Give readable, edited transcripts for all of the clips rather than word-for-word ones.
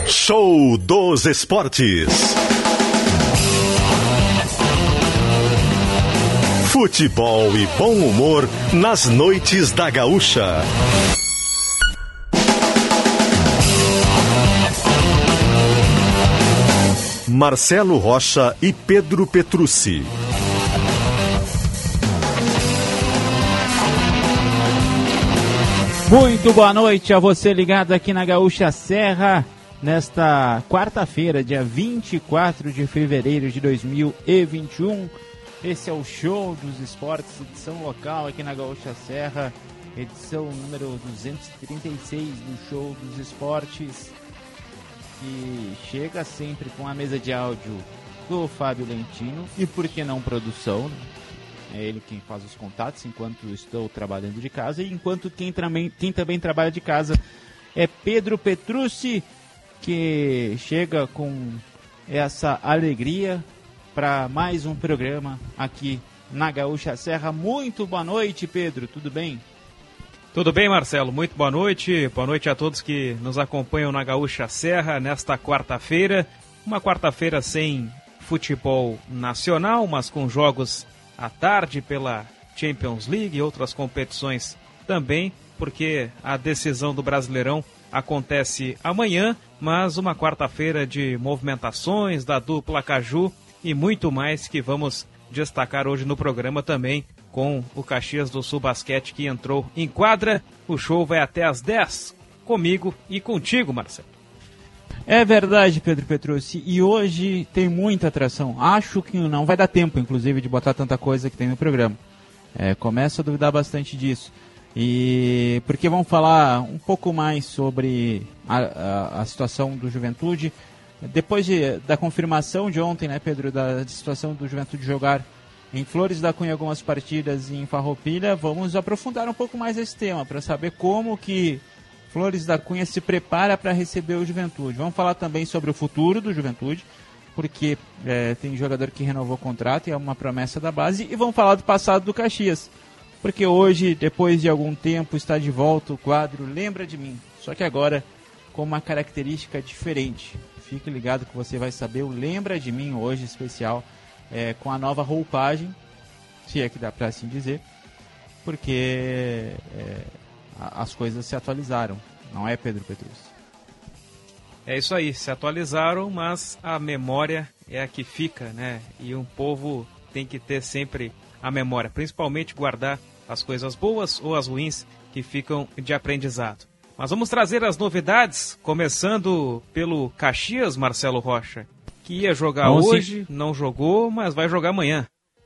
Show dos Esportes. Futebol e bom humor nas noites da Gaúcha. Marcelo Rocha e Pedro Petrucci. Muito boa noite a você ligado aqui na Gaúcha Serra, nesta quarta-feira, dia 24 de fevereiro de 2021. Esse é o Show dos Esportes, edição local aqui na Gaúcha Serra, edição número 236 do Show dos Esportes, que chega sempre com a mesa de áudio do Fábio Lentino e, por que não, produção, né? É ele quem faz os contatos enquanto estou trabalhando de casa, e enquanto quem também trabalha de casa é Pedro Petrucci, que chega com essa alegria para mais um programa aqui na Gaúcha Serra. Muito boa noite, Pedro, tudo bem? Tudo bem, Marcelo, muito boa noite a todos que nos acompanham na Gaúcha Serra nesta quarta-feira, uma quarta-feira sem futebol nacional, mas com jogos à tarde pela Champions League e outras competições também, porque a decisão do Brasileirão acontece amanhã, mas uma quarta-feira de movimentações da dupla Caju e muito mais que vamos destacar hoje no programa também, com o Caxias do Sul Basquete que entrou em quadra. O show vai até às 10, comigo e contigo, Marcelo. É verdade, Pedro Petrucci, e hoje tem muita atração. Acho que não vai dar tempo, inclusive, de botar tanta coisa que tem no programa. Começo a duvidar bastante disso. E porque vamos falar um pouco mais sobre a situação do Juventude. Depois da confirmação de ontem, né, Pedro, da situação do Juventude jogar em Flores da Cunha algumas partidas e em Farroupilha, vamos aprofundar um pouco mais esse tema, para saber como que Flores da Cunha se prepara para receber o Juventude. Vamos falar também sobre o futuro do Juventude, porque tem jogador que renovou o contrato e é uma promessa da base. E vamos falar do passado do Caxias, porque hoje, depois de algum tempo, está de volta o quadro Lembra de Mim, só que agora com uma característica diferente. Fique ligado que você vai saber o Lembra de Mim hoje especial, com a nova roupagem, se é que dá para assim dizer, porque as coisas se atualizaram, não é, Pedro Petrucci? É isso aí, se atualizaram, mas a memória é a que fica, né? E um povo tem que ter sempre a memória, principalmente guardar as coisas boas ou as ruins que ficam de aprendizado. Mas vamos trazer as novidades, começando pelo Caxias, Marcelo Rocha, que ia jogar hoje, não jogou, mas vai jogar amanhã.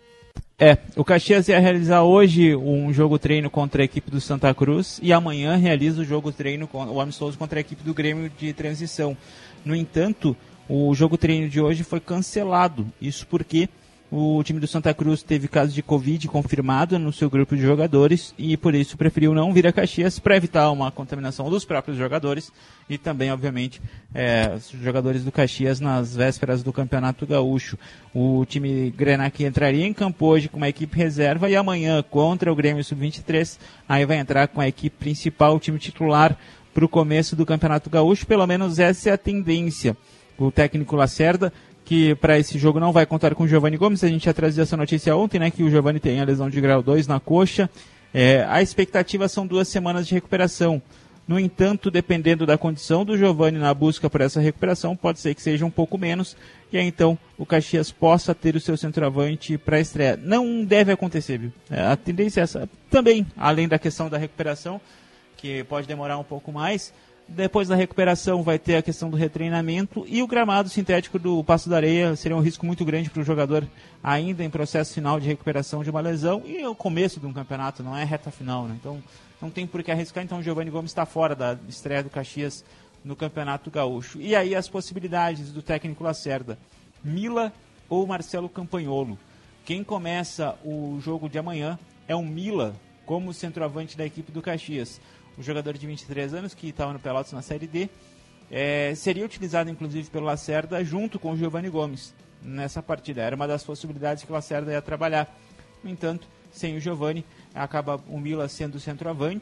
O Caxias ia realizar hoje um jogo-treino contra a equipe do Santa Cruz e amanhã realiza o jogo-treino, o amistoso contra a equipe do Grêmio de Transição. No entanto, o jogo-treino de hoje foi cancelado, isso porque o time do Santa Cruz teve caso de Covid confirmado no seu grupo de jogadores e por isso preferiu não vir a Caxias para evitar uma contaminação dos próprios jogadores e também, obviamente, os jogadores do Caxias nas vésperas do Campeonato Gaúcho. O time Grenache entraria em campo hoje com uma equipe reserva e amanhã contra o Grêmio Sub-23, aí vai entrar com a equipe principal, o time titular, para o começo do Campeonato Gaúcho. Pelo menos essa é a tendência. O técnico Lacerda, que para esse jogo não vai contar com o Giovanni Gomes, a gente já trazia essa notícia ontem, né, que o Giovanni tem a lesão de grau 2 na coxa. A expectativa são 2 semanas de recuperação. No entanto, dependendo da condição do Giovanni na busca por essa recuperação, pode ser que seja um pouco menos, e aí então o Caxias possa ter o seu centroavante para a estreia. Não deve acontecer, viu? A tendência é essa. Também, além da questão da recuperação, que pode demorar um pouco mais, depois da recuperação vai ter a questão do retreinamento e o gramado sintético do Passo da Areia seria um risco muito grande para o jogador ainda em processo final de recuperação de uma lesão e o começo de um campeonato, não é reta final, né? Então não tem por que arriscar, então o Giovanni Gomes está fora da estreia do Caxias no Campeonato Gaúcho. E aí as possibilidades do técnico Lacerda, Mila ou Marcelo Campagnolo. Quem começa o jogo de amanhã é o Mila como centroavante da equipe do Caxias. O jogador de 23 anos, que estava no Pelotas na Série D, seria utilizado inclusive pelo Lacerda junto com o Giovanni Gomes nessa partida. Era uma das possibilidades que o Lacerda ia trabalhar. No entanto, sem o Giovanni, acaba o Mila sendo centroavante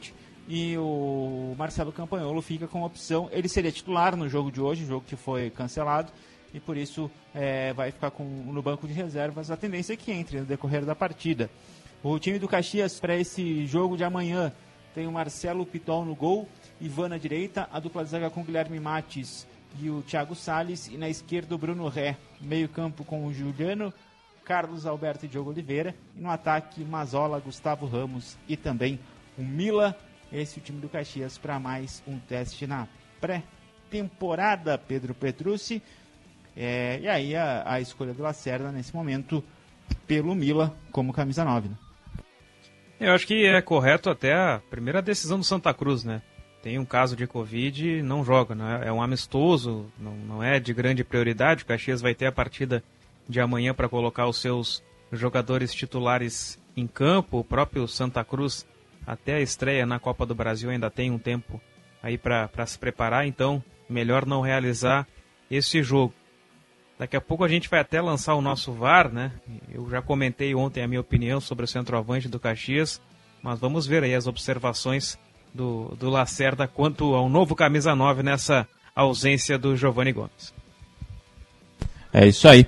e o Marcelo Campagnolo fica com a opção. Ele seria titular no jogo de hoje, jogo que foi cancelado, e por isso vai ficar no banco de reservas. A tendência é que entre no decorrer da partida. O time do Caxias para esse jogo de amanhã tem o Marcelo Pitol no gol, Ivan na direita, a dupla de zaga com Guilherme Mates e o Thiago Salles, e na esquerda o Bruno Ré, meio campo com o Juliano, Carlos Alberto e Diogo Oliveira, e no ataque Mazola, Gustavo Ramos e também o Mila. Esse é o time do Caxias para mais um teste na pré-temporada, Pedro Petrucci. E aí a escolha do Lacerda nesse momento pelo Mila como camisa 9, né? Eu acho que é correto até a primeira decisão do Santa Cruz, né? Tem um caso de Covid, não joga, né? É um amistoso, não é de grande prioridade. O Caxias vai ter a partida de amanhã para colocar os seus jogadores titulares em campo. O próprio Santa Cruz, até a estreia na Copa do Brasil, ainda tem um tempo aí para se preparar, então melhor não realizar esse jogo. Daqui a pouco a gente vai até lançar o nosso VAR, né? Eu já comentei ontem a minha opinião sobre o centroavante do Caxias, mas vamos ver aí as observações do Lacerda quanto ao novo camisa 9 nessa ausência do Giovani Gomes. É isso aí.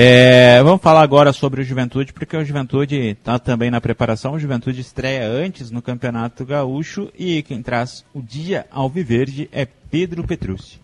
Vamos falar agora sobre o Juventude, porque o Juventude está também na preparação. O Juventude estreia antes no Campeonato Gaúcho e quem traz o dia alviverde é Pedro Petrucci.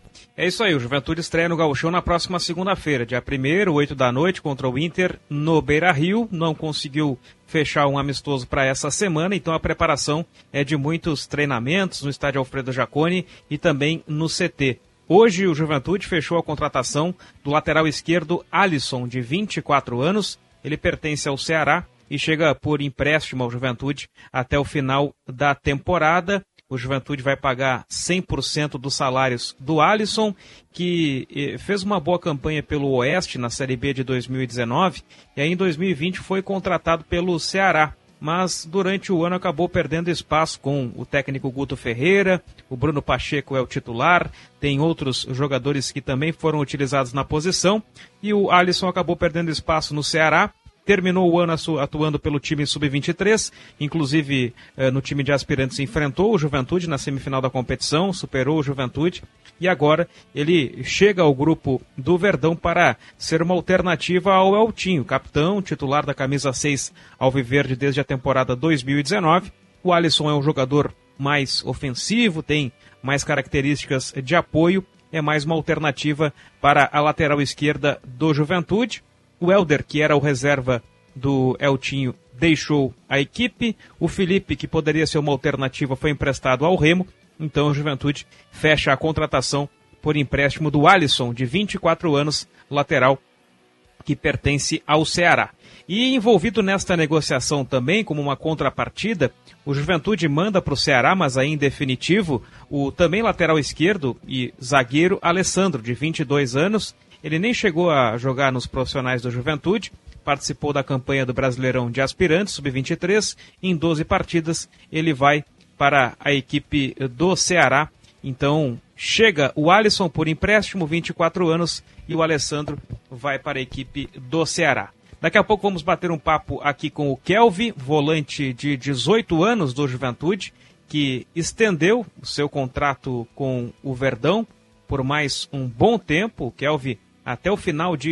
É isso aí, o Juventude estreia no Gauchão na próxima segunda-feira, dia 1º, 8 da noite, contra o Inter no Beira-Rio. Não conseguiu fechar um amistoso para essa semana, então a preparação é de muitos treinamentos no estádio Alfredo Jaconi e também no CT. Hoje o Juventude fechou a contratação do lateral esquerdo Alisson, de 24 anos. Ele pertence ao Ceará e chega por empréstimo ao Juventude até o final da temporada. O Juventude vai pagar 100% dos salários do Alisson, que fez uma boa campanha pelo Oeste na Série B de 2019, e aí em 2020 foi contratado pelo Ceará, mas durante o ano acabou perdendo espaço com o técnico Guto Ferreira. O Bruno Pacheco é o titular, tem outros jogadores que também foram utilizados na posição, e o Alisson acabou perdendo espaço no Ceará. Terminou o ano atuando pelo time sub-23, inclusive no time de aspirantes enfrentou o Juventude na semifinal da competição, superou o Juventude, e agora ele chega ao grupo do Verdão para ser uma alternativa ao Eltinho, capitão, titular da camisa 6 alviverde desde a temporada 2019. O Alisson é um jogador mais ofensivo, tem mais características de apoio, é mais uma alternativa para a lateral esquerda do Juventude. O Helder, que era o reserva do Eltinho, deixou a equipe. O Felipe, que poderia ser uma alternativa, foi emprestado ao Remo. Então o Juventude fecha a contratação por empréstimo do Alisson, de 24 anos, lateral, que pertence ao Ceará. E envolvido nesta negociação também, como uma contrapartida, o Juventude manda para o Ceará, mas aí em definitivo, o também lateral esquerdo e zagueiro Alessandro, de 22 anos. Ele nem chegou a jogar nos profissionais do Juventude, participou da campanha do Brasileirão de Aspirantes, sub-23, em 12 partidas ele vai para a equipe do Ceará. Então chega o Alisson por empréstimo, 24 anos, e o Alessandro vai para a equipe do Ceará. Daqui a pouco vamos bater um papo aqui com o Kelvin, volante de 18 anos do Juventude, que estendeu o seu contrato com o Verdão por mais um bom tempo. O Kelvin, até o final de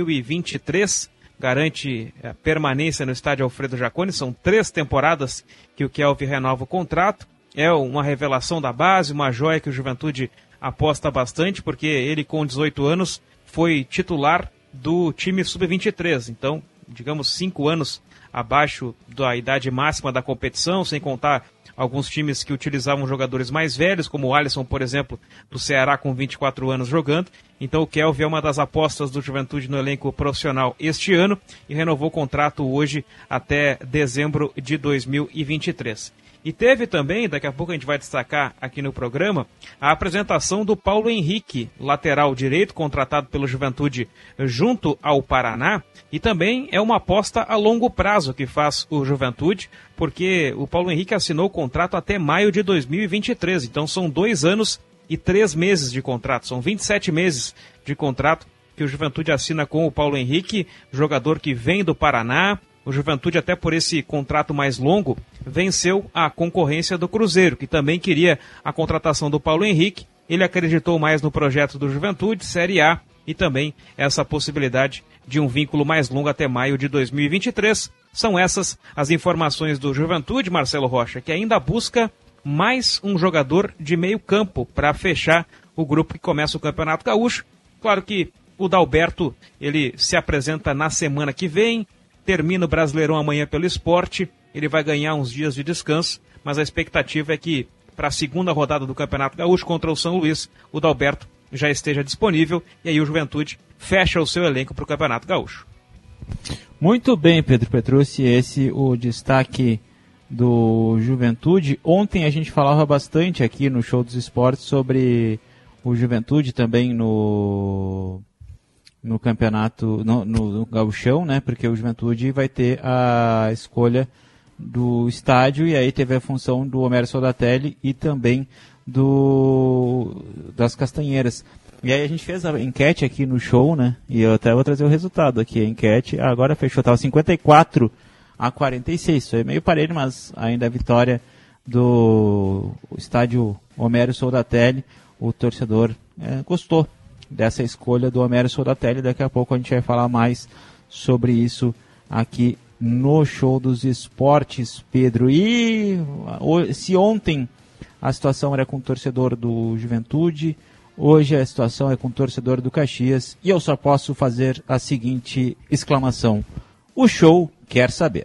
2023, garante a permanência no estádio Alfredo Jaconi. São 3 temporadas que o Kelvin renova o contrato. É uma revelação da base, uma joia que o Juventude aposta bastante, porque ele com 18 anos foi titular do time sub-23. Então, digamos, 5 anos abaixo da idade máxima da competição, sem contar alguns times que utilizavam jogadores mais velhos, como o Alisson, por exemplo, do Ceará, com 24 anos jogando. Então o Kelvin é uma das apostas do Juventude no elenco profissional este ano e renovou o contrato hoje até dezembro de 2023. E teve também, daqui a pouco a gente vai destacar aqui no programa, a apresentação do Paulo Henrique, lateral direito, contratado pelo Juventude junto ao Paraná, e também é uma aposta a longo prazo que faz o Juventude, porque o Paulo Henrique assinou o contrato até maio de 2023, então são 2 anos e 3 meses de contrato, são 27 meses de contrato que o Juventude assina com o Paulo Henrique, jogador que vem do Paraná. O Juventude, até por esse contrato mais longo, venceu a concorrência do Cruzeiro, que também queria a contratação do Paulo Henrique. Ele acreditou mais no projeto do Juventude, Série A, e também essa possibilidade de um vínculo mais longo até maio de 2023. São essas as informações do Juventude, Marcelo Rocha, que ainda busca mais um jogador de meio campo para fechar o grupo que começa o Campeonato Gaúcho. Claro que o Dalberto, ele se apresenta na semana que vem, termina o Brasileirão amanhã pelo Sport, ele vai ganhar uns dias de descanso, mas a expectativa é que para a segunda rodada do Campeonato Gaúcho contra o São Luís, o Dalberto já esteja disponível e aí o Juventude fecha o seu elenco para o Campeonato Gaúcho. Muito bem, Pedro Petrucci, esse o destaque do Juventude. Ontem a gente falava bastante aqui no Show dos Esportes sobre o Juventude também no campeonato, no Gauchão, né? Porque o Juventude vai ter a escolha do estádio e aí teve a função do Homero Soldatelli e também das Castanheiras. E aí a gente fez a enquete aqui no show, né? E eu até vou trazer o resultado aqui. A enquete agora fechou, estava 54-46. Isso é meio parelho, mas ainda a vitória do estádio Homero Soldatelli. O torcedor gostou dessa escolha do Homero Soldatelli. Daqui a pouco a gente vai falar mais sobre isso aqui no Show dos Esportes, Pedro. E se ontem a situação era com o torcedor do Juventude, hoje a situação é com o torcedor do Caxias, e eu só posso fazer a seguinte exclamação: o show quer saber.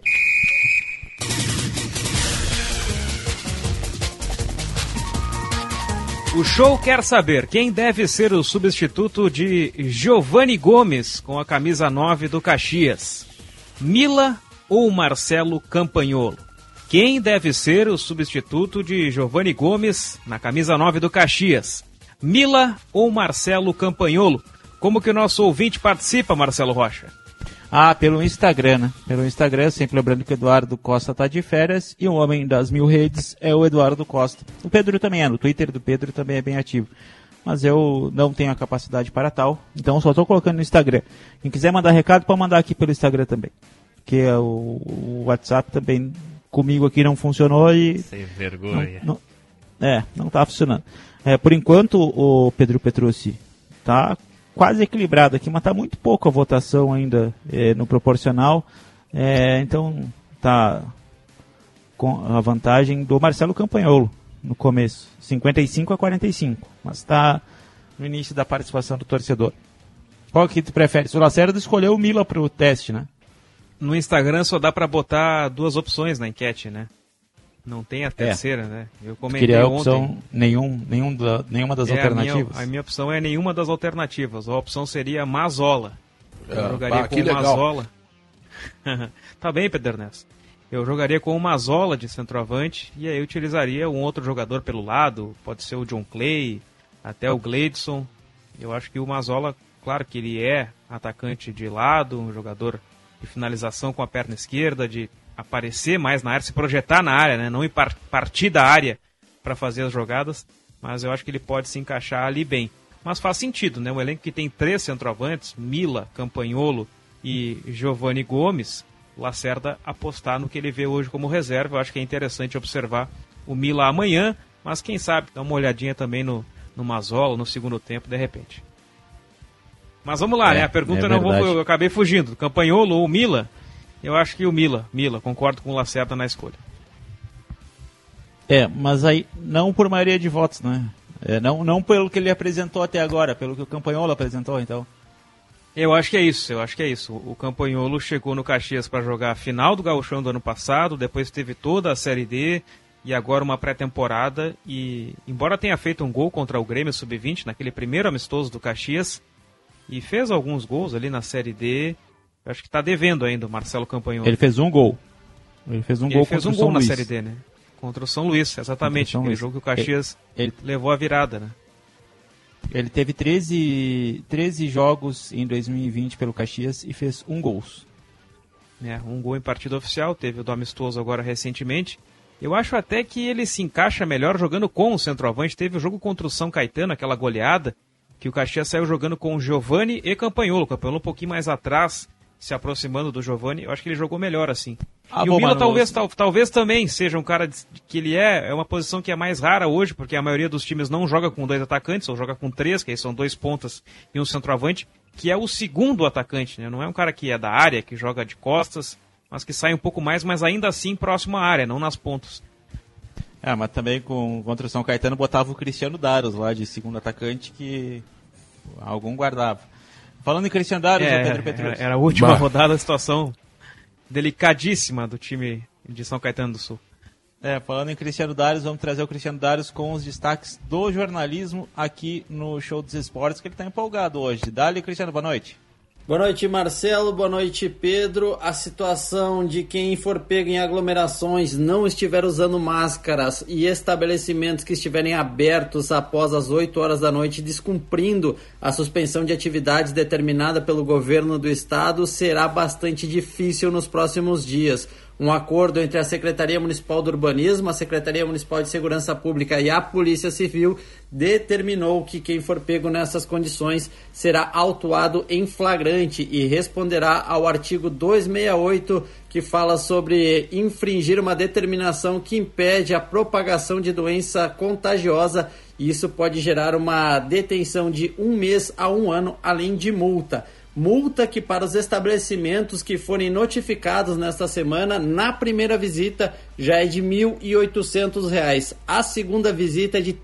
O show quer saber quem deve ser o substituto de Giovani Gomes com a camisa 9 do Caxias. Mila ou Marcelo Campagnolo? Quem deve ser o substituto de Giovani Gomes na camisa 9 do Caxias? Mila ou Marcelo Campagnolo? Como que o nosso ouvinte participa, Marcelo Rocha? Pelo Instagram, né? Pelo Instagram, sempre lembrando que o Eduardo Costa está de férias e o homem das 1000 redes é o Eduardo Costa. O Pedro também no Twitter do Pedro também é bem ativo. Mas eu não tenho a capacidade para tal, então só estou colocando no Instagram. Quem quiser mandar recado, pode mandar aqui pelo Instagram também. Porque o WhatsApp também comigo aqui não funcionou e... Sem vergonha. Não está funcionando. Por enquanto, o Pedro Petrucci está quase equilibrado aqui, mas está muito pouco a votação ainda no proporcional. Então, está com a vantagem do Marcelo Campagnolo no começo, 55-45. Mas está no início da participação do torcedor. Qual que tu prefere? O Lacerda escolheu o Mila para o teste, né? No Instagram só dá para botar 2 opções na enquete, né? Não tem a terceira, né? Eu comentei queria a ontem. Opção nenhuma das alternativas? A minha opção é nenhuma das alternativas. A opção seria Mazola. Eu jogaria com o legal. Mazola. Tá bem, Pedro Ernesto. Eu jogaria com o Mazola de centroavante e aí eu utilizaria um outro jogador pelo lado. Pode ser o John Clay, até o Gleidson. Eu acho que o Mazola, claro que ele é atacante de lado, um jogador de finalização com a perna esquerda, de aparecer mais na área, se projetar na área, né? Não ir partir da área para fazer as jogadas, mas eu acho que ele pode se encaixar ali bem. Mas faz sentido, né? Um elenco que tem 3 centroavantes, Mila, Campagnolo e Giovani Gomes, Lacerda apostar no que ele vê hoje como reserva. Eu acho que é interessante observar o Mila amanhã, mas quem sabe dar uma olhadinha também no Mazola, no segundo tempo, de repente. Mas vamos lá, né? A pergunta eu acabei fugindo. Campagnolo ou Mila? Eu acho que o Mila, concordo com o Lacerda na escolha. Mas aí não por maioria de votos, né? Não pelo que ele apresentou até agora, pelo que o Campagnolo apresentou, então. Eu acho que é isso. O Campagnolo chegou no Caxias para jogar a final do Gauchão do ano passado, depois teve toda a Série D e agora uma pré-temporada. E embora tenha feito um gol contra o Grêmio Sub-20 naquele primeiro amistoso do Caxias e fez alguns gols ali na Série D, eu acho que está devendo ainda o Marcelo Campagnolo. Ele fez um gol. Ele fez um gol contra o São Luís. Na Série D, né? Contra o São Luís, exatamente. Aquele jogo que o Caxias levou a virada, né? Ele teve 13 jogos em 2020 pelo Caxias e fez um gol. Um gol em partida oficial, teve o do amistoso agora recentemente. Eu acho até que ele se encaixa melhor jogando com o centroavante. Teve o jogo contra o São Caetano, aquela goleada, que o Caxias saiu jogando com o Giovani e Campagnolo. O Campagnolo um pouquinho mais atrás, se aproximando do Giovani. Eu acho que ele jogou melhor assim. Ah, e bom, o Mila mano, talvez também seja um cara que ele é uma posição que é mais rara hoje, porque a maioria dos times não joga com 2 atacantes, ou joga com 3, que aí são 2 pontas e um centroavante, que é o segundo atacante, né? Não é um cara que é da área, que joga de costas, mas que sai um pouco mais, mas ainda assim próximo à área, não nas pontas. Mas também contra o São Caetano botava o Cristiano Daros lá de segundo atacante, que algum guardava. Falando em Cristiano Daros, Pedro Petrus. Era a última rodada, a situação delicadíssima do time de São Caetano do Sul. Falando em Cristiano Daros, vamos trazer o Cristiano Daros com os destaques do jornalismo aqui no Show dos Esportes, que ele está empolgado hoje. Dá-lhe, Cristiano, boa noite. Boa noite, Marcelo. Boa noite, Pedro. A situação de quem for pego em aglomerações, não estiver usando máscaras e estabelecimentos que estiverem abertos após as 8 horas da noite, descumprindo a suspensão de atividades determinada pelo governo do estado, será bastante difícil nos próximos dias. Um acordo entre a Secretaria Municipal do Urbanismo, a Secretaria Municipal de Segurança Pública e a Polícia Civil determinou que quem for pego nessas condições será autuado em flagrante e responderá ao artigo 268, que fala sobre infringir uma determinação que impede a propagação de doença contagiosa, e isso pode gerar uma detenção de 1 mês a 1 ano, além de multa. Multa que para os estabelecimentos que forem notificados nesta semana, na primeira visita já é de R$ 1.800. A segunda visita é de R$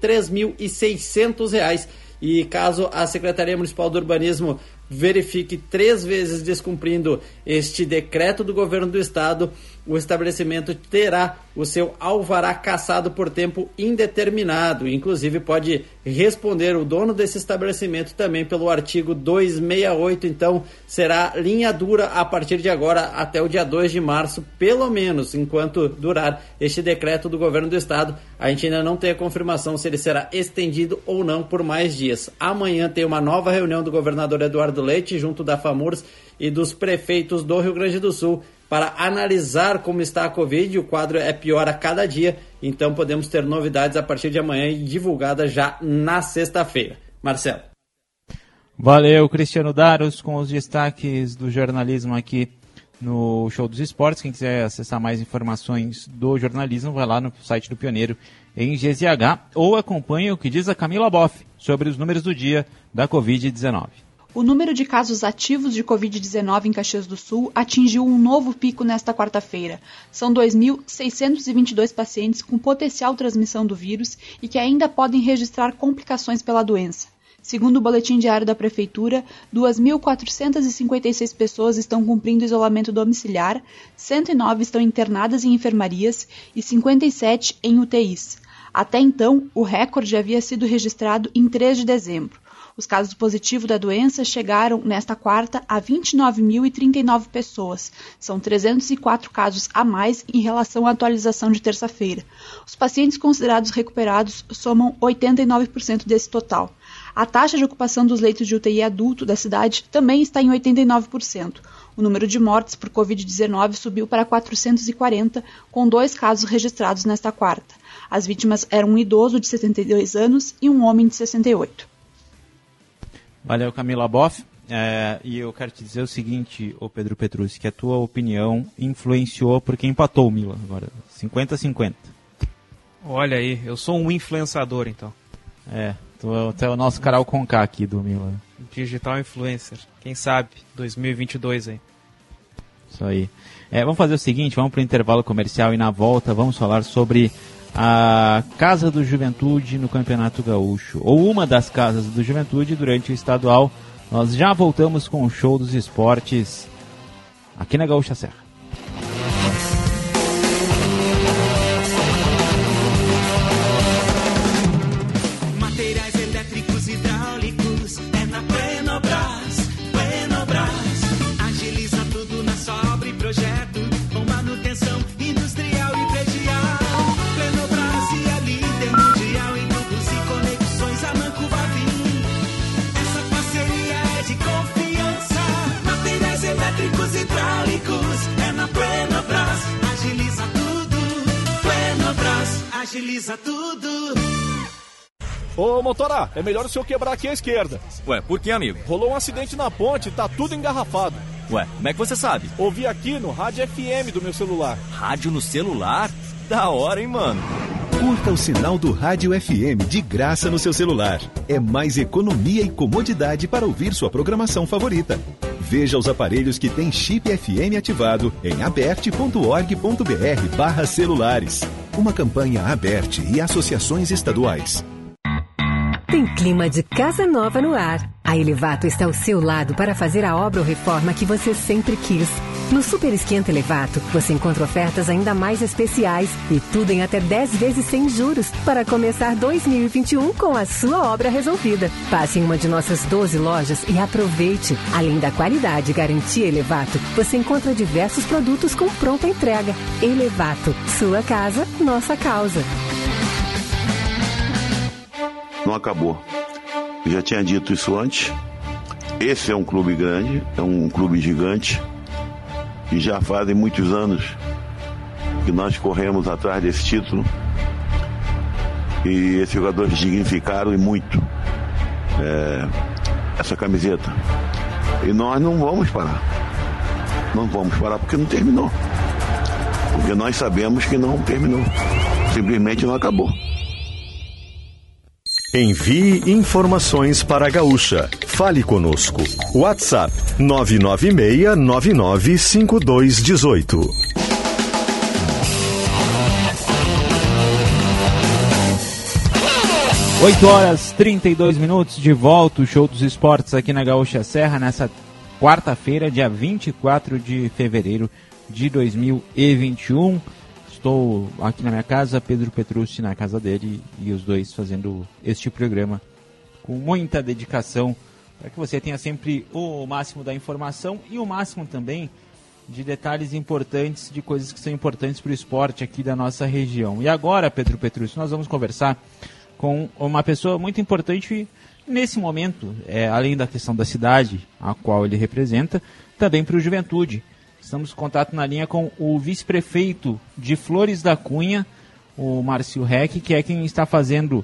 3.600. E caso a Secretaria Municipal do Urbanismo verifique 3 vezes descumprindo este decreto do governo do estado, o estabelecimento terá o seu alvará cassado por tempo indeterminado. Inclusive pode responder o dono desse estabelecimento também pelo artigo 268. Então será linha dura a partir de agora até o dia 2 de março, pelo menos, enquanto durar este decreto do governo do estado. A gente ainda não tem a confirmação se ele será estendido ou não por mais dias. Amanhã tem uma nova reunião do governador Eduardo Leite junto da FAMURS e dos prefeitos do Rio Grande do Sul para analisar como está a Covid. O quadro é pior a cada dia, então podemos ter novidades a partir de amanhã e divulgadas já na sexta-feira. Marcelo. Valeu, Cristiano Daros, com os destaques do jornalismo aqui no Show dos Esportes. Quem quiser acessar mais informações do jornalismo, vai lá no site do Pioneiro em GZH ou acompanhe o que diz a Camila Boff sobre os números do dia da Covid-19. O número de casos ativos de Covid-19 em Caxias do Sul atingiu um novo pico nesta quarta-feira. São 2.622 pacientes com potencial transmissão do vírus e que ainda podem registrar complicações pela doença. Segundo o boletim diário da Prefeitura, 2.456 pessoas estão cumprindo isolamento domiciliar, 109 estão internadas em enfermarias e 57 em UTIs. Até então, o recorde havia sido registrado em 3 de dezembro. Os casos positivos da doença chegaram nesta quarta a 29.039 pessoas. São 304 casos a mais em relação à atualização de terça-feira. Os pacientes considerados recuperados somam 89% desse total. A taxa de ocupação dos leitos de UTI adulto da cidade também está em 89%. O número de mortes por Covid-19 subiu para 440, com 2 casos registrados nesta quarta. As vítimas eram um idoso de 72 anos e um homem de 68. Valeu, Camila Boff. E eu quero te dizer o seguinte, ô Pedro Petrus, que a tua opinião influenciou porque empatou o Milan agora, 50-50. Olha aí, eu sou um influenciador, então. Tu é o nosso Carol Conká aqui do Milan. Digital influencer, quem sabe, 2022 aí. Isso aí. Vamos fazer o seguinte, vamos para o intervalo comercial e na volta vamos falar sobre a Casa do Juventude no Campeonato Gaúcho, ou uma das Casas do Juventude durante o estadual. Nós já voltamos com o Show dos Esportes aqui na Gaúcha Serra. Materiais elétricos hidráulicos é na Plenobras. Agiliza tudo na sua obra e projeto, com manutenção industrial e predial. Plenobras e a líder mundial em tubos e conexões a Manco Vavim. Essa parceria é de confiança. Materiais elétricos hidráulicos é na Plenobras. Agiliza tudo. Plenobras agiliza tudo. Ô, motora, é melhor o senhor quebrar aqui à esquerda. Ué, por que, amigo? Rolou um acidente na ponte, tá tudo engarrafado. Ué, como é que você sabe? Ouvi aqui no rádio FM do meu celular. Rádio no celular? Da hora, hein, mano? Curta o sinal do Rádio FM de graça no seu celular. É mais economia e comodidade para ouvir sua programação favorita. Veja os aparelhos que têm chip FM ativado em aberte.org.br/celulares. Uma campanha Aberte e associações estaduais. Tem clima de casa nova no ar. A Elevato está ao seu lado para fazer a obra ou reforma que você sempre quis. No Super Esquenta Elevato, você encontra ofertas ainda mais especiais e tudo em até 10 vezes sem juros para começar 2021 com a sua obra resolvida. Passe em uma de nossas 12 lojas e aproveite. Além da qualidade e garantia Elevato, você encontra diversos produtos com pronta entrega. Elevato, sua casa, nossa causa. Não acabou. Eu já tinha dito isso antes. Esse é um clube grande, é um clube gigante. E já fazem muitos anos que nós corremos atrás desse título. E esses jogadores dignificaram e muito essa camiseta. E nós não vamos parar. Não vamos parar porque não terminou. Porque nós sabemos que não terminou. Simplesmente não acabou. Envie informações para a Gaúcha. Fale conosco. WhatsApp 996995218. Oito horas 32 minutos de volta, o Show dos Esportes aqui na Gaúcha Serra, nessa quarta-feira, dia 24 de fevereiro de 2021. Estou aqui na minha casa, Pedro Petrucci na casa dele, e os dois fazendo este programa com muita dedicação para que você tenha sempre o máximo da informação e o máximo também de detalhes importantes, de coisas que são importantes para o esporte aqui da nossa região. E agora, Pedro Petrucci, nós vamos conversar com uma pessoa muito importante nesse momento, além da questão da cidade, a qual ele representa, também para o Juventude. Estamos em contato na linha com o vice-prefeito de Flores da Cunha, o Márcio Reck, que é quem está fazendo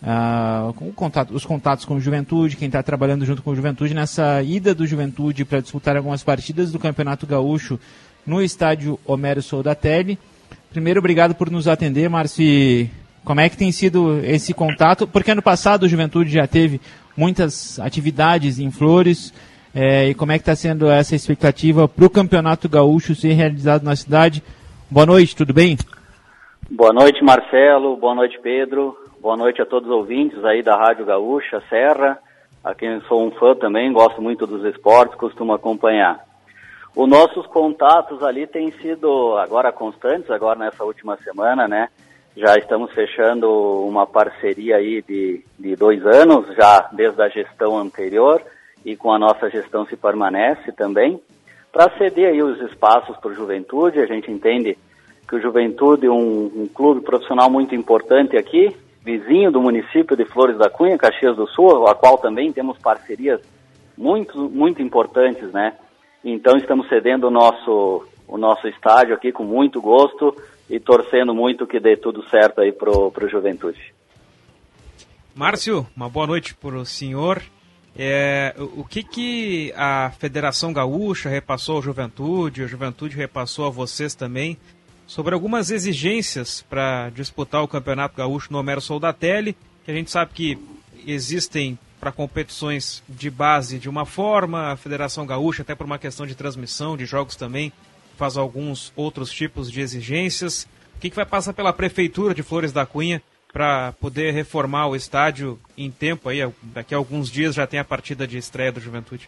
os contatos com o Juventude, quem está trabalhando junto com o Juventude nessa ida do Juventude para disputar algumas partidas do Campeonato Gaúcho no estádio Homero Soldatelli. Primeiro, obrigado por nos atender, Márcio. Como é que tem sido esse contato? Porque ano passado o Juventude já teve muitas atividades em Flores. E como é que está sendo essa expectativa para o Campeonato Gaúcho ser realizado na cidade? Boa noite, tudo bem? Boa noite, Marcelo. Boa noite, Pedro. Boa noite a todos os ouvintes aí da Rádio Gaúcha Serra, a quem sou um fã também, gosto muito dos esportes, costumo acompanhar. Os nossos contatos ali têm sido agora constantes, agora nessa última semana, né? Já estamos fechando uma parceria aí de 2 anos, já desde a gestão anterior, e com a nossa gestão se permanece também, para ceder aí os espaços para o Juventude. A gente entende que o Juventude é um clube profissional muito importante aqui, vizinho do município de Flores da Cunha, Caxias do Sul, a qual também temos parcerias muito, muito importantes, né? Então estamos cedendo o nosso estádio aqui com muito gosto e torcendo muito que dê tudo certo aí pro Juventude. Márcio, uma boa noite para o senhor. O que a Federação Gaúcha repassou ao Juventude, a Juventude repassou a vocês também, sobre algumas exigências para disputar o Campeonato Gaúcho no Homero Soldatelli, que a gente sabe que existem para competições de base de uma forma, a Federação Gaúcha, até por uma questão de transmissão de jogos também, faz alguns outros tipos de exigências. O que vai passar pela Prefeitura de Flores da Cunha para poder reformar o estádio em tempo? Aí, daqui a alguns dias já tem a partida de estreia do Juventude.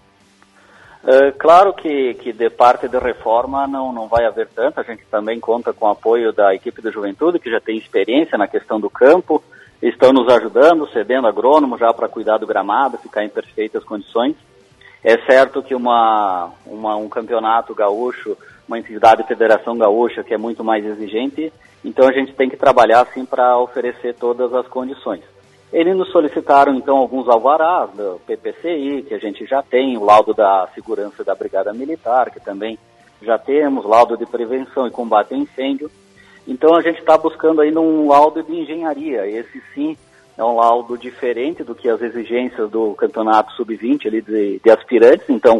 Claro que de parte de reforma não vai haver tanto. A gente também conta com o apoio da equipe do Juventude, que já tem experiência na questão do campo, estão nos ajudando, cedendo agrônomo já para cuidar do gramado, ficar em perfeitas condições. É certo que um campeonato gaúcho, uma entidade de Federação Gaúcha que é muito mais exigente, então a gente tem que trabalhar assim para oferecer todas as condições. Eles nos solicitaram então alguns alvarás do PPCI, que a gente já tem, o laudo da segurança da Brigada Militar, que também já temos, laudo de prevenção e combate a incêndio. Então a gente está buscando aí um laudo de engenharia. Esse sim é um laudo diferente do que as exigências do campeonato sub-20 ali de aspirantes. Então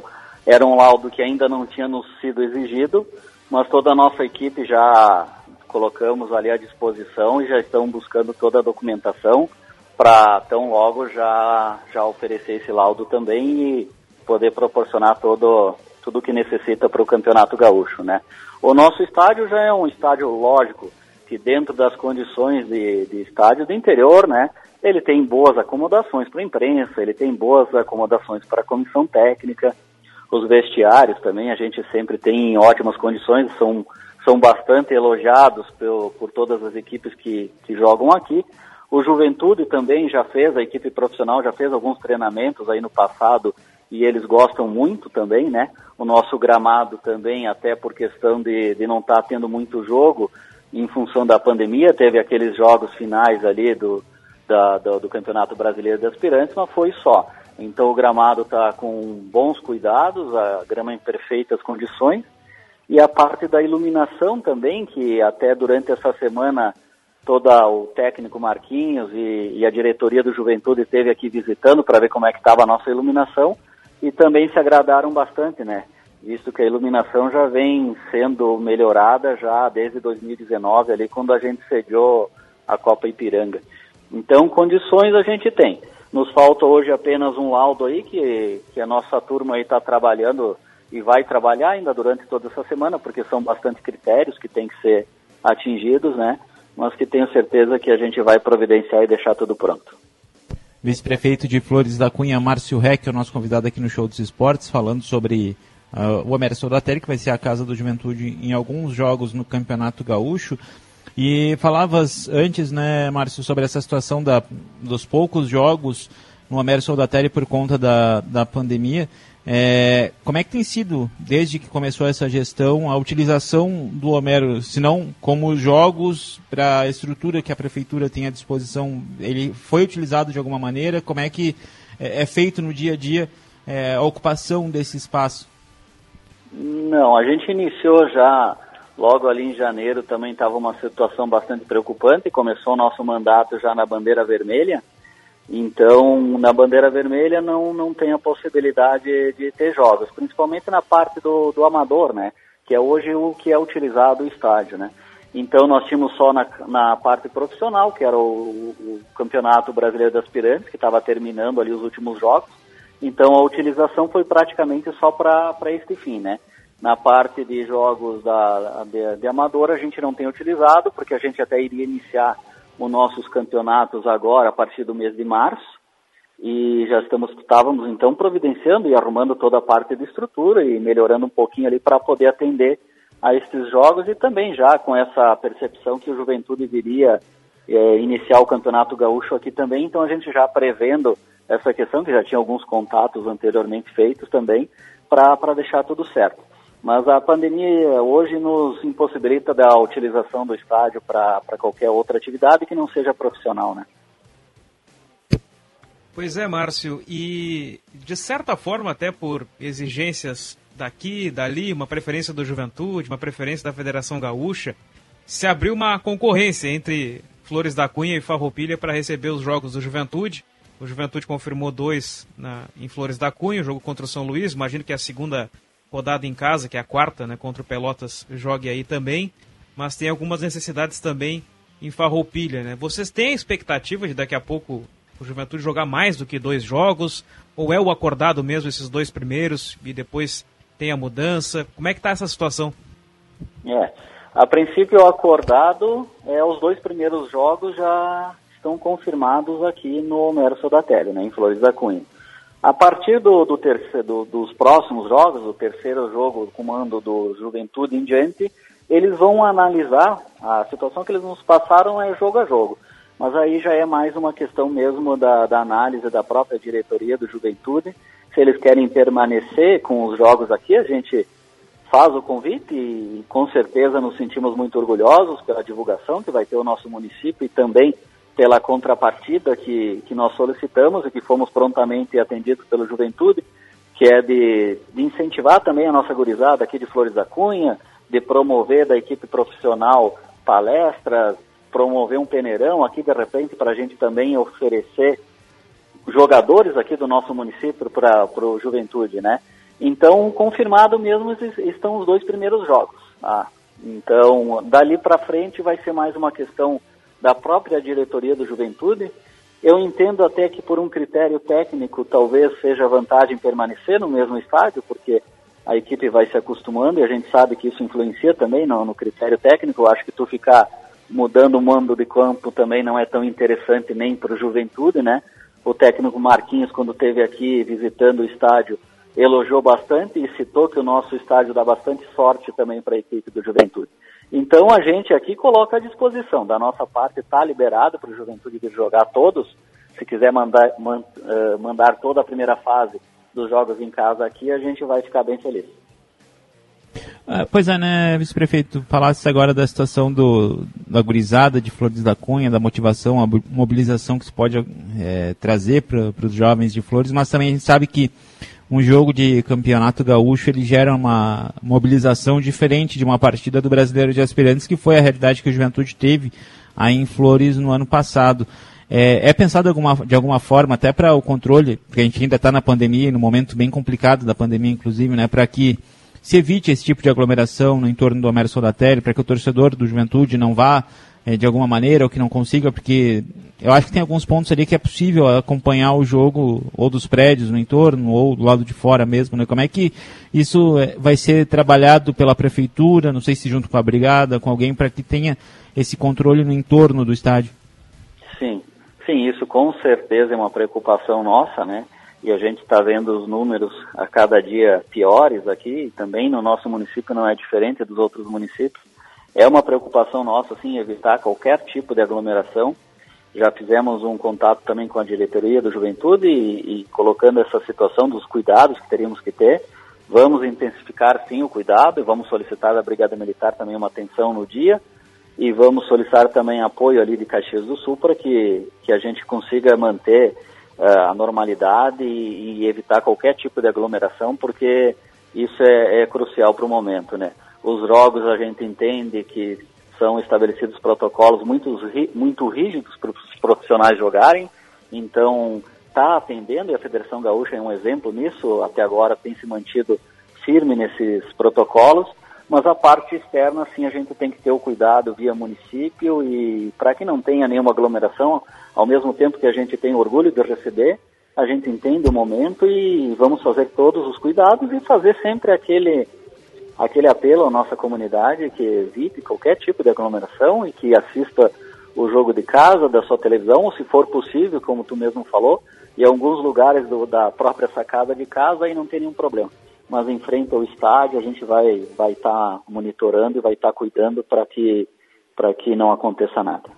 era um laudo que ainda não tinha nos sido exigido, mas toda a nossa equipe já colocamos ali à disposição e já estão buscando toda a documentação para tão logo já oferecer esse laudo também e poder proporcionar tudo o que necessita para o Campeonato Gaúcho, né? O nosso estádio já é um estádio, lógico, que dentro das condições de estádio do interior, né, ele tem boas acomodações para a imprensa, ele tem boas acomodações para a comissão técnica, os vestiários também a gente sempre tem em ótimas condições, são bastante elogiados por todas as equipes que jogam aqui. O Juventude também a equipe profissional já fez alguns treinamentos aí no passado e eles gostam muito também, né? O nosso gramado também, até por questão de não estar tendo muito jogo, em função da pandemia, teve aqueles jogos finais ali do Campeonato Brasileiro de Aspirantes, mas foi só. Então o gramado está com bons cuidados, a grama em perfeitas condições, e a parte da iluminação também, que até durante essa semana todo o técnico Marquinhos e a diretoria do Juventude esteve aqui visitando para ver como é que estava a nossa iluminação, e também se agradaram bastante, né? Visto que a iluminação já vem sendo melhorada já desde 2019, ali quando a gente sediou a Copa Ipiranga. Então, condições a gente tem. Nos falta hoje apenas um laudo aí, que a nossa turma aí está trabalhando e vai trabalhar ainda durante toda essa semana, porque são bastante critérios que têm que ser atingidos, né? Mas que tenho certeza que a gente vai providenciar e deixar tudo pronto. Vice-prefeito de Flores da Cunha, Márcio Reck, é o nosso convidado aqui no Show dos Esportes, falando sobre o Homero Soldatelli, que vai ser a casa do Juventude em alguns jogos no Campeonato Gaúcho. E falavas antes, né, Márcio, sobre essa situação dos poucos jogos no Homero Soldatelli por conta da pandemia. Como é que tem sido, desde que começou essa gestão, a utilização do Homero, se não como jogos, para a estrutura que a Prefeitura tem à disposição? Ele foi utilizado de alguma maneira? Como é que é feito no dia a dia a ocupação desse espaço? Não, a gente iniciou já, logo ali em janeiro, também estava uma situação bastante preocupante, começou o nosso mandato já na bandeira vermelha. Então, na bandeira vermelha não tem a possibilidade de ter jogos, principalmente na parte do amador, né? Que é hoje o que é utilizado o estádio, né? Então, nós tínhamos só na parte profissional, que era o Campeonato Brasileiro de Aspirantes, que estava terminando ali os últimos jogos. Então, a utilização foi praticamente só para este fim, né? Na parte de jogos de amador, a gente não tem utilizado, porque a gente até iria iniciar os nossos campeonatos agora, a partir do mês de março, e já estávamos então providenciando e arrumando toda a parte de estrutura e melhorando um pouquinho ali para poder atender a estes jogos, e também já com essa percepção que o Juventude viria iniciar o Campeonato Gaúcho aqui também, então a gente já prevendo essa questão, que já tinha alguns contatos anteriormente feitos também, para deixar tudo certo. Mas a pandemia hoje nos impossibilita da utilização do estádio para qualquer outra atividade que não seja profissional, né? Pois é, Márcio, e de certa forma, até por exigências daqui, dali, uma preferência do Juventude, uma preferência da Federação Gaúcha, se abriu uma concorrência entre Flores da Cunha e Farroupilha para receber os jogos do Juventude. O Juventude confirmou 2 em Flores da Cunha, o jogo contra o São Luís, imagino que a segunda rodada em casa, que é a quarta, né, contra o Pelotas, jogue aí também, mas tem algumas necessidades também em Farroupilha, né? Vocês têm a expectativa de daqui a pouco o Juventude jogar mais do que 2 jogos, ou é o acordado mesmo esses 2 primeiros e depois tem a mudança? Como é que está essa situação? A princípio o acordado os 2 primeiros jogos já estão confirmados aqui no Homero Soldatelli, né, em Flores da Cunha. A partir dos próximos jogos, o terceiro jogo, o comando do Juventude em diante, eles vão analisar a situação que eles nos passaram jogo a jogo. Mas aí já é mais uma questão mesmo da análise da própria diretoria do Juventude. Se eles querem permanecer com os jogos aqui, a gente faz o convite e com certeza nos sentimos muito orgulhosos pela divulgação que vai ter o nosso município e também pela contrapartida que nós solicitamos e que fomos prontamente atendidos pelo Juventude, que é de incentivar também a nossa gurizada aqui de Flores da Cunha, de promover da equipe profissional palestras, promover um peneirão aqui de repente para a gente também oferecer jogadores aqui do nosso município para o Juventude, né? Então, confirmado mesmo estão os 2 primeiros jogos. Tá? Então, dali para frente vai ser mais uma questão da própria diretoria do Juventude. Eu entendo até que por um critério técnico talvez seja vantagem permanecer no mesmo estádio, porque a equipe vai se acostumando e a gente sabe que isso influencia também no critério técnico. Eu acho que tu ficar mudando o mando de campo também não é tão interessante nem para o Juventude, né? O técnico Marquinhos, quando esteve aqui visitando o estádio, elogiou bastante e citou que o nosso estádio dá bastante sorte também para a equipe do Juventude. Então a gente aqui coloca à disposição, da nossa parte está liberado para o Juventude de jogar todos. Se quiser mandar toda a primeira fase dos jogos em casa aqui, a gente vai ficar bem feliz. Pois é, né, vice-prefeito, falasse agora da situação da gurizada de Flores da Cunha, da motivação, a mobilização que se pode trazer para os jovens de Flores, mas também a gente sabe que um jogo de campeonato gaúcho ele gera uma mobilização diferente de uma partida do Brasileiro de Aspirantes, que foi a realidade que o Juventude teve aí em Flores no ano passado. É pensado de alguma forma, até para o controle, porque a gente ainda está na pandemia, num momento bem complicado da pandemia, inclusive, né, para que se evite esse tipo de aglomeração no entorno do Homero Solatelli, para que o torcedor do Juventude não vá de alguma maneira, ou que não consiga, porque eu acho que tem alguns pontos ali que é possível acompanhar o jogo, ou dos prédios no entorno, ou do lado de fora mesmo, né? Como é que isso vai ser trabalhado pela prefeitura, não sei se junto com a brigada, com alguém, para que tenha esse controle no entorno do estádio? Sim, isso com certeza é uma preocupação nossa, né? E a gente está vendo os números a cada dia piores aqui, e também no nosso município não é diferente dos outros municípios. É uma preocupação nossa, sim, evitar qualquer tipo de aglomeração. Já fizemos um contato também com a diretoria do Juventude e colocando essa situação dos cuidados que teríamos que ter. Vamos intensificar, sim, o cuidado e vamos solicitar da Brigada Militar também uma atenção no dia. E vamos solicitar também apoio ali de Caxias do Sul para que a gente consiga manter a normalidade e evitar qualquer tipo de aglomeração, porque isso é crucial para o momento, né? Os jogos a gente entende que são estabelecidos protocolos muito rígidos para os profissionais jogarem, então está atendendo, e a Federação Gaúcha é um exemplo nisso, até agora tem se mantido firme nesses protocolos, mas a parte externa, sim, a gente tem que ter o cuidado via município e para que não tenha nenhuma aglomeração, ao mesmo tempo que a gente tem orgulho de receber, a gente entende o momento e vamos fazer todos os cuidados e fazer sempre aquele apelo à nossa comunidade que evite qualquer tipo de aglomeração e que assista o jogo de casa, da sua televisão, ou se for possível, como tu mesmo falou, em alguns lugares da própria sacada de casa, aí não tem nenhum problema. Mas em frente ao estádio a gente vai estar monitorando e vai estar cuidando para que não aconteça nada.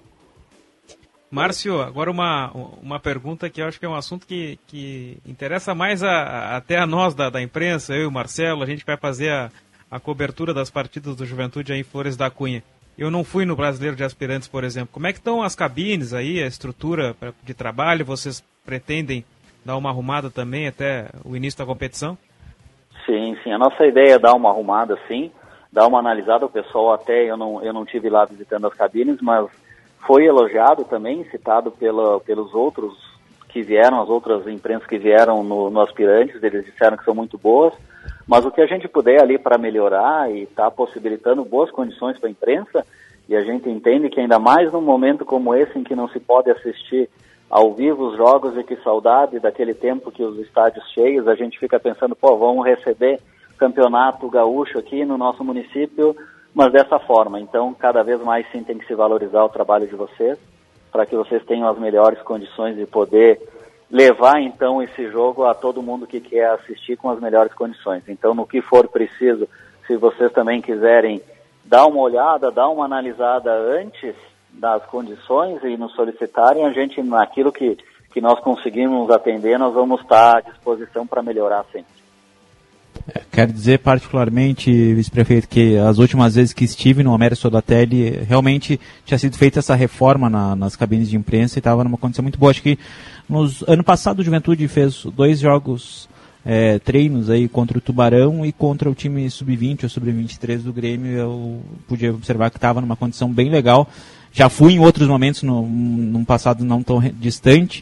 Márcio, agora uma pergunta que eu acho que é um assunto que interessa mais até a nós da imprensa, eu e o Marcelo, a gente vai fazer a cobertura das partidas do Juventude aí em Flores da Cunha. Eu não fui no Brasileiro de Aspirantes, por exemplo. Como é que estão as cabines aí, a estrutura de trabalho? Vocês pretendem dar uma arrumada também até o início da competição? Sim. A nossa ideia é dar uma arrumada, sim, dar uma analisada. O pessoal até, eu não tive lá visitando as cabines, mas foi elogiado também, citado pelos outros que vieram, as outras imprensas que vieram no Aspirantes, eles disseram que são muito boas. Mas o que a gente puder ali para melhorar e está possibilitando boas condições para a imprensa, e a gente entende que ainda mais num momento como esse em que não se pode assistir ao vivo os jogos e que saudade daquele tempo que os estádios cheios, a gente fica pensando, vamos receber campeonato gaúcho aqui no nosso município, mas dessa forma. Então, cada vez mais sim tem que se valorizar o trabalho de vocês, para que vocês tenham as melhores condições de poder levar então esse jogo a todo mundo que quer assistir com as melhores condições. Então, no que for preciso, se vocês também quiserem dar uma olhada, dar uma analisada antes das condições e nos solicitarem, a gente, naquilo que nós conseguimos atender, nós vamos estar à disposição para melhorar sempre. Quero dizer particularmente, vice-prefeito, que as últimas vezes que estive no Homero Solatelli, realmente tinha sido feita essa reforma nas cabines de imprensa e estava numa condição muito boa. Acho que ano passado o Juventude fez 2 jogos, treinos aí contra o Tubarão e contra o time sub-20 ou sub-23 do Grêmio. Eu podia observar que estava numa condição bem legal. Já fui em outros momentos, num passado não tão distante.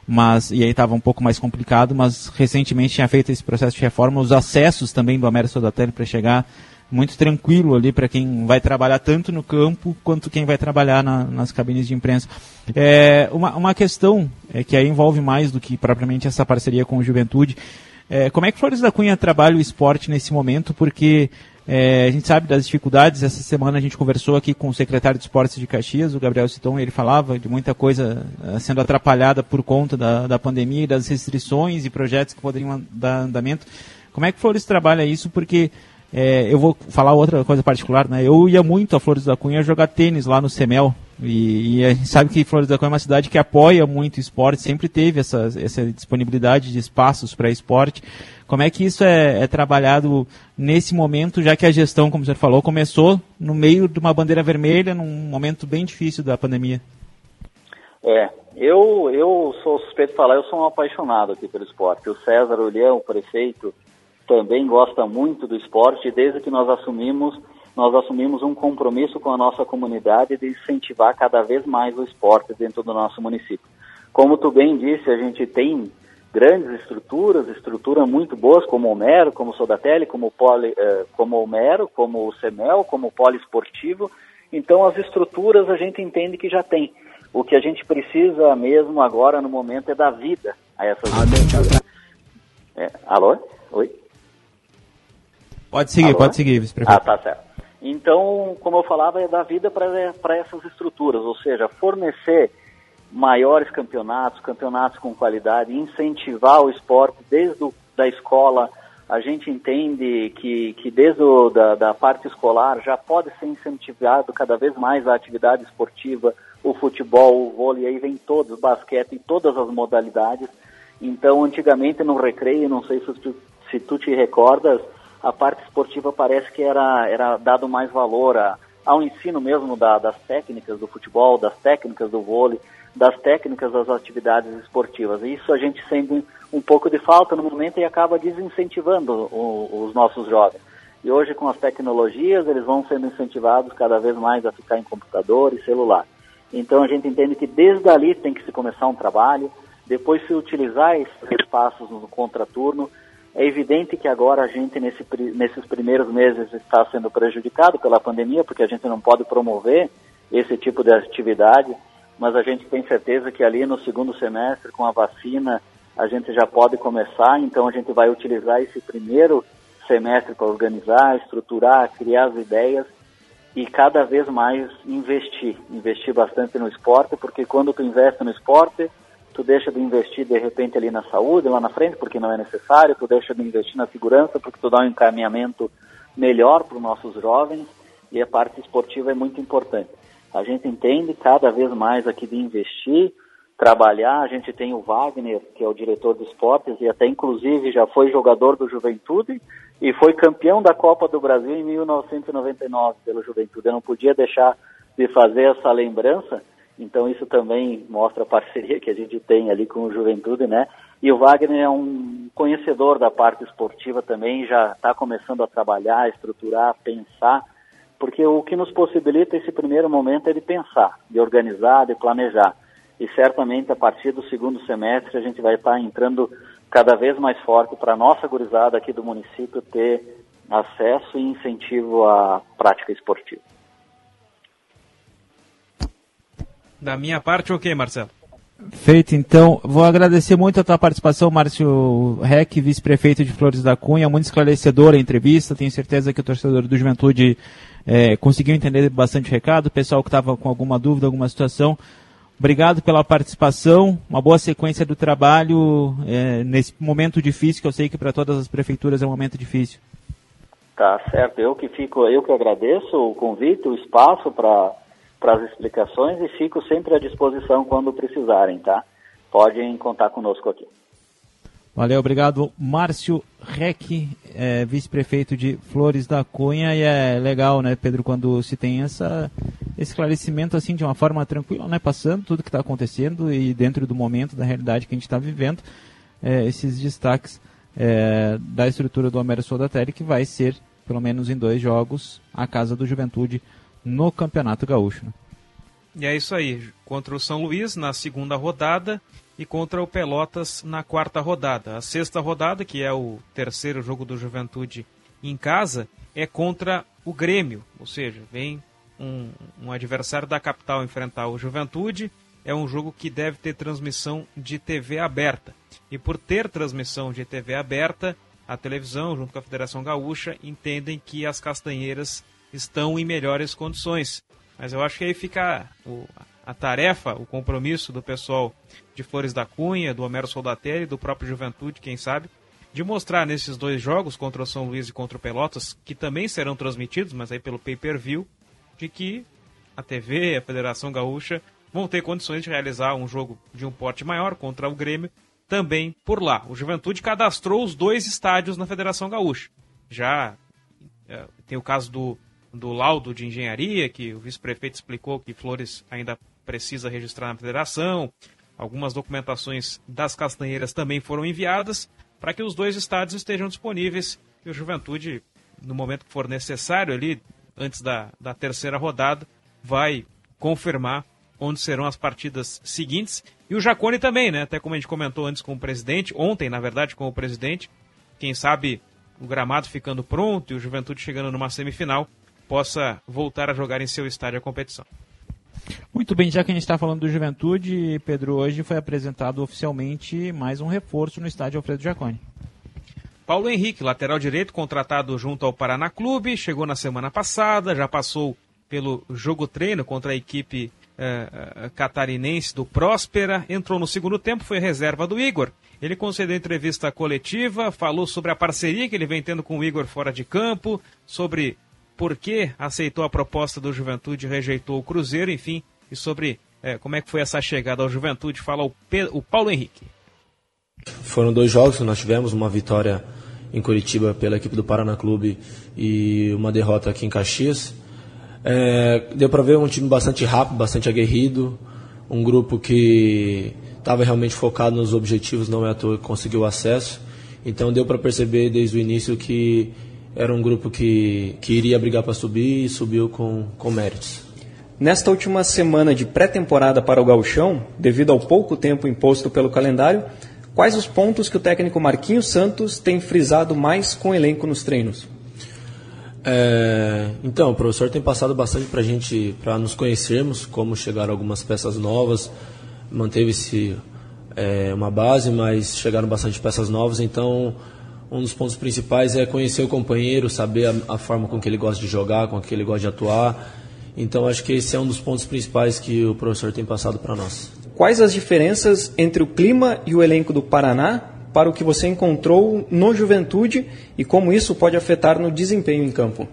e aí estava um pouco mais complicado, mas recentemente tinha feito esse processo de reforma, os acessos também do Américo Soldatelli para chegar muito tranquilo ali para quem vai trabalhar tanto no campo quanto quem vai trabalhar nas cabines de imprensa. Uma questão que aí envolve mais do que propriamente essa parceria com o Juventude, como é que Flores da Cunha trabalha o esporte nesse momento, porque a gente sabe das dificuldades. Essa semana a gente conversou aqui com o secretário de Esportes de Caxias, o Gabriel Citon, e ele falava de muita coisa sendo atrapalhada por conta da pandemia e das restrições e projetos que poderiam dar andamento. Como é que Flores trabalha isso? Porque eu vou falar outra coisa particular, né? Eu ia muito a Flores da Cunha jogar tênis lá no CEMEL, e a gente sabe que Flores da Cunha é uma cidade que apoia muito o esporte, sempre teve essa disponibilidade de espaços para esporte. Como é que isso é trabalhado nesse momento, já que a gestão, como o senhor falou, começou no meio de uma bandeira vermelha, num momento bem difícil da pandemia? Eu sou suspeito de falar, eu sou um apaixonado aqui pelo esporte. O César Olhão, o prefeito, também gosta muito do esporte, e desde que nós assumimos um compromisso com a nossa comunidade de incentivar cada vez mais o esporte dentro do nosso município. Como tu bem disse, a gente tem grandes estruturas muito boas, como o Homero, como o Soldatelli, como o Homero, como o CEMEL, como o Poliesportivo. Então as estruturas a gente entende que já tem. O que a gente precisa mesmo agora no momento é dar vida a essas estruturas. Alô? Oi? Pode seguir, vice-prefeito. Tá certo. Então, como eu falava, é dar vida para essas estruturas, ou seja, fornecer maiores campeonatos com qualidade, incentivar o esporte desde da escola. A gente entende que desde da parte escolar já pode ser incentivado cada vez mais a atividade esportiva, o futebol, o vôlei, aí vem todos, o basquete e todas as modalidades. Então, antigamente no recreio, não sei se tu te recordas, a parte esportiva parece que era dado mais valor ao ensino mesmo das técnicas do futebol, das técnicas do vôlei, das técnicas das atividades esportivas. E isso a gente sente um pouco de falta no momento e acaba desincentivando os nossos jovens. E hoje, com as tecnologias, eles vão sendo incentivados cada vez mais a ficar em computador e celular. Então a gente entende que desde ali tem que se começar um trabalho, depois se utilizar esses espaços no contraturno. É evidente que agora a gente, nesses primeiros meses, está sendo prejudicado pela pandemia, porque a gente não pode promover esse tipo de atividade, mas a gente tem certeza que ali no segundo semestre, com a vacina, a gente já pode começar. Então a gente vai utilizar esse primeiro semestre para organizar, estruturar, criar as ideias e cada vez mais investir bastante no esporte, porque quando tu investe no esporte, tu deixa de investir de repente ali na saúde, lá na frente, porque não é necessário, tu deixa de investir na segurança, porque tu dá um encaminhamento melhor para os nossos jovens, e a parte esportiva é muito importante. A gente entende cada vez mais aqui de investir, trabalhar. A gente tem o Wagner, que é o diretor de esportes, e até inclusive já foi jogador do Juventude e foi campeão da Copa do Brasil em 1999 pelo Juventude. Eu não podia deixar de fazer essa lembrança. Então isso também mostra a parceria que a gente tem ali com o Juventude, né? E o Wagner é um conhecedor da parte esportiva também, já está começando a trabalhar, estruturar, pensar, porque o que nos possibilita esse primeiro momento é de pensar, de organizar, de planejar. E certamente a partir do segundo semestre a gente vai estar entrando cada vez mais forte para a nossa gurizada aqui do município ter acesso e incentivo à prática esportiva. Da minha parte, ok, Marcelo? Feito, então. Vou agradecer muito a tua participação, Márcio Reck, vice-prefeito de Flores da Cunha. Muito esclarecedora a entrevista. Tenho certeza que o torcedor do Juventude conseguiu entender bastante o recado. O pessoal que estava com alguma dúvida, alguma situação. Obrigado pela participação. Uma boa sequência do trabalho nesse momento difícil, que eu sei que para todas as prefeituras é um momento difícil. Tá certo. Eu que agradeço o convite, o espaço para as explicações e fico sempre à disposição quando precisarem, tá? Podem contar conosco aqui. Valeu, obrigado. Márcio Reck, vice-prefeito de Flores da Cunha, e é legal, né, Pedro, quando se tem esse esclarecimento assim de uma forma tranquila, né, passando tudo que está acontecendo e dentro do momento, da realidade que a gente está vivendo, esses destaques da estrutura do Américo Soldatelli, que vai ser, pelo menos em 2 jogos, a casa do Juventude no Campeonato Gaúcho. Né? E é isso aí, contra o São Luís, na segunda rodada, e contra o Pelotas na 4ª rodada. A 6ª rodada, que é o terceiro jogo do Juventude em casa, é contra o Grêmio, ou seja, vem um adversário da capital enfrentar o Juventude. É um jogo que deve ter transmissão de TV aberta. E por ter transmissão de TV aberta, a televisão, junto com a Federação Gaúcha, entendem que as Castanheiras estão em melhores condições. Mas eu acho que aí fica a tarefa, o compromisso do pessoal de Flores da Cunha, do Homero Soldatelli, do próprio Juventude, quem sabe, de mostrar nesses 2 jogos, contra o São Luís e contra o Pelotas, que também serão transmitidos, mas aí pelo pay-per-view, de que a TV, a Federação Gaúcha, vão ter condições de realizar um jogo de um porte maior contra o Grêmio, também por lá. O Juventude cadastrou os 2 estádios na Federação Gaúcha. Já tem o caso do laudo de engenharia, que o vice-prefeito explicou que Flores ainda precisa registrar na federação. Algumas documentações das Castanheiras também foram enviadas para que os 2 estádios estejam disponíveis e o Juventude, no momento que for necessário, ali, antes da 3ª rodada, vai confirmar onde serão as partidas seguintes. E o Jacone também, né? Até como a gente comentou antes com o presidente, ontem, na verdade, com o presidente, quem sabe o gramado ficando pronto e o Juventude chegando numa semifinal, possa voltar a jogar em seu estádio a competição. Muito bem, já que a gente está falando do Juventude, Pedro, hoje foi apresentado oficialmente mais um reforço no estádio Alfredo Jacone. Paulo Henrique, lateral direito, contratado junto ao Paraná Clube, chegou na semana passada, já passou pelo jogo-treino contra a equipe catarinense do Próspera, entrou no segundo tempo, foi reserva do Igor. Ele concedeu entrevista coletiva, falou sobre a parceria que ele vem tendo com o Igor fora de campo, sobre por que aceitou a proposta do Juventude e rejeitou o Cruzeiro, enfim, e sobre como é que foi essa chegada ao Juventude, fala o Paulo Henrique. Foram 2 jogos que nós tivemos, uma vitória em Curitiba pela equipe do Paraná Clube e uma derrota aqui em Caxias. Deu para ver um time bastante rápido, bastante aguerrido, um grupo que estava realmente focado nos objetivos, não é à toa que conseguiu o acesso. Então deu para perceber desde o início que era um grupo que iria brigar para subir e subiu com méritos. Nesta última semana de pré-temporada para o Gauchão, devido ao pouco tempo imposto pelo calendário, quais os pontos que o técnico Marquinhos Santos tem frisado mais com o elenco nos treinos? Então, o professor tem passado bastante para a gente, para nos conhecermos, como chegaram algumas peças novas, manteve-se uma base, mas chegaram bastante peças novas, então um dos pontos principais é conhecer o companheiro, saber a forma com que ele gosta de jogar, com que ele gosta de atuar. Então acho que esse é um dos pontos principais que o professor tem passado para nós. Quais as diferenças entre o clima e o elenco do Paraná para o que você encontrou no Juventude e como isso pode afetar no desempenho em campo?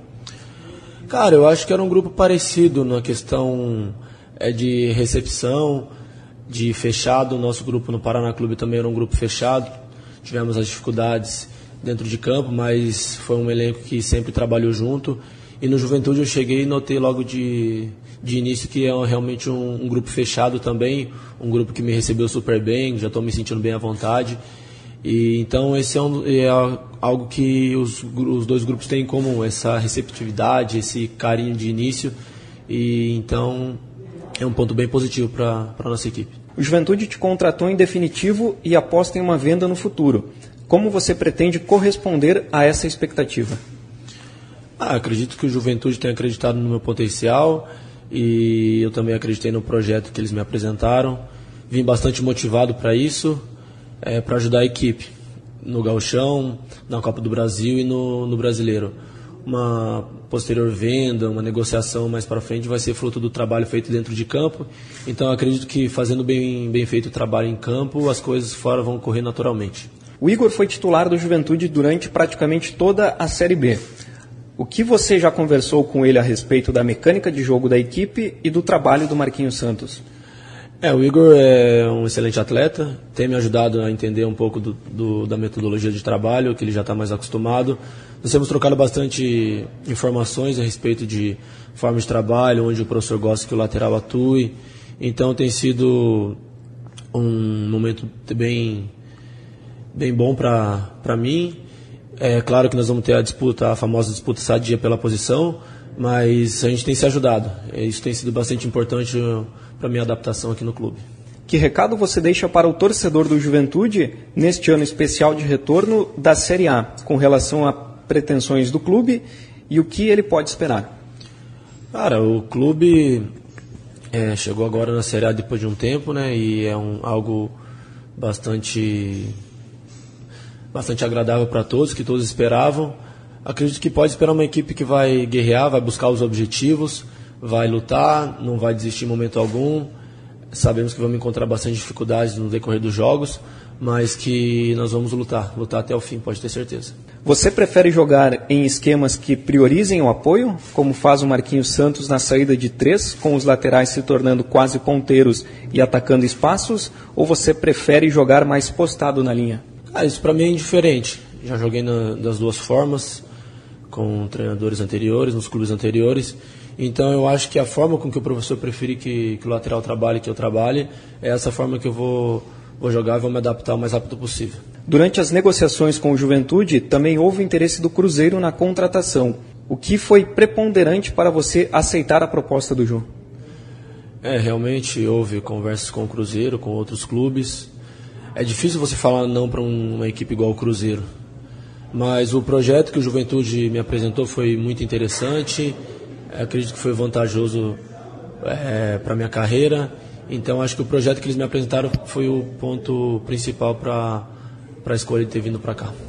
Cara, eu acho que era um grupo parecido na questão de recepção, de fechado. O nosso grupo no Paraná Clube também era um grupo fechado. Tivemos as dificuldades dentro de campo, mas foi um elenco que sempre trabalhou junto. E no Juventude eu cheguei e notei logo de início que é realmente um grupo fechado também, um grupo que me recebeu super bem, já estou me sentindo bem à vontade. E então esse é algo que os 2 grupos têm em comum, essa receptividade, esse carinho de início. E então é um ponto bem positivo para a nossa equipe. O Juventude te contratou em definitivo e aposta em uma venda no futuro. Como você pretende corresponder a essa expectativa? Acredito que o Juventude tem acreditado no meu potencial e eu também acreditei no projeto que eles me apresentaram. Vim bastante motivado para isso, para ajudar a equipe no Gauchão, na Copa do Brasil e no Brasileiro. Uma posterior venda, uma negociação mais para frente vai ser fruto do trabalho feito dentro de campo. Então acredito que fazendo bem feito o trabalho em campo, as coisas fora vão correr naturalmente. O Igor foi titular do Juventude durante praticamente toda a Série B. O que você já conversou com ele a respeito da mecânica de jogo da equipe e do trabalho do Marquinhos Santos? O Igor é um excelente atleta, tem me ajudado a entender um pouco da metodologia de trabalho, que ele já está mais acostumado. Nós temos trocado bastante informações a respeito de forma de trabalho, onde o professor gosta que o lateral atue. Então tem sido um momento bem bom para mim. É claro que nós vamos ter a famosa disputa sadia pela posição, mas a gente tem se ajudado. Isso tem sido bastante importante para a minha adaptação aqui no clube. Que recado você deixa para o torcedor do Juventude neste ano especial de retorno da Série A, com relação a pretensões do clube e o que ele pode esperar? Cara, o clube chegou agora na Série A depois de um tempo, né? E é algo bastante agradável para todos, que todos esperavam. Acredito que pode esperar uma equipe que vai guerrear, vai buscar os objetivos, vai lutar, não vai desistir em momento algum. Sabemos que vamos encontrar bastante dificuldades no decorrer dos jogos, mas que nós vamos lutar até o fim, pode ter certeza. Você prefere jogar em esquemas que priorizem o apoio, como faz o Marquinhos Santos na saída de 3, com os laterais se tornando quase ponteiros e atacando espaços, ou você prefere jogar mais postado na linha? Isso para mim é indiferente. Já joguei das duas formas, com treinadores anteriores, nos clubes anteriores. Então eu acho que a forma com que o professor preferir que o lateral trabalhe, que eu trabalhe, é essa forma que eu vou jogar e vou me adaptar o mais rápido possível. Durante as negociações com o Juventude, também houve interesse do Cruzeiro na contratação. O que foi preponderante para você aceitar a proposta do Ju? Realmente houve conversas com o Cruzeiro, com outros clubes. É difícil você falar não para uma equipe igual o Cruzeiro. Mas o projeto que o Juventude me apresentou foi muito interessante. Acredito que foi vantajoso para a minha carreira. Então acho que o projeto que eles me apresentaram foi o ponto principal para a escolha de ter vindo para cá.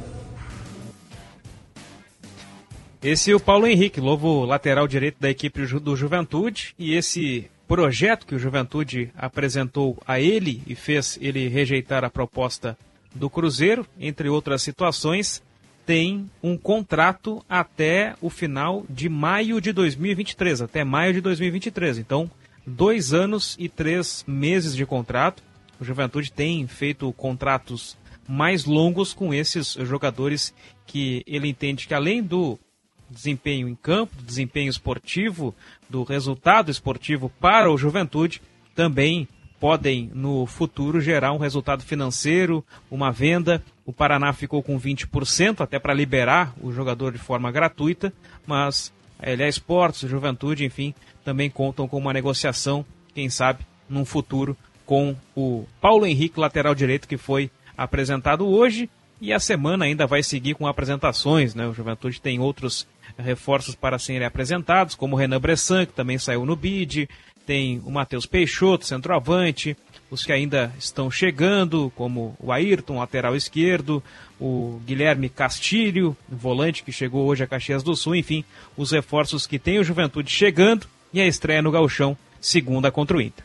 Esse é o Paulo Henrique, novo lateral direito da equipe do Juventude, e esse projeto que o Juventude apresentou a ele e fez ele rejeitar a proposta do Cruzeiro, entre outras situações, tem um contrato até o final de maio de 2023, até maio de 2023. Então, 2 anos e 3 meses de contrato. O Juventude tem feito contratos mais longos com esses jogadores que ele entende que, além do desempenho em campo, do desempenho esportivo, do resultado esportivo para o Juventude, também podem no futuro gerar um resultado financeiro, uma venda. O Paraná ficou com 20% até para liberar o jogador de forma gratuita, mas a LA Esportes, Juventude, enfim, também contam com uma negociação, quem sabe, num futuro, com o Paulo Henrique, lateral direito, que foi apresentado hoje, e a semana ainda vai seguir com apresentações, né? O Juventude tem outros reforços para serem apresentados, como o Renan Bressan, que também saiu no bid, tem o Matheus Peixoto, centroavante, os que ainda estão chegando, como o Ayrton, lateral esquerdo, o Guilherme Castilho, volante que chegou hoje a Caxias do Sul, enfim, os reforços que tem o Juventude chegando e a estreia no Gauchão, segunda contra o Inter.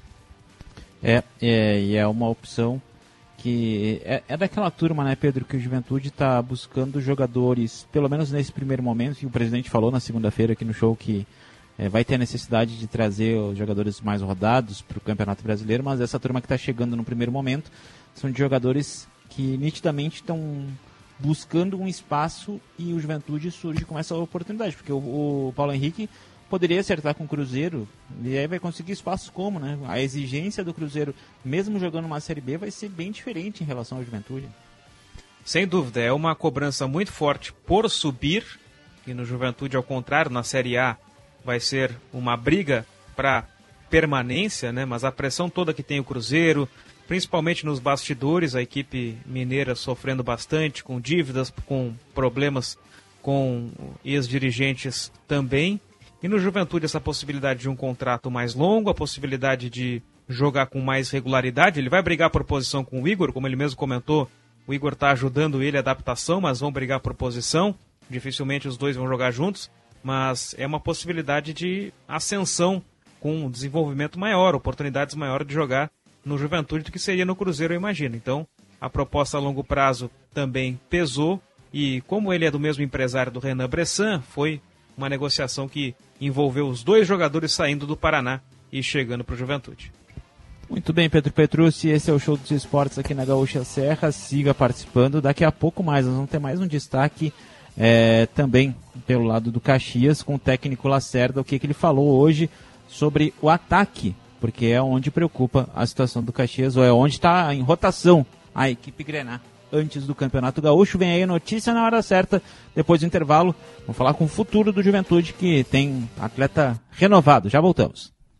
E é uma opção que é daquela turma, né, Pedro, que o Juventude está buscando jogadores, pelo menos nesse primeiro momento, e o presidente falou na segunda-feira aqui no show que vai ter a necessidade de trazer os jogadores mais rodados para o Campeonato Brasileiro, mas essa turma que está chegando no primeiro momento são de jogadores que nitidamente estão buscando um espaço, e o Juventude surge com essa oportunidade, porque o Paulo Henrique poderia acertar com o Cruzeiro, e aí vai conseguir espaços como, né? A exigência do Cruzeiro, mesmo jogando uma Série B, vai ser bem diferente em relação ao Juventude. Sem dúvida, é uma cobrança muito forte por subir, e no Juventude, ao contrário, na Série A, vai ser uma briga para permanência, né? Mas a pressão toda que tem o Cruzeiro, principalmente nos bastidores, a equipe mineira sofrendo bastante, com dívidas, com problemas com ex-dirigentes também. E no Juventude essa possibilidade de um contrato mais longo, a possibilidade de jogar com mais regularidade. Ele vai brigar por posição com o Igor, como ele mesmo comentou, o Igor está ajudando ele a adaptação, mas vão brigar por posição. Dificilmente os dois vão jogar juntos, mas é uma possibilidade de ascensão com um desenvolvimento maior, oportunidades maiores de jogar no Juventude do que seria no Cruzeiro, eu imagino. Então, a proposta a longo prazo também pesou, e como ele é do mesmo empresário do Renan Bressan, foi uma negociação que envolveu os dois jogadores saindo do Paraná e chegando para o Juventude. Muito bem, Pedro Petrucci, esse é o Show dos Esportes aqui na Gaúcha Serra, siga participando, daqui a pouco mais, nós vamos ter mais um destaque também pelo lado do Caxias, com o técnico Lacerda, o que ele falou hoje sobre o ataque, porque é onde preocupa a situação do Caxias, ou é onde está em rotação a equipe Grená antes do Campeonato Gaúcho. Vem aí a notícia na hora certa, depois do intervalo. Vamos falar com o futuro do Juventude, que tem atleta renovado. Já voltamos.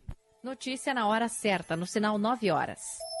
Notícia na hora certa, no sinal 9 horas.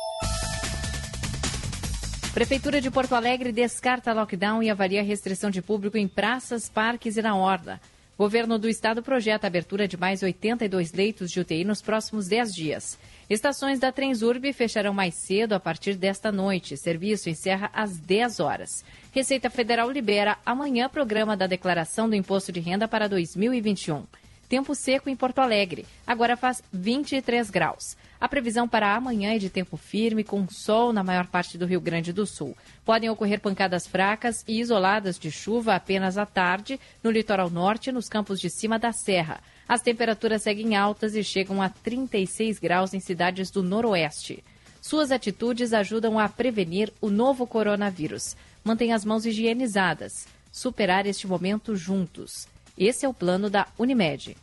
Prefeitura de Porto Alegre descarta lockdown e avalia restrição de público em praças, parques e na orla. Governo do Estado projeta a abertura de mais 82 leitos de UTI nos próximos 10 dias. Estações da Transurb fecharão mais cedo a partir desta noite. Serviço encerra às 10 horas. Receita Federal libera amanhã programa da declaração do Imposto de Renda para 2021. Tempo seco em Porto Alegre. Agora faz 23 graus. A previsão para amanhã é de tempo firme, com sol na maior parte do Rio Grande do Sul. Podem ocorrer pancadas fracas e isoladas de chuva apenas à tarde no litoral norte e nos campos de cima da serra. As temperaturas seguem altas e chegam a 36 graus em cidades do noroeste. Suas atitudes ajudam a prevenir o novo coronavírus. Mantenha as mãos higienizadas. Superar este momento juntos. Esse é o plano da Unimed.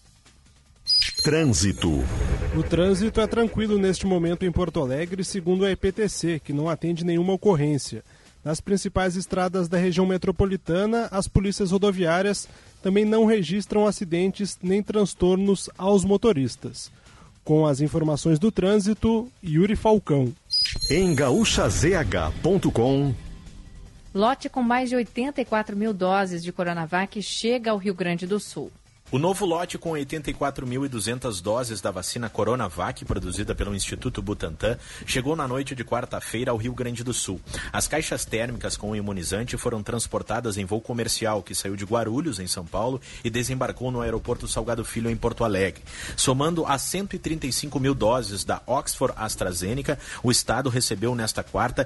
Trânsito. O trânsito é tranquilo neste momento em Porto Alegre, segundo a EPTC, que não atende nenhuma ocorrência. Nas principais estradas da região metropolitana, as polícias rodoviárias também não registram acidentes nem transtornos aos motoristas. Com as informações do trânsito, Yuri Falcão. Em gaúchazh.com. Lote com mais de 84 mil doses de Coronavac chega ao Rio Grande do Sul. O novo lote com 84.200 doses da vacina Coronavac, produzida pelo Instituto Butantan, chegou na noite de quarta-feira ao Rio Grande do Sul. As caixas térmicas com o imunizante foram transportadas em voo comercial, que saiu de Guarulhos, em São Paulo, e desembarcou no aeroporto Salgado Filho, em Porto Alegre. Somando as 135 mil doses da Oxford AstraZeneca, o Estado recebeu nesta quarta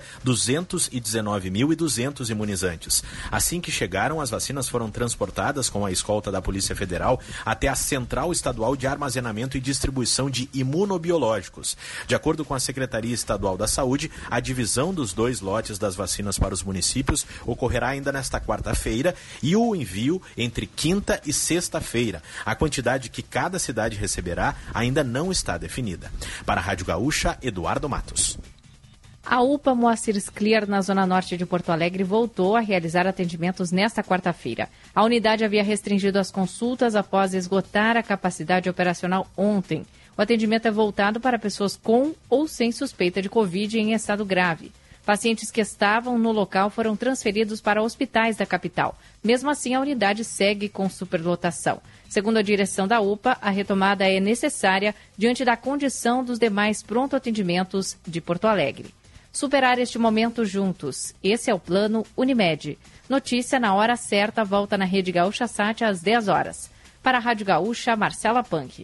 219.200 imunizantes. Assim que chegaram, as vacinas foram transportadas com a escolta da Polícia Federal até a Central Estadual de Armazenamento e Distribuição de Imunobiológicos. De acordo com a Secretaria Estadual da Saúde, a divisão dos 2 lotes das vacinas para os municípios ocorrerá ainda nesta quarta-feira e o envio entre quinta e sexta-feira. A quantidade que cada cidade receberá ainda não está definida. Para a Rádio Gaúcha, Eduardo Matos. A UPA Moacir Scliar, na zona norte de Porto Alegre, voltou a realizar atendimentos nesta quarta-feira. A unidade havia restringido as consultas após esgotar a capacidade operacional ontem. O atendimento é voltado para pessoas com ou sem suspeita de Covid em estado grave. Pacientes que estavam no local foram transferidos para hospitais da capital. Mesmo assim, a unidade segue com superlotação. Segundo a direção da UPA, a retomada é necessária diante da condição dos demais pronto-atendimentos de Porto Alegre. Superar este momento juntos. Esse é o plano Unimed. Notícia na hora certa, volta na Rede Gaúcha Sat às 10 horas. Para a Rádio Gaúcha, Marcela Punk.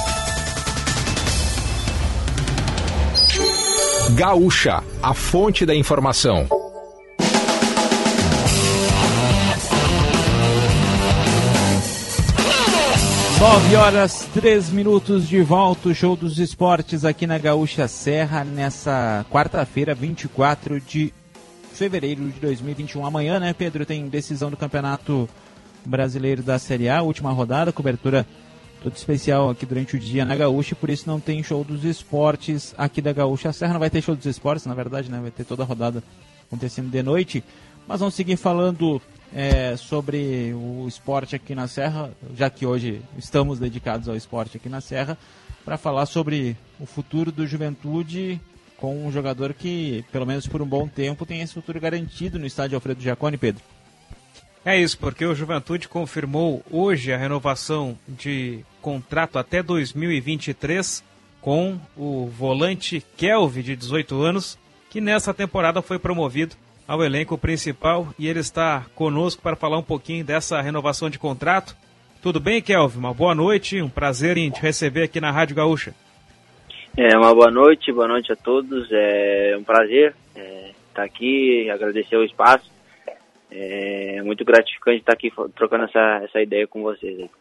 Gaúcha, a fonte da informação. 9 horas 3 minutos de volta, o show dos esportes aqui na Gaúcha Serra, nessa quarta-feira, 24 de fevereiro de 2021. Amanhã, né, Pedro, tem decisão do Campeonato Brasileiro da Série A, última rodada, cobertura toda especial aqui durante o dia na Gaúcha, e por isso não tem show dos esportes aqui da Gaúcha Serra. Não vai ter show dos esportes, na verdade, né, vai ter toda a rodada acontecendo de noite, mas vamos seguir falando sobre o esporte aqui na Serra, já que hoje estamos dedicados ao esporte aqui na Serra, para falar sobre o futuro do Juventude, com um jogador que, pelo menos por um bom tempo, tem esse futuro garantido no estádio Alfredo Jaconi, Pedro. É isso, porque o Juventude confirmou hoje a renovação de contrato até 2023 com o volante Kelvin, de 18 anos, que nessa temporada foi promovido ao elenco principal, e ele está conosco para falar um pouquinho dessa renovação de contrato. Tudo bem, Kelvin? Uma boa noite, um prazer em te receber aqui na Rádio Gaúcha. Uma boa noite a todos, é um prazer estar aqui, agradecer o espaço, é muito gratificante estar aqui trocando essa ideia com vocês aí.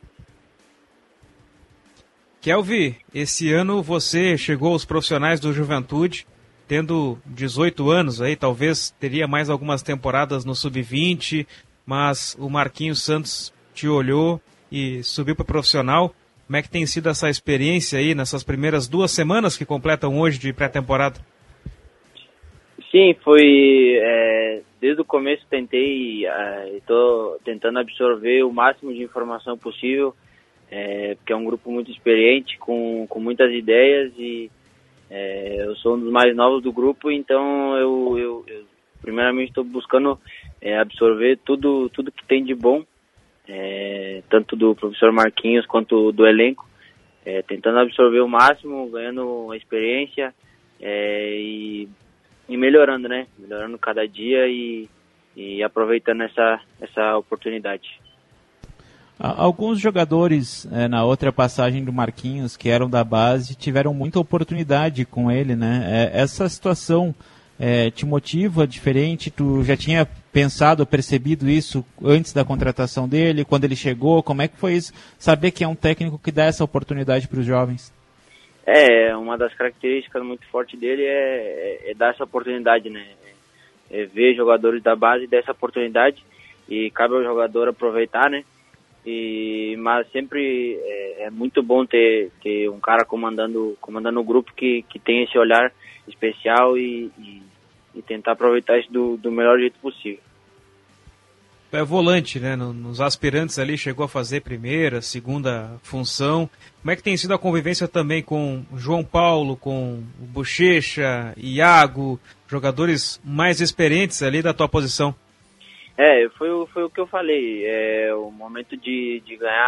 Kelvin, esse ano você chegou aos profissionais do Juventude tendo 18 anos, aí talvez teria mais algumas temporadas no Sub-20, mas o Marquinhos Santos te olhou e subiu para o profissional. Como é que tem sido essa experiência aí nessas primeiras 2 semanas que completam hoje de pré-temporada? Sim, foi desde o começo estou tentando absorver o máximo de informação possível porque é um grupo muito experiente, com muitas ideias, e eu sou um dos mais novos do grupo, então eu primeiramente estou buscando absorver tudo que tem de bom, tanto do professor Marquinhos quanto do elenco, tentando absorver o máximo, ganhando uma experiência e melhorando, né? Melhorando cada dia e aproveitando essa oportunidade. Alguns jogadores na outra passagem do Marquinhos, que eram da base, tiveram muita oportunidade com ele, né? Essa situação te motiva diferente? Tu já tinha pensado, percebido isso antes da contratação dele, quando ele chegou? Como é que foi isso? Saber que é um técnico que dá essa oportunidade para os jovens? Uma das características muito fortes dele é dar essa oportunidade, né? Ver jogadores da base dar essa oportunidade, e cabe ao jogador aproveitar, né? Mas sempre é muito bom ter um cara comandando o grupo que tem esse olhar especial e tentar aproveitar isso do melhor jeito possível. É volante, né? Nos aspirantes ali chegou a fazer primeira, segunda função. Como é que tem sido a convivência também com o João Paulo, com o Bochecha, Iago, jogadores mais experientes ali da tua posição? Foi o que eu falei. O momento de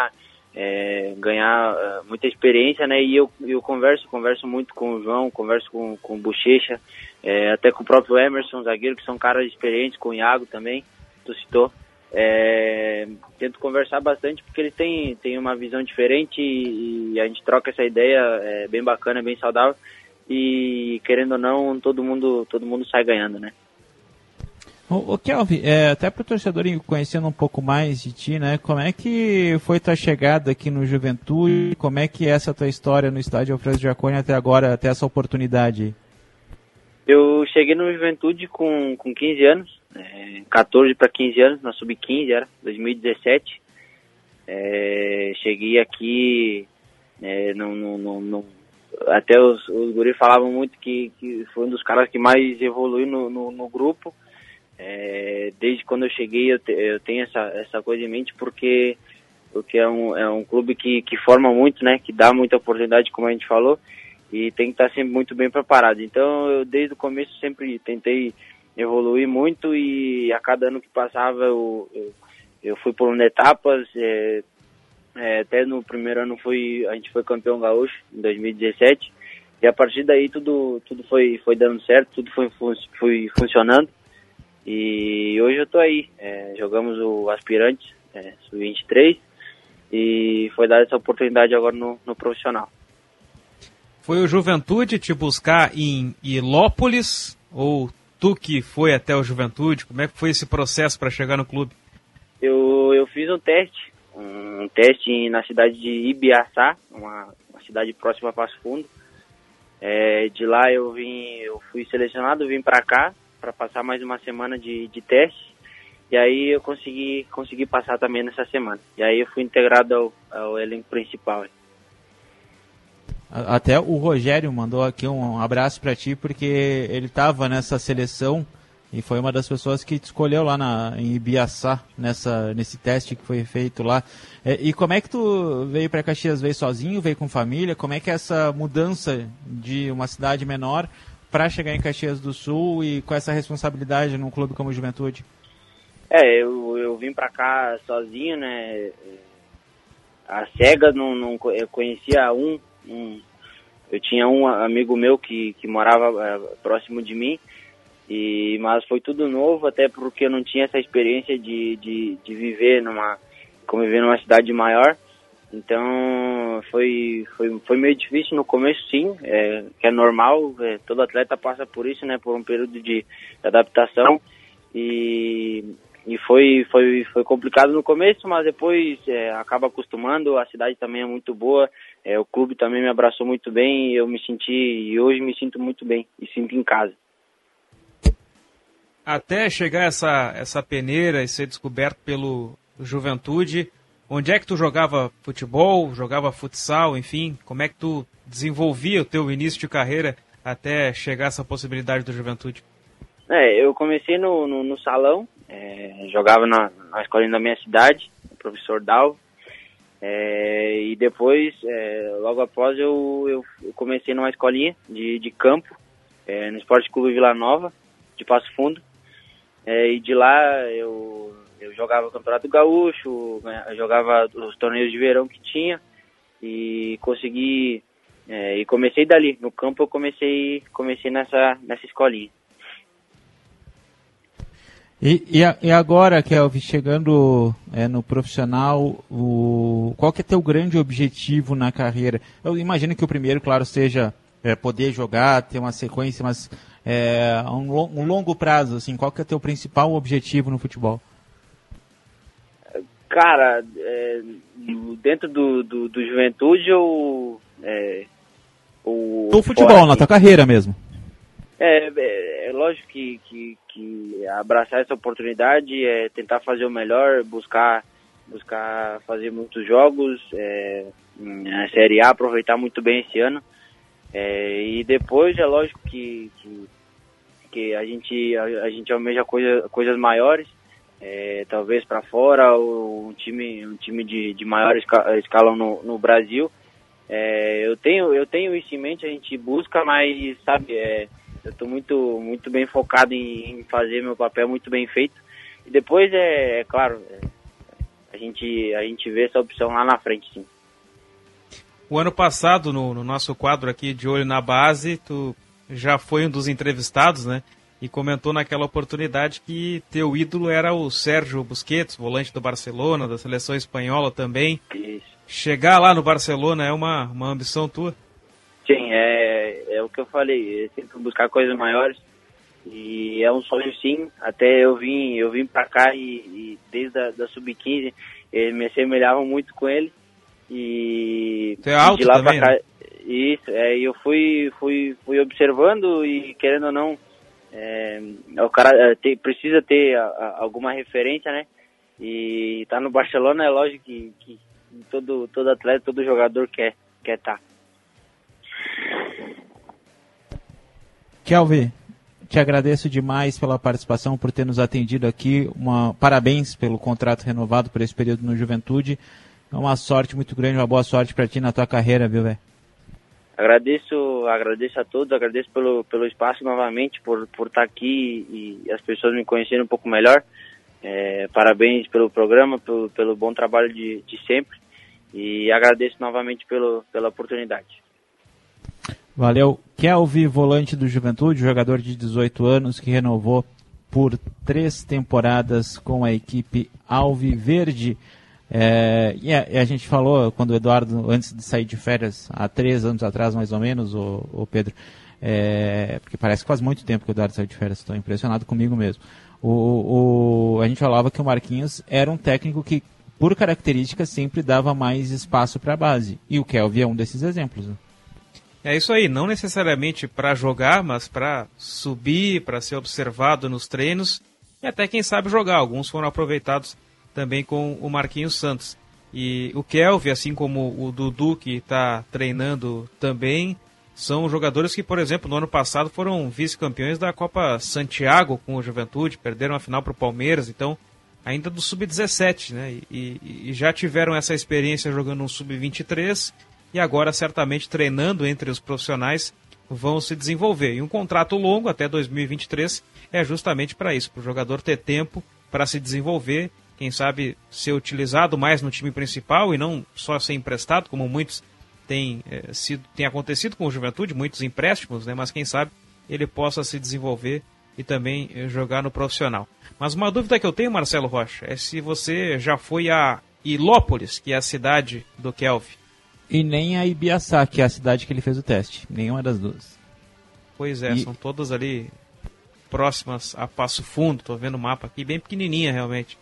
ganhar muita experiência, né? E eu converso muito com o João, converso com o Bochecha, até com o próprio Emerson, zagueiro, que são caras experientes, com o Iago também, tu citou. Tento conversar bastante porque eles têm uma visão diferente e a gente troca essa ideia bem bacana, bem saudável, e querendo ou não, todo mundo sai ganhando, né? Ô Kelvin, até para o torcedor conhecendo um pouco mais de ti, né? Como é que foi tua chegada aqui no Juventude? Como é que é essa tua história no estádio Alfredo Jaconi até agora, até essa oportunidade? Eu cheguei no Juventude com 15 anos, 14 para 15 anos, na Sub-15 era, 2017. Cheguei aqui, até os guris falavam muito que foi um dos caras que mais evoluiu no grupo. Desde quando eu cheguei eu tenho essa coisa em mente, porque é um clube que forma muito, né, que dá muita oportunidade, como a gente falou, e tem que estar sempre muito bem preparado. Então eu desde o começo sempre tentei evoluir muito, e a cada ano que passava eu fui por etapas. Até no primeiro ano a gente foi campeão gaúcho em 2017, e a partir daí tudo foi dando certo, tudo foi funcionando. E hoje eu tô aí, jogamos o Aspirantes, Sub-23, e foi dada essa oportunidade agora no profissional. Foi o Juventude te buscar em Ilópolis, ou tu que foi até o Juventude? Como é que foi esse processo para chegar no clube? Eu fiz um teste na cidade de Ibiaçá, uma cidade próxima a Passo Fundo. De lá eu fui selecionado, vim para cá para passar mais uma semana de teste, e aí eu consegui passar também nessa semana. E aí eu fui integrado ao elenco principal. Até o Rogério mandou aqui um abraço para ti, porque ele estava nessa seleção e foi uma das pessoas que te escolheu lá em Ibiaçá, nesse teste que foi feito lá. E como é que tu veio para Caxias? Veio sozinho, veio com família? Como é que é essa mudança de uma cidade menor para chegar em Caxias do Sul e com essa responsabilidade num clube como o Juventude? Eu vim para cá sozinho, né? A cegas, eu conhecia eu tinha um amigo meu que morava próximo de mim, mas foi tudo novo, até porque eu não tinha essa experiência de conviver numa cidade maior. Então foi meio difícil no começo, sim, que é normal, todo atleta passa por isso, né, por um período de adaptação, e foi complicado no começo, mas depois acaba acostumando. A cidade também é muito boa, o clube também me abraçou muito bem, e hoje me sinto muito bem e sinto em casa. Até chegar essa peneira e ser descoberto pelo Juventude, onde é que tu jogava futebol, jogava futsal, enfim, como é que tu desenvolvia o teu início de carreira até chegar essa possibilidade do Juventude? Eu comecei no salão, jogava na escolinha da minha cidade, o professor Dalvo. E depois, logo após, eu comecei numa escolinha de campo, no Esporte Clube Vila Nova, de Passo Fundo. E de lá eu jogava o Campeonato Gaúcho, eu jogava os torneios de verão que tinha e consegui... e comecei dali, no campo eu comecei nessa escolinha. E agora, Kelvin, chegando no profissional, qual que é teu grande objetivo na carreira? Eu imagino que o primeiro, claro, seja poder jogar, ter uma sequência, mas um longo prazo, assim, qual que é teu principal objetivo no futebol? Cara, dentro do Juventude ou do futebol, na tua carreira mesmo. É lógico que abraçar essa oportunidade, tentar fazer o melhor, buscar fazer muitos jogos, a Série A, aproveitar muito bem esse ano. E depois é lógico que a gente almeja coisas maiores, talvez para fora, ou um time de maior escala no Brasil. Eu tenho isso em mente, a gente busca, mas sabe, eu estou muito bem focado em fazer meu papel muito bem feito. E depois, claro, a gente vê essa opção lá na frente, sim. O ano passado, no nosso quadro aqui de Olho na Base, tu já foi um dos entrevistados, né? E comentou naquela oportunidade que teu ídolo era o Sérgio Busquets, volante do Barcelona, da seleção espanhola também. Isso. Chegar lá no Barcelona é uma ambição tua? Sim, é o que eu falei, sempre buscar coisas maiores, e é um sonho sim. Até eu vim pra cá e desde a Sub-15 me assemelhava muito com ele, e tu é alto de lá também, pra cá, né? Isso, eu fui observando, e querendo ou não, o cara precisa ter alguma referência, né? E tá no Barcelona, é lógico que todo atleta, todo jogador quer estar. Kelvin, te agradeço demais pela participação, por ter nos atendido aqui. Parabéns pelo contrato renovado por esse período no Juventude. É uma sorte muito grande, uma boa sorte para ti na tua carreira, viu, velho? Agradeço a todos, agradeço pelo espaço novamente, por estar aqui e as pessoas me conhecerem um pouco melhor. Parabéns pelo programa, pelo bom trabalho de sempre, e agradeço novamente pela oportunidade. Valeu. Kelvin, volante do Juventude, jogador de 18 anos que renovou por 3 temporadas com a equipe Alviverde. E a gente falou, quando o Eduardo, antes de sair de férias, há 3 anos atrás mais ou menos, o Pedro, porque parece que faz muito tempo que o Eduardo saiu de férias, estou impressionado comigo mesmo. A gente falava que o Marquinhos era um técnico que, por características, sempre dava mais espaço para a base, e o Kelvin é um desses exemplos, né? É isso aí, não necessariamente para jogar, mas para subir, para ser observado nos treinos e até quem sabe jogar. Alguns foram aproveitados também com o Marquinhos Santos. E o Kelvin, assim como o Dudu, que está treinando também, são jogadores que, por exemplo, no ano passado foram vice-campeões da Copa Santiago com o Juventude, perderam a final para o Palmeiras, então ainda do Sub-17, né? E já tiveram essa experiência jogando no Sub-23, e agora certamente treinando entre os profissionais vão se desenvolver. E um contrato longo até 2023 é justamente para isso, para o jogador ter tempo para se desenvolver, quem sabe ser utilizado mais no time principal e não só ser emprestado, como muitos tem acontecido com o Juventude, muitos empréstimos, né? Mas quem sabe ele possa se desenvolver e também jogar no profissional. Mas uma dúvida que eu tenho, Marcelo Rocha, é se você já foi a Ilópolis, que é a cidade do Kelvin. E nem a Ibiaçá, que é a cidade que ele fez o teste. Nenhuma das duas. Pois é, são todas ali próximas a Passo Fundo. Estou vendo o mapa aqui, bem pequenininha realmente.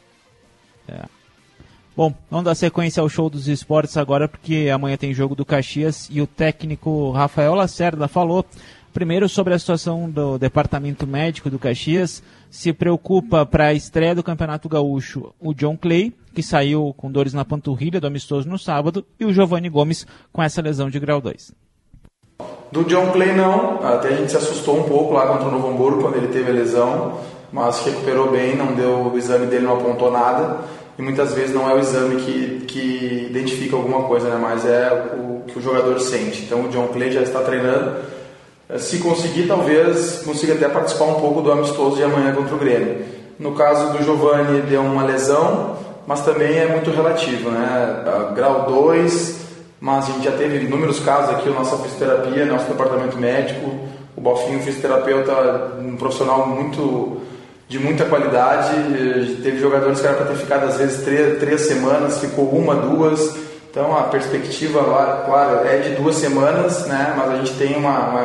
Bom, vamos dar sequência ao show dos esportes agora, porque amanhã tem jogo do Caxias e o técnico Rafael Lacerda falou primeiro sobre a situação do departamento médico do Caxias. Se preocupa para a estreia do Campeonato Gaúcho o John Clay, que saiu com dores na panturrilha do amistoso no sábado, e o Giovanni Gomes com essa lesão de grau 2. Do John Clay não, até a gente se assustou um pouco lá contra o Novo Hamburgo quando ele teve a lesão, mas recuperou bem, o exame dele não apontou nada, e muitas vezes não é o exame que identifica alguma coisa, né? Mas é o que o jogador sente. Então o John Clay já está treinando. Se conseguir, talvez consiga até participar um pouco do amistoso de amanhã contra o Grêmio. No caso do Giovani, ele deu uma lesão, mas também é muito relativo, né? Grau 2, mas a gente já teve inúmeros casos aqui, a nossa fisioterapia, nosso departamento médico, o Bofinho, fisioterapeuta, um profissional de muita qualidade. Teve jogadores que eram para ter ficado às vezes 3 semanas, ficou 1, 2. Então a perspectiva, claro, é de 2 semanas, né? Mas a gente tem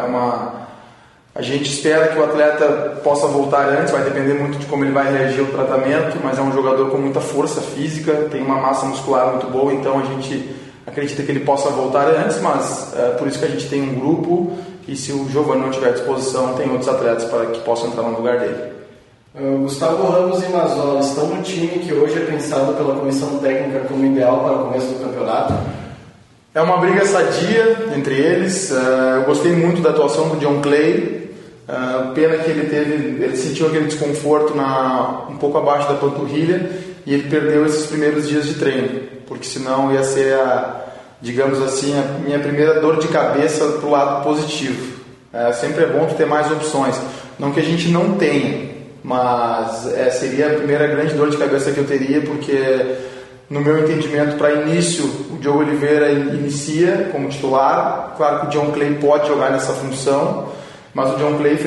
a gente espera que o atleta possa voltar antes, vai depender muito de como ele vai reagir ao tratamento, mas é um jogador com muita força física, tem uma massa muscular muito boa, então a gente acredita que ele possa voltar antes, mas por isso que a gente tem um grupo, e se o Giovani não tiver à disposição, tem outros atletas para que possam entrar no lugar dele. Gustavo Ramos e Mazola estão no time que hoje é pensado pela comissão técnica como ideal para o começo do campeonato? É uma briga sadia entre eles. Eu gostei muito da atuação do John Clay. Pena que ele sentiu aquele desconforto um pouco abaixo da panturrilha e ele perdeu esses primeiros dias de treino, porque senão ia ser, digamos assim, a minha primeira dor de cabeça pro lado positivo. Sempre é bom ter mais opções, não que a gente não tenha, mas seria a primeira grande dor de cabeça que eu teria, porque no meu entendimento, para início, o Diogo Oliveira inicia como titular. Claro que o John Clay pode jogar nessa função, mas o John Clay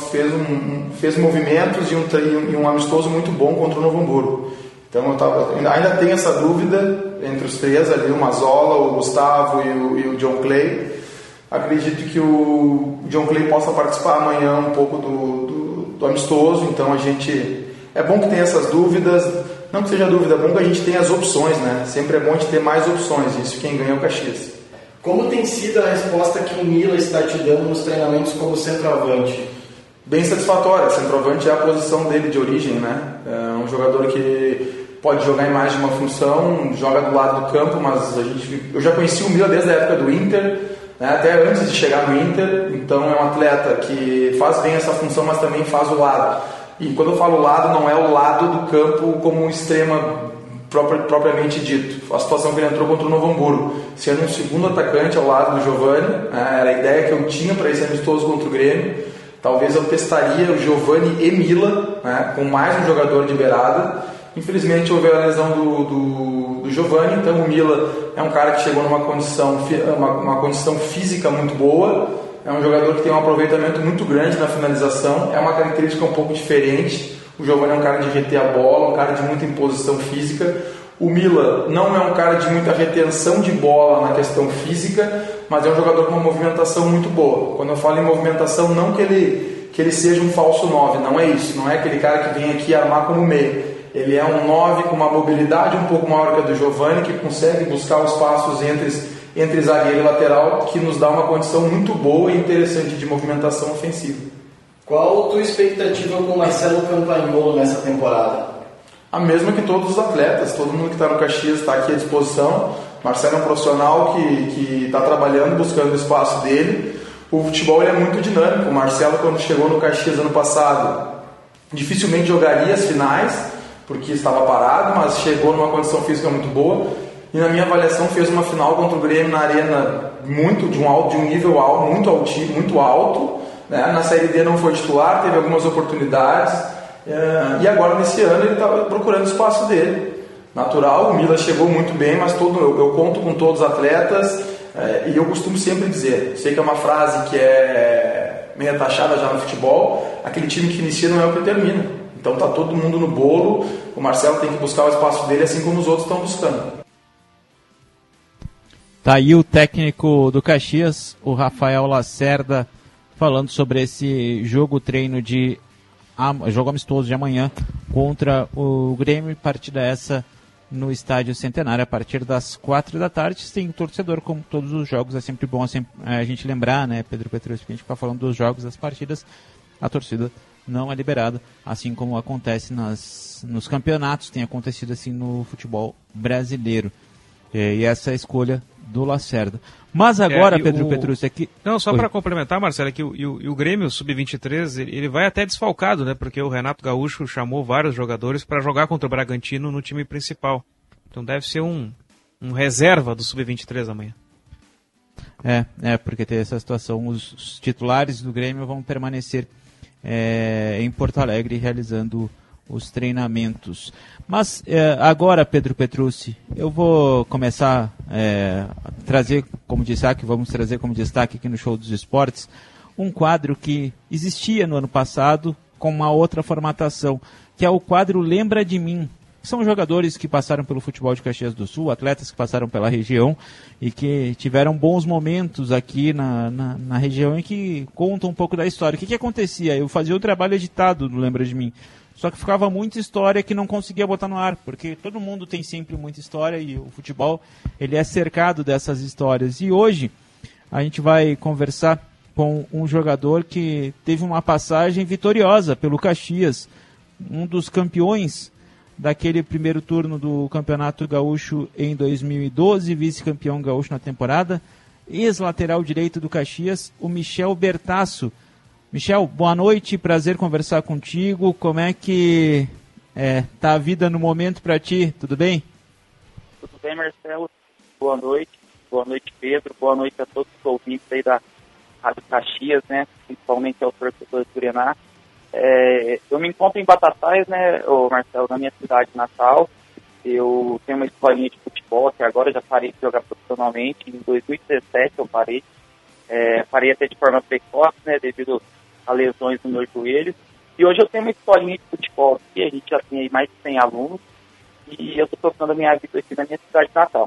fez movimentos e um amistoso muito bom contra o Novo Hamburgo. Então ainda tenho essa dúvida entre os três ali, o Mazola, o Gustavo e o John Clay. Acredito que o John Clay possa participar amanhã um pouco do amistoso, então é bom que tenha essas dúvidas, não que seja dúvida, é bom que a gente tenha as opções, né? Sempre é bom a gente ter mais opções, isso quem ganha é o Caxias. Como tem sido a resposta que o Mila está te dando nos treinamentos como centroavante? Bem satisfatória. Centroavante é a posição dele de origem, né? É um jogador que pode jogar em mais de uma função, joga do lado do campo, mas eu já conheci o Mila desde a época do Inter, né? Até antes de chegar no Inter, então é um atleta que faz bem essa função, mas também faz o lado. E quando eu falo lado, não é o lado do campo como extrema propriamente dito. A situação que ele entrou contra o Novo Hamburgo, sendo um segundo atacante ao lado do Giovani, era a ideia que eu tinha para esse amistoso contra o Grêmio. Talvez eu testaria o Giovani e Mila, né, com mais um jogador de beirada. Infelizmente houve a lesão do Giovani, então o Mila é um cara que chegou numa condição física muito boa, é um jogador que tem um aproveitamento muito grande na finalização, é uma característica um pouco diferente. O Giovani é um cara de reter a bola, um cara de muita imposição física. O Mila não é um cara de muita retenção de bola na questão física, mas é um jogador com uma movimentação muito boa. Quando eu falo em movimentação, não que ele seja um falso 9, não é isso. Não é aquele cara que vem aqui armar como meio. Ele é um 9 com uma mobilidade um pouco maior que a do Giovani, que consegue buscar os passos entre zagueiro e lateral, que nos dá uma condição muito boa e interessante de movimentação ofensiva. Qual a tua expectativa com o Marcelo Campagnolo nessa temporada? A mesma que todos os atletas, todo mundo que está no Caxias está aqui à disposição. Marcelo é um profissional que está trabalhando, buscando o espaço dele. O futebol ele é muito dinâmico. O Marcelo, quando chegou no Caxias ano passado, dificilmente jogaria as finais, porque estava parado, mas chegou numa condição física muito boa. E na minha avaliação fez uma final contra o Grêmio na arena de um nível alto, muito alto. Na Série D não foi titular, teve algumas oportunidades, e agora nesse ano ele está procurando o espaço dele. Natural, o Mila chegou muito bem, mas eu conto com todos os atletas, e eu costumo sempre dizer, sei que é uma frase que é meio taxada já no futebol, aquele time que inicia não é o que termina. Então está todo mundo no bolo, o Marcelo tem que buscar o espaço dele assim como os outros estão buscando. Tá aí o técnico do Caxias, o Rafael Lacerda, falando sobre esse jogo amistoso de amanhã contra o Grêmio, partida essa no Estádio Centenário a partir das 4 da tarde. Tem torcedor, como todos os jogos, é sempre bom a gente lembrar, né, Pedro Petrus, que a gente fica falando dos jogos, das partidas, a torcida não é liberada, assim como acontece nos campeonatos, tem acontecido assim no futebol brasileiro. E essa é a escolha do Lacerda. Mas agora, Pedro Petrucci, aqui... Não, só para complementar, Marcelo, é que o Grêmio Sub-23, ele vai até desfalcado, né? Porque o Renato Gaúcho chamou vários jogadores para jogar contra o Bragantino no time principal. Então deve ser um reserva do Sub-23 amanhã. Porque tem essa situação. Os titulares do Grêmio vão permanecer em Porto Alegre realizando os treinamentos. Mas agora, Pedro Petrucci, eu vou começar a trazer como destaque, vamos trazer como destaque aqui no Show dos Esportes, um quadro que existia no ano passado com uma outra formatação, que é o quadro Lembra de Mim. São jogadores que passaram pelo futebol de Caxias do Sul, atletas que passaram pela região e que tiveram bons momentos aqui na região e que contam um pouco da história. O que acontecia? Eu fazia o trabalho editado do Lembra de Mim, só que ficava muita história que não conseguia botar no ar, porque todo mundo tem sempre muita história e o futebol ele é cercado dessas histórias. E hoje a gente vai conversar com um jogador que teve uma passagem vitoriosa pelo Caxias, um dos campeões daquele primeiro turno do Campeonato Gaúcho em 2012, vice-campeão gaúcho na temporada, ex-lateral direito do Caxias, o Michel Bertasso. Michel, boa noite, prazer conversar contigo. Como é que tá a vida no momento para ti? Tudo bem? Tudo bem, Marcelo. Boa noite, Pedro. Boa noite a todos os ouvintes aí da Rádio Caxias, né? Principalmente aos torcedores do Grená. Eu me encontro em Batatais, né, Marcelo, na minha cidade natal. Eu tenho uma escolinha de futebol que agora eu já parei de jogar profissionalmente. Em 2017 eu parei. Parei até de forma precoce, né, devido a lesões no meu joelho. E hoje eu tenho uma escolinha de futebol aqui, a gente já tem aí mais de 100 alunos. E eu estou tocando a minha vida aqui na minha cidade natal.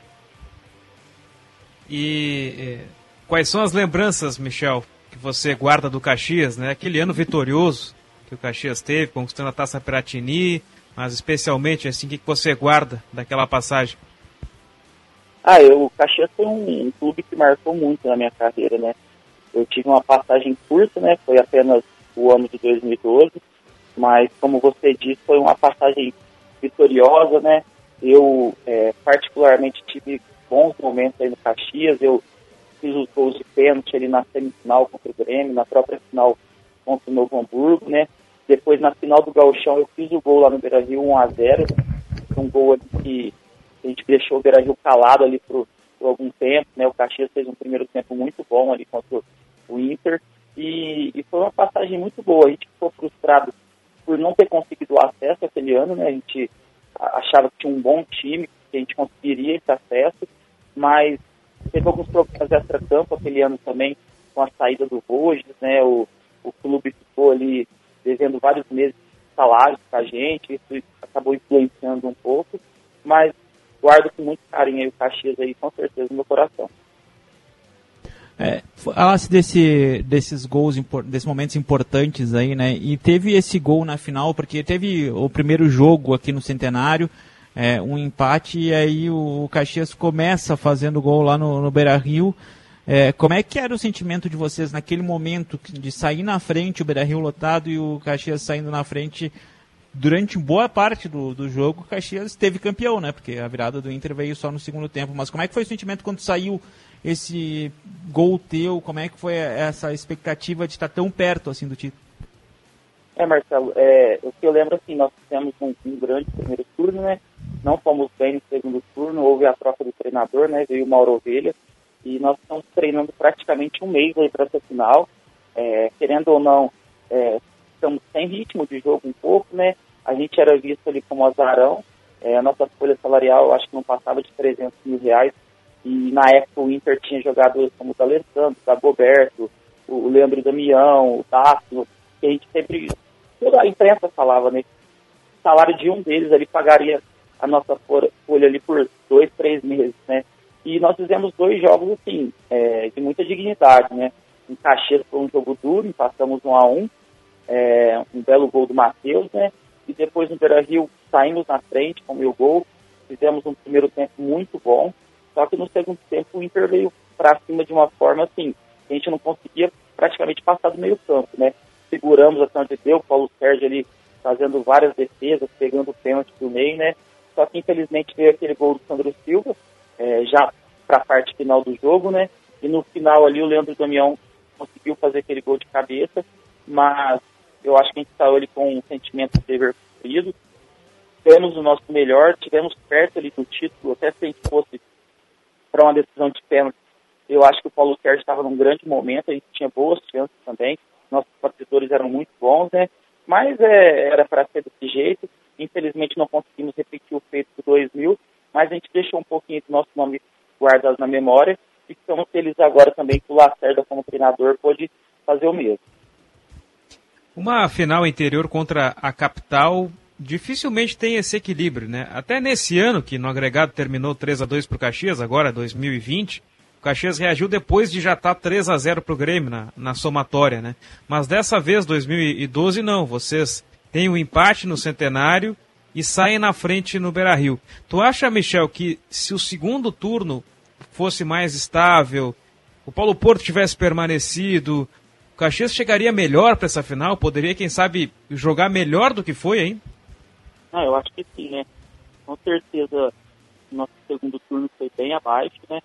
E quais são as lembranças, Michel, que você guarda do Caxias, né? Aquele ano vitorioso que o Caxias teve, conquistando a Taça Piratini, mas especialmente, assim, o que você guarda daquela passagem? O Caxias foi um clube que marcou muito na minha carreira, né? Eu tive uma passagem curta, né? Foi apenas o ano de 2012, mas, como você disse, foi uma passagem vitoriosa, né? Eu, particularmente, tive bons momentos aí no Caxias. Eu fiz os gols de pênalti ali na semifinal contra o Grêmio, na própria final contra o Novo Hamburgo, né? Depois, na final do Gauchão, eu fiz o gol lá no Beira-Rio, 1-0. Um gol ali que a gente deixou o Beira-Rio calado ali por algum tempo, né? O Caxias fez um primeiro tempo muito bom ali contra o Inter. E foi uma passagem muito boa. A gente ficou frustrado por não ter conseguido o acesso aquele ano, né? A gente achava que tinha um bom time, que a gente conseguiria esse acesso, mas teve alguns problemas extra-campo aquele ano também, com a saída do Roges, né? O clube ficou ali devendo vários meses de salários pra gente, isso acabou influenciando um pouco, mas guardo com muito carinho aí o Caxias aí, com certeza, no meu coração. Falasse desses gols, desses momentos importantes aí, né? E teve esse gol na final, porque teve o primeiro jogo aqui no Centenário, um empate, e aí o Caxias começa fazendo gol lá no Beira-Rio. Como é que era o sentimento de vocês naquele momento de sair na frente, o Beira-Rio lotado e o Caxias saindo na frente? Durante boa parte do jogo, o Caxias teve campeão, né? Porque a virada do Inter veio só no segundo tempo. Mas como é que foi o sentimento quando saiu esse gol teu? Como é que foi essa expectativa de estar tão perto assim do título? Marcelo, o que eu lembro, assim, nós fizemos um grande primeiro turno, né? Não fomos bem no segundo turno, houve a troca do treinador, né? Veio o Mauro Ovelha, e nós estamos treinando praticamente um mês aí para essa final. Querendo ou não, estamos sem ritmo de jogo um pouco, né? A gente era visto ali como azarão. A nossa folha salarial, acho que não passava de R$300 mil. E na época o Inter tinha jogadores como o D'Alessandro, o Dagoberto, o Leandro Damião, o Tássio, que a gente sempre, toda a imprensa falava, né? O salário de um deles ali pagaria a nossa folha ali por 2-3 meses, né? E nós fizemos 2 jogos, assim, de muita dignidade, né? Em Caxias foi um jogo duro, empatamos 1-1, um belo gol do Matheus, né? E depois no Beira-Rio saímos na frente com o meu gol, fizemos um primeiro tempo muito bom, só que no segundo tempo o Inter veio para cima de uma forma, assim, que a gente não conseguia praticamente passar do meio campo, né? Seguramos até onde deu, o Paulo Sérgio ali fazendo várias defesas, pegando o pênalti do meio, né? Só que infelizmente veio aquele gol do Sandro Silva, já para a parte final do jogo, né? E no final ali o Leandro Damião conseguiu fazer aquele gol de cabeça, mas eu acho que a gente saiu ali com um sentimento de dever cumprido. Demos o nosso melhor, tivemos perto ali do título, até se a gente fosse para uma decisão de pênalti. Eu acho que o Paulo Sérgio estava num grande momento, a gente tinha boas chances também, nossos batedores eram muito bons, né? Mas era para ser desse jeito. Infelizmente não conseguimos repetir o feito do 2000, mas a gente deixou um pouquinho do nosso nome guardado na memória e ficamos felizes agora também que o Lacerda, como treinador, pôde fazer o mesmo. Uma final interior contra a capital dificilmente tem esse equilíbrio, né? Até nesse ano, que no agregado terminou 3-2 para o Caxias, agora 2020, o Caxias reagiu depois de já estar 3-0 para o Grêmio na somatória, né? Mas dessa vez, 2012, não. Vocês têm um empate no Centenário e saem na frente no Beira-Rio. Tu acha, Michel, que se o segundo turno fosse mais estável, o Paulo Porto tivesse permanecido, o Caxias chegaria melhor para essa final? Poderia, quem sabe, jogar melhor do que foi, hein? Ah, eu acho que sim, né? Com certeza, o nosso segundo turno foi bem abaixo, né?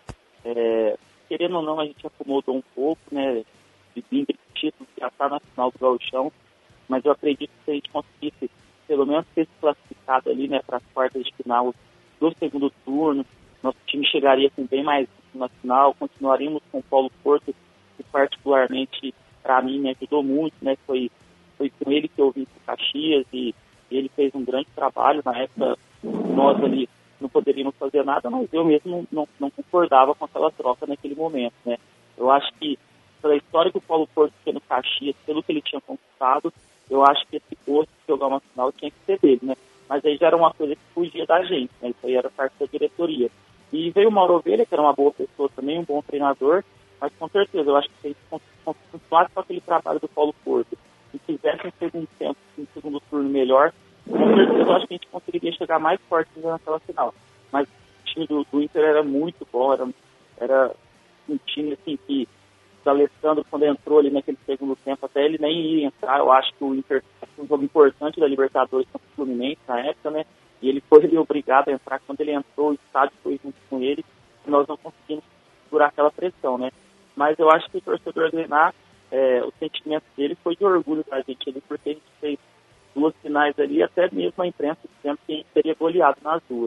Querendo ou não, a gente acomodou um pouco, né? De 20 títulos, já está na final do Gauchão, mas eu acredito que se a gente conseguisse, pelo menos, ter se classificado ali, né, para as quartas de final do segundo turno, nosso time chegaria com bem mais na final, continuaríamos com o Paulo Porto, que particularmente, para mim, me ajudou muito, né? Foi com ele que eu vim para Caxias e ele fez um grande trabalho. Na época, nós ali não poderíamos fazer nada, mas eu mesmo não concordava com aquela troca naquele momento, né? Eu acho que, pela história que o Paulo Porto tinha no Caxias, pelo que ele tinha conquistado, eu acho que esse posto de jogar uma final tinha que ser dele, né? Mas aí já era uma coisa que fugia da gente, né? Isso aí era parte da diretoria. E veio o Mauro Ovelha, que era uma boa pessoa também, um bom treinador, mas com certeza eu acho que se a gente continuasse com aquele trabalho do Paulo Porto e fizesse um segundo tempo, um segundo turno melhor, com certeza eu acho que a gente conseguiria chegar mais forte naquela final. Mas o time do Inter era muito bom, era um time assim que o Alessandro, quando entrou ali naquele segundo tempo, até ele nem ia entrar. Eu acho que o Inter foi um jogo importante da Libertadores contra o Fluminense na época, né? E ele foi ali obrigado a entrar. Quando ele entrou, o estádio foi junto com ele e nós não conseguimos segurar aquela pressão, né? Mas eu acho que o torcedor Grená, o sentimento dele foi de orgulho da gente ali, porque a gente fez duas finais ali, até mesmo a imprensa dizendo que a gente teria goleado nas duas.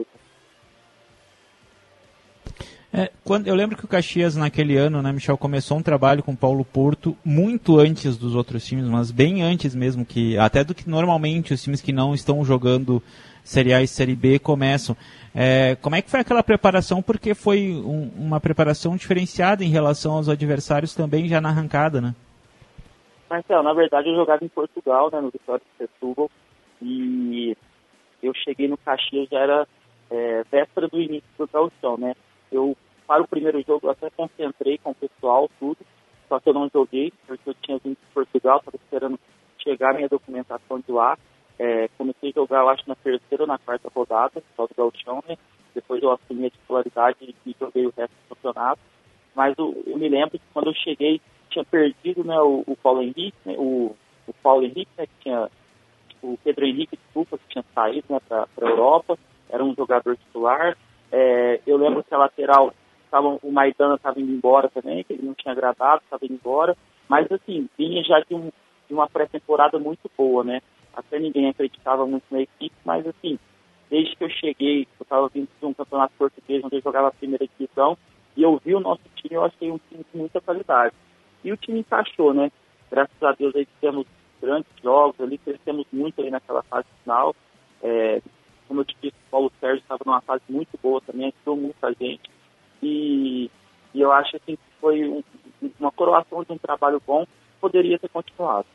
Eu lembro que o Caxias naquele ano, né, Michel, começou um trabalho com o Paulo Porto muito antes dos outros times, mas bem antes mesmo, até do que normalmente os times que não estão jogando Série A e Série B começam. Como é que foi aquela preparação? Porque foi uma preparação diferenciada em relação aos adversários também já na arrancada, né? Marcelo, na verdade eu jogava em Portugal, né, no Vitória de Setúbal, e eu cheguei no Caxias, já era véspera do início do Gauchão, né? Para o primeiro jogo, eu até concentrei com o pessoal, tudo, só que eu não joguei, porque eu tinha vindo de Portugal, estava esperando chegar a minha documentação de lá. Comecei a jogar, eu acho, na terceira ou na quarta rodada, só do Gauchão, né? Depois eu assumi a titularidade e joguei o resto do campeonato. Mas eu me lembro que quando eu cheguei, tinha perdido, né, o Paulo Henrique, né, o Paulo Henrique, né, que tinha o Pedro Henrique, desculpa, que tinha saído, né, para a Europa, era um jogador titular. Eu lembro que a lateral, o Maidana estava indo embora também, que ele não tinha agradado, estava indo embora, mas assim, vinha já de uma pré-temporada muito boa, né? Até ninguém acreditava muito na equipe, mas assim, desde que eu cheguei, eu estava vindo de um campeonato português onde eu jogava a primeira divisão, e eu vi o nosso time, eu achei um time de muita qualidade. E o time encaixou, né? Graças a Deus aí tivemos grandes jogos ali, crescemos muito ali naquela fase final. Como eu te disse, o Paulo Sérgio estava numa fase muito boa também, ajudou muita gente. E eu acho assim, que foi uma coroação de um trabalho bom, poderia ter continuado.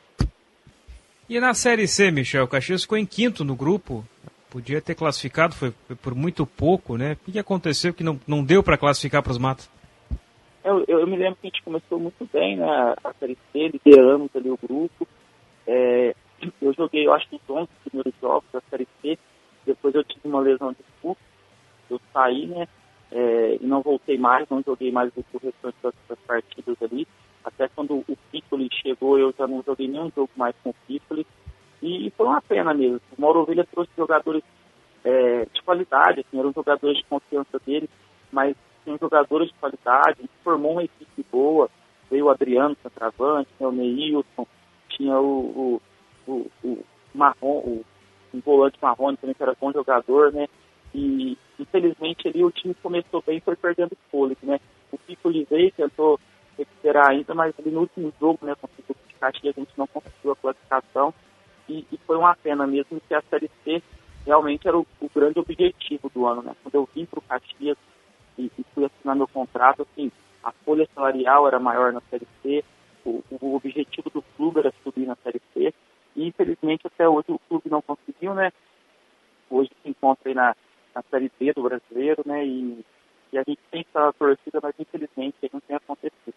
E na Série C, Michel, o Caxias ficou em quinto no grupo, podia ter classificado, foi por muito pouco, né? O que aconteceu que não deu para classificar para os matos? Eu me lembro que a gente começou muito bem, né, a Série C, lideramos ali o grupo. Eu joguei, eu acho, os 11 primeiros jogos da Série C, depois eu tive uma lesão de disco, eu saí, né, e não voltei mais, não joguei mais o restante das partidas ali. Até quando o Piccoli chegou, eu já não joguei nenhum jogo mais com o Piccoli. E foi uma pena mesmo. O Mauro Ovelha trouxe jogadores de qualidade, assim, eram jogadores de confiança dele, mas tem jogadores de qualidade, a gente formou uma equipe boa, veio o Adriano centroavante, tinha o Neilson, tinha o Marrom, um volante Marrone também, que era bom jogador, né? E, infelizmente, ali o time começou bem e foi perdendo fôlego, né? O Pico Lisei tentou recuperar ainda, mas ali no último jogo, né, com o de Caxias, a gente não conseguiu a classificação e foi uma pena mesmo, que a Série C realmente era o grande objetivo do ano, né? Quando eu vim para o Caxias e fui assinar meu contrato, assim, a folha salarial era maior na Série C, o objetivo do clube era subir na Série C, e infelizmente até hoje o clube não conseguiu, né? Hoje se encontra aí na Série B do Brasileiro, né? E a gente tem que estar na torcida, mas infelizmente não tem acontecido.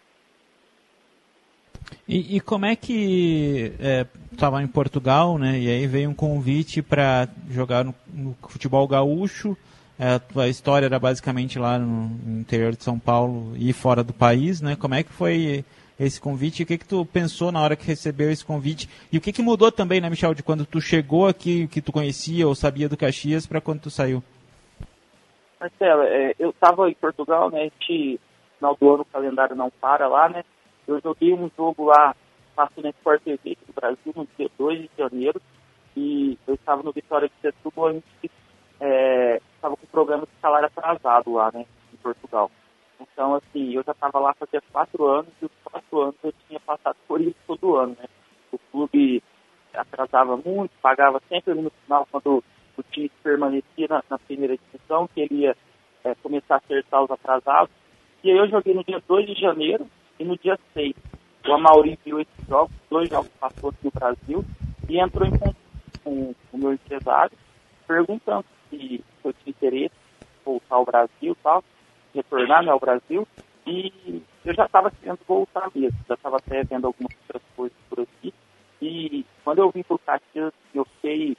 E como é que estava em Portugal, né? E aí veio um convite para jogar no futebol gaúcho. A tua história era basicamente lá no interior de São Paulo e fora do país, né? Como é que foi esse convite? O que tu pensou na hora que recebeu esse convite? E o que mudou também, né, Michel, de quando tu chegou aqui, o que tu conhecia ou sabia do Caxias, para quando tu saiu? Marcelo, eu estava em Portugal, né? No final do ano o calendário não para lá, né? Eu joguei um jogo lá, passou no Sport TV do Brasil, no dia 2 de janeiro, e eu estava no Vitória de Setúbal, a gente estava com problema de salário atrasado lá, né, em Portugal. Então, assim, eu já estava lá fazia 4 anos, e os 4 anos eu tinha passado por isso todo ano, né. O clube atrasava muito, pagava sempre no final, quando o time permanecia na primeira divisão, que ele ia começar a acertar os atrasados. E aí eu joguei no dia 2 de janeiro e no dia 6. O Amauri viu esses jogos, 2 jogos passou aqui no Brasil, e entrou em contato com o meu empresário, perguntando se eu tinha interesse em voltar ao Brasil e tal, retornar, né, ao Brasil, e eu já estava querendo voltar mesmo, já estava até vendo algumas outras coisas por aqui, e quando eu vim para o Caxias, eu fiquei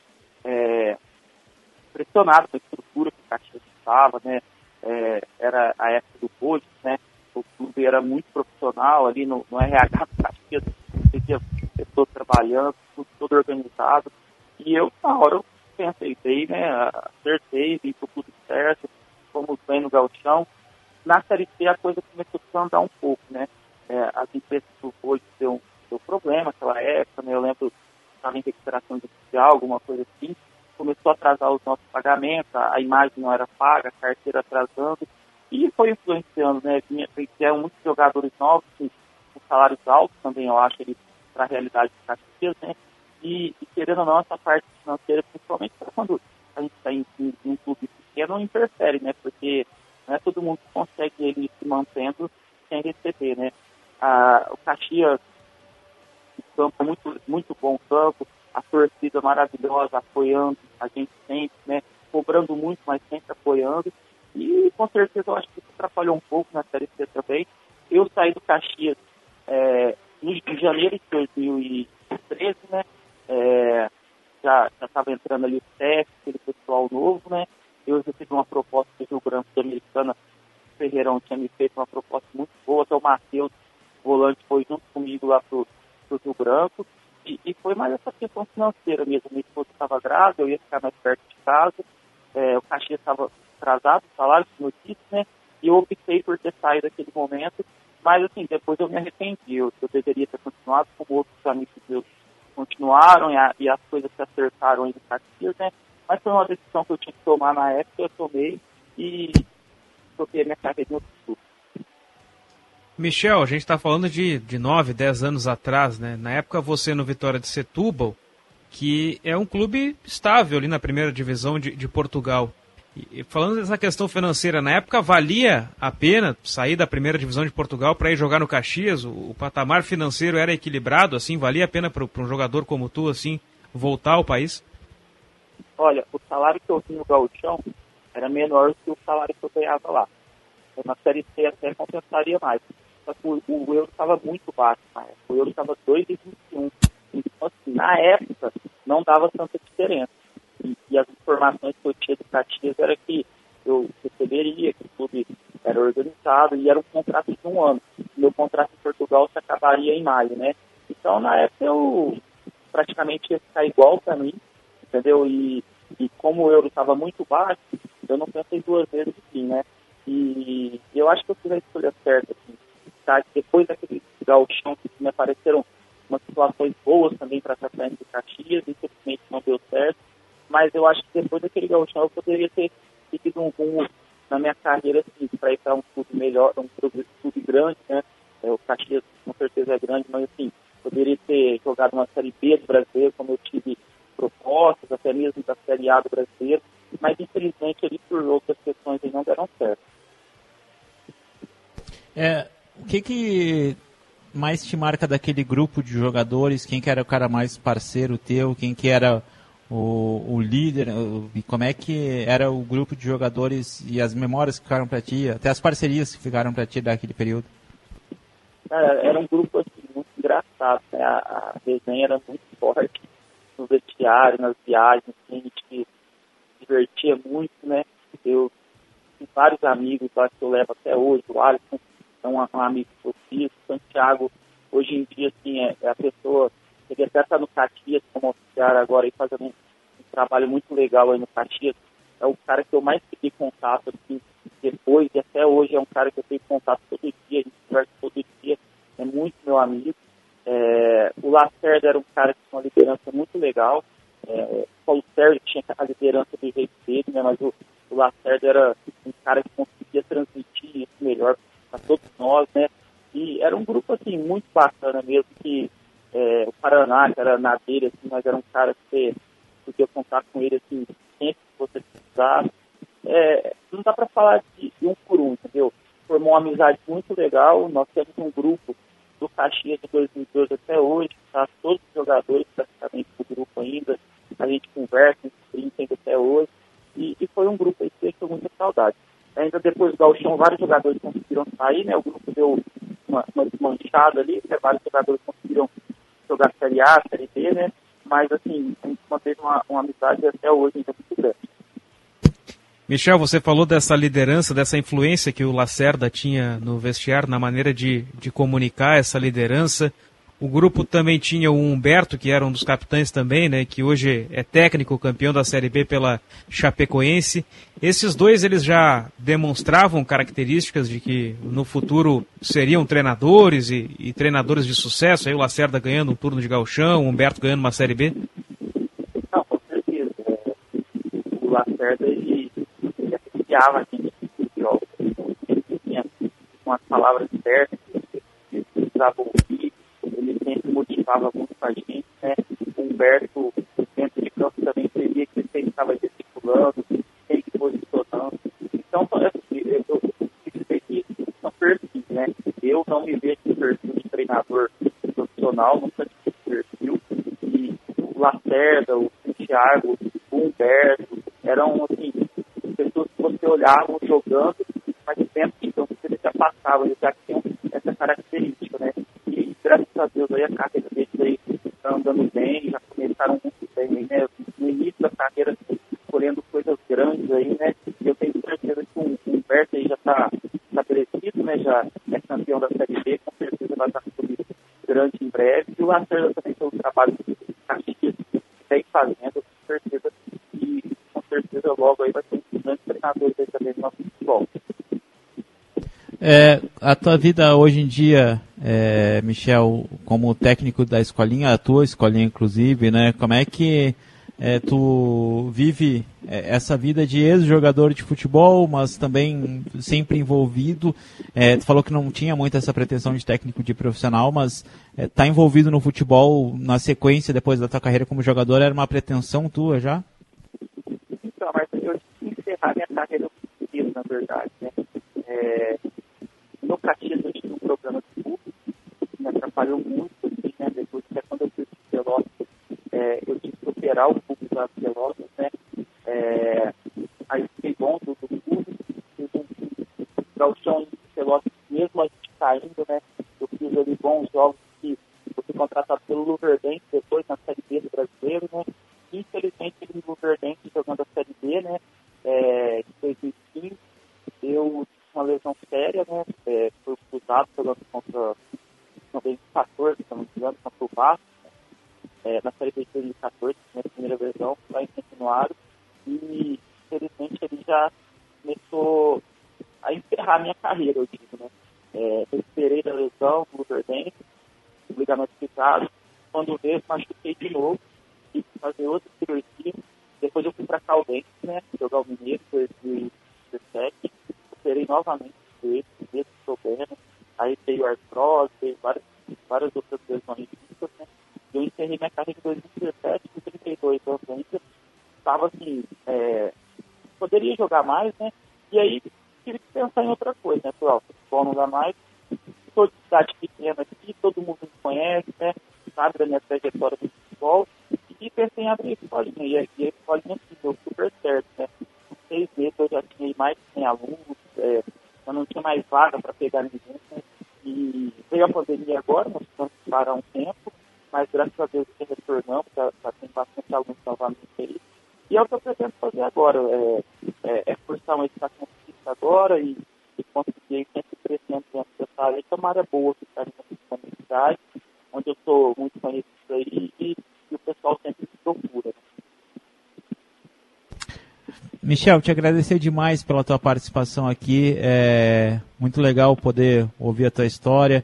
impressionado com a estrutura que o Caxias estava, né, era a época do Pôde, né, o clube era muito profissional ali no RH do Caxias, tinha pessoas trabalhando, tudo todo organizado, e eu, na hora, eu pensei bem, né, acertei, vim para o clube certo, fomos bem no gauchão. Na Série C a coisa começou a andar um pouco, né, as empresas do Pôde deu problema naquela época, né, eu lembro que estava em recuperação judicial, alguma coisa assim, começou a atrasar os nossos pagamentos, a imagem não era paga, a carteira atrasando, e foi influenciando, né, vieram muitos jogadores novos, com salários altos também, eu acho, para a realidade do Caxias, né, e querendo ou não, essa parte financeira, principalmente quando a gente está em um clube pequeno, não interfere, né, porque não é todo mundo que consegue ele se mantendo sem receber, né. O Caxias, o campo muito, muito bom campo, a torcida maravilhosa, apoiando a gente sempre, né, cobrando muito, mas sempre apoiando, e com certeza eu acho que isso atrapalhou um pouco na Série C também. Eu saí do Caxias em janeiro de 2013, né, já estava entrando ali o CEF, aquele pessoal novo, né, eu recebi uma proposta do Rio Branco da Americana, o Ferreirão tinha me feito uma proposta muito boa, até o Matheus, volante, foi junto comigo lá pro Rio Branco, e foi mais essa questão financeira mesmo. Minha esposa estava grávida, eu ia ficar mais perto de casa, o Caxias estava atrasado, o salário, como eu disse, né, e eu optei por ter saído naquele momento, mas assim, depois eu me arrependi, eu deveria ter continuado, como outros amigos meus continuaram, e as coisas se acertaram aí no Caxias, né, mas foi uma decisão que eu tinha que tomar na época, eu tomei, e toquei a minha carreira em outro clube. Michel, a gente está falando de 9, 10 anos atrás, né? Na época você no Vitória de Setúbal, que é um clube estável ali na primeira divisão de Portugal. E falando dessa questão financeira, na época valia a pena sair da primeira divisão de Portugal para ir jogar no Caxias? O patamar financeiro era equilibrado, assim? Valia a pena para um jogador como tu, assim, voltar ao país? Olha, o salário que eu tinha no gauchão era menor do que o salário que eu ganhava lá. Na Série C até compensaria mais. Só que o euro estava muito baixo na época. O euro estava 2,21. Então, assim, na época, não dava tanta diferença. E as informações que eu tinha do Caxias era que eu receberia, que o clube era organizado e era um contrato de 1 ano. Meu contrato em Portugal se acabaria em maio, né? Então, na época, eu praticamente ia ficar igual para mim, entendeu? E como o euro estava muito baixo, eu não pensei 2 vezes assim, né? E eu acho que eu fiz a escolha certa, assim, tá? Depois daquele gauchão que me apareceram umas situações boas também para estar saindo do Caxias, infelizmente não deu certo, mas eu acho que depois daquele gauchão eu poderia ter seguido um rumo na minha carreira, assim, para ir para um clube melhor, um clube grande, né? O Caxias com certeza é grande, mas assim, poderia ter jogado uma Série B do Brasileiro, como eu tive propostas, até mesmo da Série A do Brasileiro, mas infelizmente ali por outras questões não deram certo. O que mais te marca daquele grupo de jogadores? Quem que era o cara mais parceiro teu? Quem que era o líder? E como é que era o grupo de jogadores e as memórias que ficaram para ti? Até as parcerias que ficaram para ti daquele período? Era um grupo assim, muito engraçado, né? A resenha era muito forte no vestiário, nas viagens, assim, a gente se divertia muito, né? Eu tenho vários amigos lá que eu levo até hoje, o Alisson é um amigo que eu fiz, o Santiago, hoje em dia, assim, é a pessoa, ele até está no Caxias como auxiliar agora e fazendo um trabalho muito legal aí no Caxias, é o cara que eu mais fiquei contato, assim, depois, e até hoje é um cara que eu tenho contato todo dia, a gente conversa todo dia, é muito meu amigo. O Lacerda era um cara que tinha uma liderança muito legal, o Paulo Sérgio tinha a liderança do jeito dele, né, mas o Lacerda era um cara que conseguia transmitir isso melhor para todos nós, né, e era um grupo, assim, muito bacana mesmo, que o Paraná, que era na dele, assim, mas era um cara que você podia contar com ele, assim, sempre que você precisasse. Não dá para falar de um por um, entendeu? Formou uma amizade muito legal. Nós temos um grupo do Caxias de 2012 até hoje, tá? Todos os jogadores praticamente do grupo ainda, a gente conversa, a gente brinca até hoje, e foi um grupo aí que deixou muita saudade. Ainda depois do gauchão, vários jogadores conseguiram sair, né? O grupo deu uma desmanchada ali, vários jogadores conseguiram jogar Série A, Série B, né? Mas, assim, a gente manteve uma amizade até hoje ainda muito grande. Michel, você falou dessa liderança, dessa influência que o Lacerda tinha no vestiário, na maneira de comunicar essa liderança. O grupo também tinha o Humberto, que era um dos capitães também, né, que hoje é técnico, campeão da Série B pela Chapecoense. Esses dois, eles já demonstravam características de que no futuro seriam treinadores e treinadores de sucesso. Aí o Lacerda ganhando um turno de gauchão, o Humberto ganhando uma Série B. Não, com certeza. O Lacerda, ele apreciava a gente nos jogos. Ele tinha umas palavras certas, ele precisava ouvir. Ele sempre motivava muito a gente, né? O Humberto, dentro de campo, também seria que ele sempre estava gesticulando, sempre posicionando. Então, eu dizer que são perfis, né? Eu não me vejo no perfil de treinador profissional, nunca tive esse perfil. E o Lacerda, o Santiago, o Humberto, eram, assim, pessoas que você olhava jogando, mas dentro de campo ele já passava, ele já tinha essa característica, né? E graças a Deus aí a carreira deles aí está andando bem, já começaram muito bem, né? No início da carreira escolhendo coisas grandes aí, né? E eu tenho certeza que o Humberto aí já está estabelecido, né? Já é campeão da Série B, com certeza vai estar clube grande em breve. E o Lacerda também pelo trabalho que Caxias vem fazendo, com certeza, e com certeza logo aí vai ter um grande treinador aí também no nosso futebol. A tua vida hoje em dia, Michel, como técnico da escolinha, a tua escolinha inclusive, né? Como é que tu vive essa vida de ex-jogador de futebol, mas também sempre envolvido? Tu falou que não tinha muito essa pretensão de técnico de profissional, mas tá envolvido no futebol na sequência depois da tua carreira como jogador, era uma pretensão tua já? Então, mas eu tive que encerrar minha carreira no na verdade, né? No Caxias eu tive um problema de público, que me atrapalhou muito, assim, né? Depois, até quando eu fui para o Pelotas, eu tive que operar o público lá do Pelotas, né? Aí fiquei bom do público, fiz um gauchão de Pelotas, mesmo a gente caindo, né? Eu fiz ali bons jogos que eu fui contratado pelo Luverdense depois na Série B do Brasileiro, né? Infelizmente, ele no Luverdense jogando a Série B, né? De 2015, eu uma lesão séria, né? Foi cruzado jogando contra 2014, se não me engano, contra o Vasco, na Série B de 2014, minha primeira lesão, lá em Centenário, e infelizmente ele já começou a encerrar minha carreira, eu digo, né? Recuperei da lesão do Luverdense, ligamento cruzado. Quando veio, machuquei de novo, tive que fazer outra cirurgia. Depois eu fui para Caldense, né? Jogar o Mineiro, em 2017. Recuperei novamente dele, mesmo problema. Aí veio artrose, veio várias outras lesões físicas, né? Eu encerrei minha carreira em 2017, com 32 anos ainda. Estava assim, poderia jogar mais, né? E aí tive que pensar em outra coisa, né? Pessoal, futebol não dá mais. Sou de cidade pequena aqui, todo mundo me conhece, né? Sabe da minha trajetória do futebol. E pensei em abrir a escolinha. E a escolinha assim, deu super certo, né? Com 6 meses eu já tinha mais de 100 alunos, eu não tinha mais vaga para pegar ninguém, né? E veio a pandemia agora, nós tivemos que parar um tempo, mas graças a Deus retornamos, já tem bastante alunos novamente aí. E é o que eu pretendo fazer agora, cursar uma educação física agora e conseguir sempre crescendo dentro dessa área, que é uma área boa que está na minha cidade, onde eu sou muito conhecido aí e o pessoal sempre me procura. Michel, te agradecer demais pela tua participação aqui, é muito legal poder ouvir a tua história,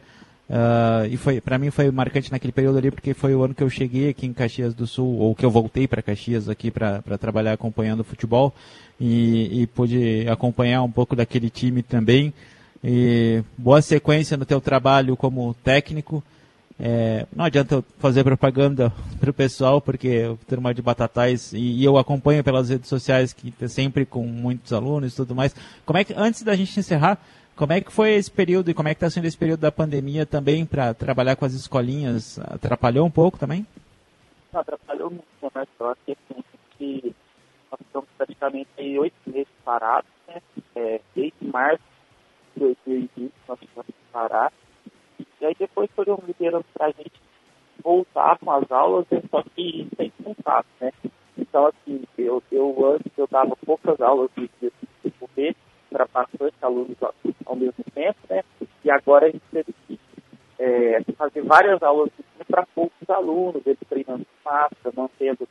e para mim foi marcante naquele período ali, porque foi o ano que eu cheguei aqui em Caxias do Sul, ou que eu voltei para Caxias aqui para trabalhar acompanhando o futebol, e pude acompanhar um pouco daquele time também, e boa sequência no teu trabalho como técnico. Não adianta eu fazer propaganda para o pessoal, porque a turma de Batatais, e eu acompanho pelas redes sociais, que está sempre com muitos alunos e tudo mais. Antes da gente encerrar, como é que foi esse período e como é que está sendo esse período da pandemia também para trabalhar com as escolinhas? Atrapalhou um pouco também? Não, atrapalhou muito, né, Marcelo? Aqui, assim, nós estamos praticamente 8 meses parados, né? Desde março de 2020 nós tivemos que parar. E aí depois foram liberando para a gente voltar com as aulas, só que sem contato, né? Então, assim, eu antes eu dava poucas aulas de correr para bastante alunos ao mesmo tempo, né? E agora a gente teve que fazer várias aulas para poucos alunos, eles treinando de máscara, mantendo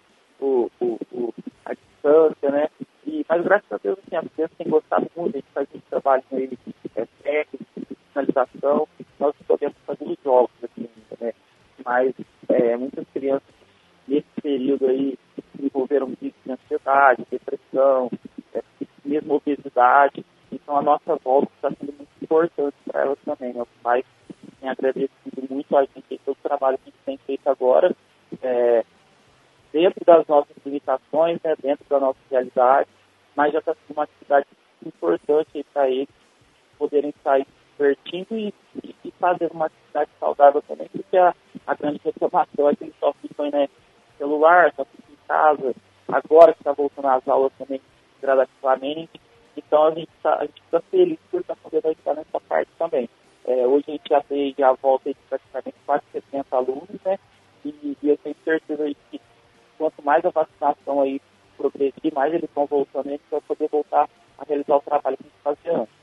a distância, né? Mas graças a Deus, assim, as crianças têm gostado muito, a gente faz muito trabalho com eles, técnico, finalização, nós podemos fazer os jogos, assim, né? Mas muitas crianças nesse período aí desenvolveram crise de ansiedade, depressão, mesmo obesidade. Então a nossa volta está sendo muito importante para elas também. Meus pais têm agradecido muito a gente pelo trabalho que a gente tem feito agora, dentro das nossas limitações, né, dentro da nossa realidade, mas já está sendo uma atividade importante para eles poderem sair divertindo e fazer uma atividade saudável também, porque a grande reclamação é que eles só ficam, né, no celular, só ficam em casa, agora que está voltando às aulas também gradativamente. Então a gente fica feliz por estar podendo ajudar nessa parte também. Hoje a gente já teve a volta de praticamente quase 70 alunos, né? E eu tenho certeza aí que quanto mais a vacinação aí progredir, mais eles vão voltando, a gente vai poder voltar a realizar o trabalho que a gente fazia antes.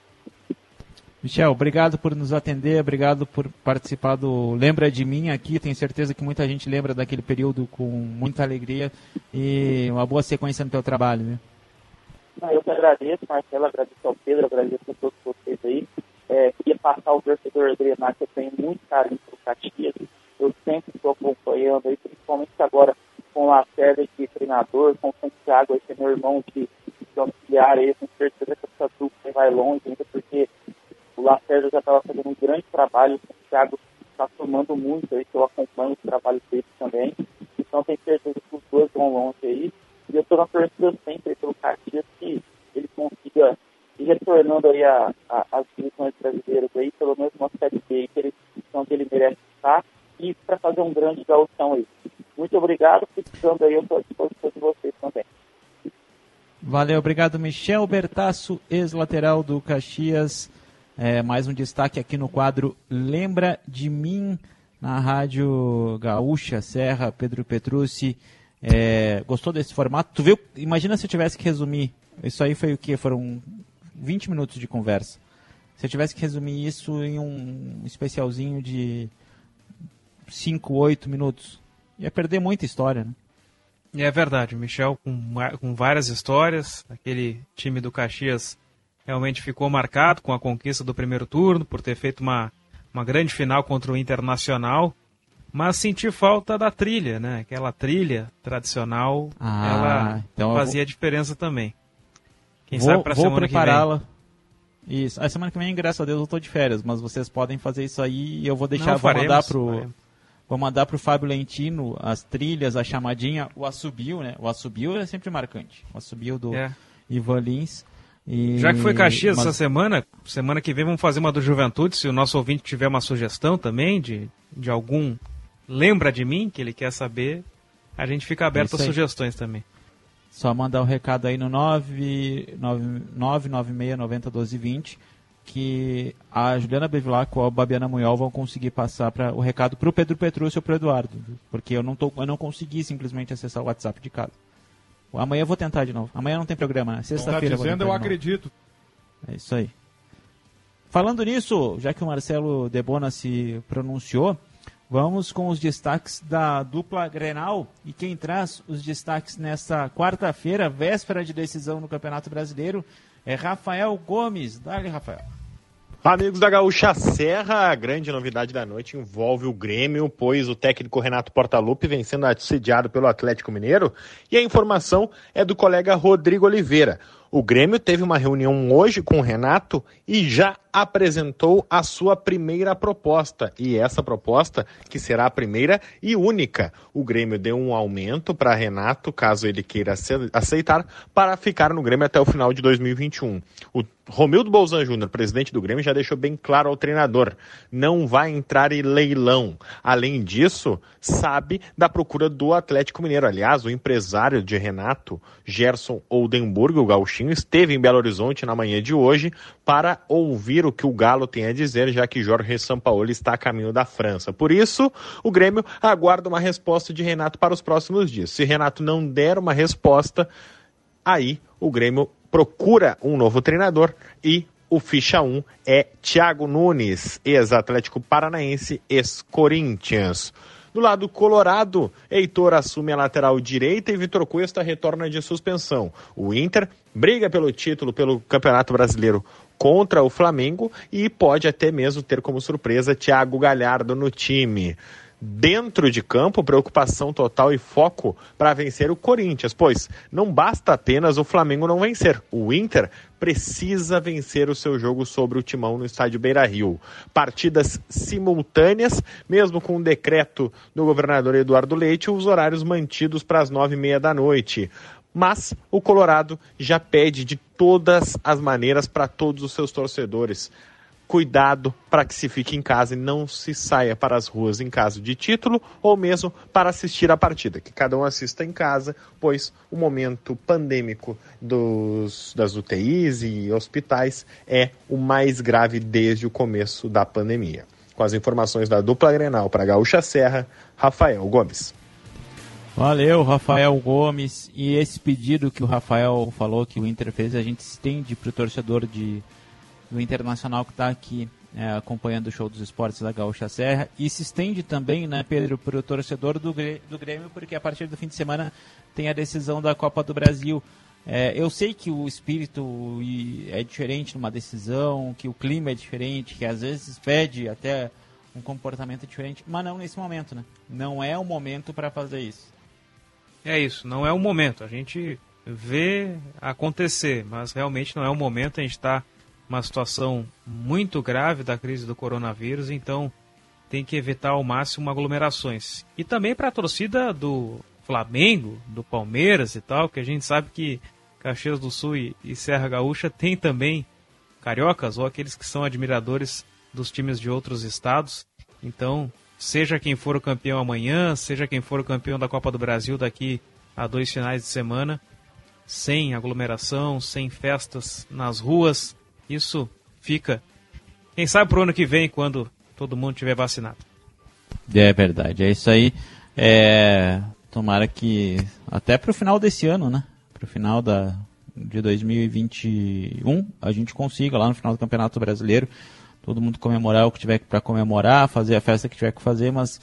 Michel, obrigado por nos atender, obrigado por participar do Lembra de Mim aqui, tenho certeza que muita gente lembra daquele período com muita alegria e uma boa sequência no teu trabalho, né? Eu que agradeço, Marcelo, agradeço ao Pedro, agradeço a todos vocês aí. Queria passar ao torcedor adrenar que eu tenho muito carinho pelo Caxias, eu sempre estou acompanhando aí, principalmente agora com o Lacerda de treinador, com o Santiago, esse é meu irmão de auxiliar aí, com certeza que essa dupla vai longe ainda, porque o Lacerda já estava fazendo um grande trabalho, o Santiago está somando muito aí, que eu acompanho o trabalho dele também, então tenho certeza que os dois vão longe aí, e eu estou na torcida sempre pelo Caxias que ele consiga ir retornando aí as divisões brasileiras aí, pelo menos uma Série B, que ele, onde ele merece estar, e para fazer um grande gauchão aí. Muito obrigado, precisando aí, eu estou à disposição de vocês também. Valeu, obrigado, Michel Bertasso, ex-lateral do Caxias. Mais um destaque aqui no quadro Lembra de Mim, na Rádio Gaúcha Serra. Pedro Petrucci, gostou desse formato? Tu viu? Imagina se eu tivesse que resumir. Isso aí foi o quê? Foram 20 minutos de conversa. Se eu tivesse que resumir isso em um especialzinho de 5, 8 minutos, ia perder muita história, né? É verdade, Michel com várias histórias, aquele time do Caxias realmente ficou marcado com a conquista do primeiro turno, por ter feito uma grande final contra o Internacional, mas senti falta da trilha, né? Aquela trilha tradicional, ela então fazia diferença também. Quem sabe para a semana prepará-la. Isso. A semana que vem, graças a Deus, eu estou de férias, mas vocês podem fazer isso aí e eu vou deixar, vou mandar pro Fábio Lentino as trilhas, a chamadinha, o assobio, né? O assobio é sempre marcante. O assobio do Ivan Lins. Já que foi Caxias essa semana que vem vamos fazer uma do Juventude, se o nosso ouvinte tiver uma sugestão também de algum lembra de mim, que ele quer saber, a gente fica aberto a sugestões também. Só mandar um recado aí no 996901220 que a Juliana Bevilacqua ou a Babiana Munhol vão conseguir passar o recado para o Pedro Petrúcio ou para o Eduardo, porque eu não consegui simplesmente acessar o WhatsApp de casa. Amanhã eu vou tentar de novo. Amanhã não tem programa, né? Sexta-feira. Tá dizendo, eu acredito. É isso aí. Falando nisso, já que o Marcelo Debona se pronunciou, vamos com os destaques da dupla Grenal. E quem traz os destaques nesta quarta-feira, véspera de decisão no Campeonato Brasileiro, é Rafael Gomes. Dá-lhe, Rafael. Amigos da Gaúcha Serra, a grande novidade da noite envolve o Grêmio, pois o técnico Renato Portaluppi vem sendo assediado pelo Atlético Mineiro, e a informação é do colega Rodrigo Oliveira. O Grêmio teve uma reunião hoje com o Renato e já apresentou a sua primeira proposta. E essa proposta, que será a primeira e única. O Grêmio deu um aumento para Renato, caso ele queira aceitar, para ficar no Grêmio até o final de 2021. O Romildo Bolzan Júnior, presidente do Grêmio, já deixou bem claro ao treinador: não vai entrar em leilão. Além disso, sabe da procura do Atlético Mineiro. Aliás, o empresário de Renato, Gerson Oldenburg, o gauchinho, esteve em Belo Horizonte na manhã de hoje para ouvir o que o Galo tem a dizer, já que Jorge Sampaoli está a caminho da França. Por isso, o Grêmio aguarda uma resposta de Renato para os próximos dias. Se Renato não der uma resposta, aí o Grêmio procura um novo treinador e o ficha 1 é Thiago Nunes, ex-Atlético Paranaense, ex-Corinthians. Do lado colorado, Heitor assume a lateral direita e Vitor Cuesta retorna de suspensão. O Inter briga pelo título pelo Campeonato Brasileiro contra o Flamengo e pode até mesmo ter como surpresa Thiago Galhardo no time. Dentro de campo, preocupação total e foco para vencer o Corinthians, pois não basta apenas o Flamengo não vencer. O Inter precisa vencer o seu jogo sobre o Timão no estádio Beira-Rio. Partidas simultâneas, mesmo com o decreto do governador Eduardo Leite, os horários mantidos para as 9h30 da noite. Mas o Colorado já pede de todas as maneiras para todos os seus torcedores: cuidado para que se fique em casa e não se saia para as ruas em caso de título ou mesmo para assistir a partida. Que cada um assista em casa, pois o momento pandêmico das UTIs e hospitais é o mais grave desde o começo da pandemia. Com as informações da dupla Grenal para a Gaúcha Serra, Rafael Gomes. Valeu, Rafael Gomes. E esse pedido que o Rafael falou que o Inter fez, a gente estende para o torcedor do Internacional que está aqui acompanhando o show dos esportes da Gaúcha Serra, e se estende também, né, Pedro, para o torcedor do Grêmio, porque a partir do fim de semana tem a decisão da Copa do Brasil. Eu sei que o espírito é diferente numa decisão, que o clima é diferente, que às vezes pede até um comportamento diferente, mas não nesse momento, né? Não é o momento para fazer isso. É isso, não é o momento. A gente vê acontecer, mas realmente não é o momento. A gente está uma situação muito grave da crise do coronavírus, então tem que evitar ao máximo aglomerações. E também para a torcida do Flamengo, do Palmeiras e tal, que a gente sabe que Caxias do Sul e Serra Gaúcha tem também cariocas ou aqueles que são admiradores dos times de outros estados. Então, seja quem for o campeão amanhã, seja quem for o campeão da Copa do Brasil daqui a 2 finais de semana, sem aglomeração, sem festas nas ruas, isso fica, quem sabe, pro ano que vem, quando todo mundo estiver vacinado. É verdade, é isso aí. Tomara que até pro final desse ano, né? Pro final de 2021, a gente consiga lá no final do Campeonato Brasileiro todo mundo comemorar o que tiver para comemorar, fazer a festa que tiver que fazer, mas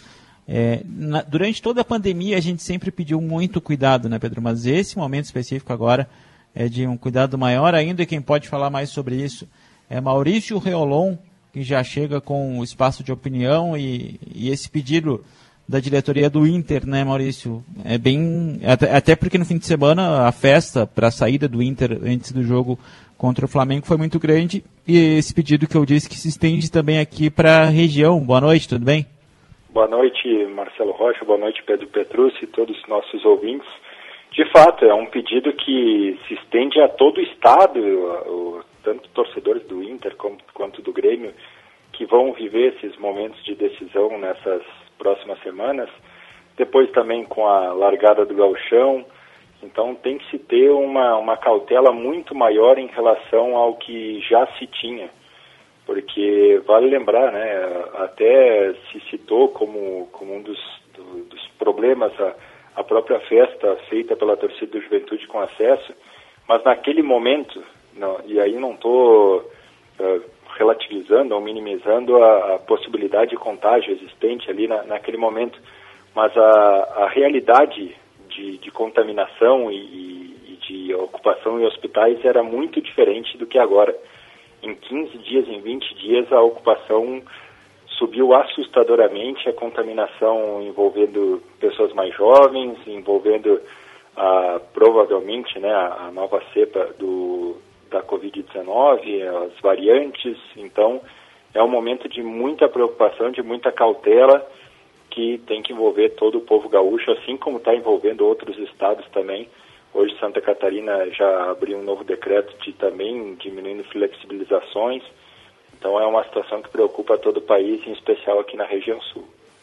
durante toda a pandemia a gente sempre pediu muito cuidado, né, Pedro? Mas esse momento específico agora é de um cuidado maior ainda, e quem pode falar mais sobre isso é Maurício Reolon, que já chega com o espaço de opinião e esse pedido da diretoria do Inter, né, Maurício? É bem... Até porque no fim de semana a festa para a saída do Inter antes do jogo contra o Flamengo foi muito grande, e esse pedido que eu disse que se estende também aqui para a região. Boa noite, tudo bem? Boa noite, Marcelo Rocha, boa noite, Pedro Petrucci e todos os nossos ouvintes. De fato, é um pedido que se estende a todo o estado, tanto torcedores do Inter quanto do Grêmio, que vão viver esses momentos de decisão nessas próximas semanas, depois também com a largada do Gauchão. Então tem que se ter uma cautela muito maior em relação ao que já se tinha, porque vale lembrar, né, até se citou como um dos problemas a própria festa feita pela torcida do Juventude com acesso, mas naquele momento, e aí não estou relativizando ou minimizando a possibilidade de contágio existente ali naquele momento, mas a realidade de contaminação e de ocupação em hospitais era muito diferente do que agora. Em 15 dias, em 20 dias, a ocupação subiu assustadoramente, a contaminação envolvendo pessoas mais jovens, envolvendo provavelmente, né, a nova cepa da Covid-19, as variantes. Então é um momento de muita preocupação, de muita cautela, que tem que envolver todo o povo gaúcho, assim como está envolvendo outros estados também. Hoje Santa Catarina já abriu um novo decreto de também diminuindo flexibilizações. Então é uma situação que preocupa todo o país, em especial aqui na região sul.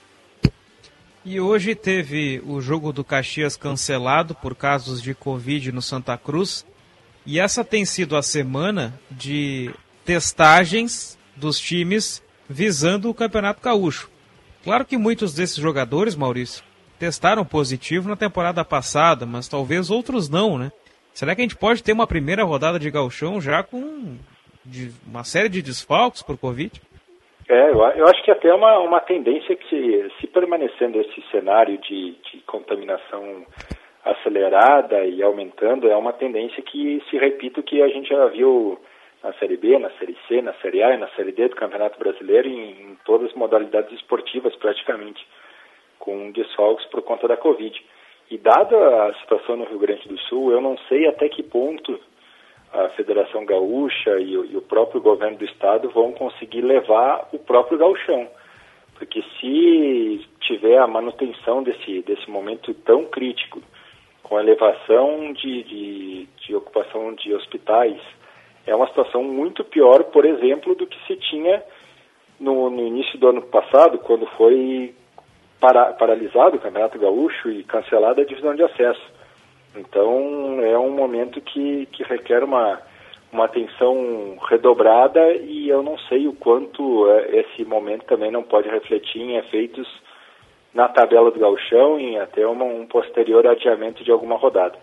E hoje teve o jogo do Caxias cancelado por casos de Covid no Santa Cruz. E essa tem sido a semana de testagens dos times visando o Campeonato Gaúcho. Claro que muitos desses jogadores, Maurício, testaram positivo na temporada passada, mas talvez outros não, né? Será que a gente pode ter uma primeira rodada de gauchão já com uma série de desfalques por Covid? Eu acho que até uma tendência que se permanecendo esse cenário de contaminação acelerada e aumentando, é uma tendência que se repita o que a gente já viu na Série B, na Série C, na Série A e na Série D do Campeonato Brasileiro, em todas as modalidades esportivas praticamente, com desfalques por conta da Covid. E dada a situação no Rio Grande do Sul, eu não sei até que ponto a Federação Gaúcha e o próprio governo do estado vão conseguir levar o próprio gauchão. Porque se tiver a manutenção desse momento tão crítico, com a elevação de ocupação de hospitais, é uma situação muito pior, por exemplo, do que se tinha no início do ano passado, quando foi paralisado o Campeonato Gaúcho e cancelada a divisão de acesso. Então é um momento que requer uma atenção redobrada, e eu não sei o quanto esse momento também não pode refletir em efeitos na tabela do gauchão e até um posterior adiamento de alguma rodada.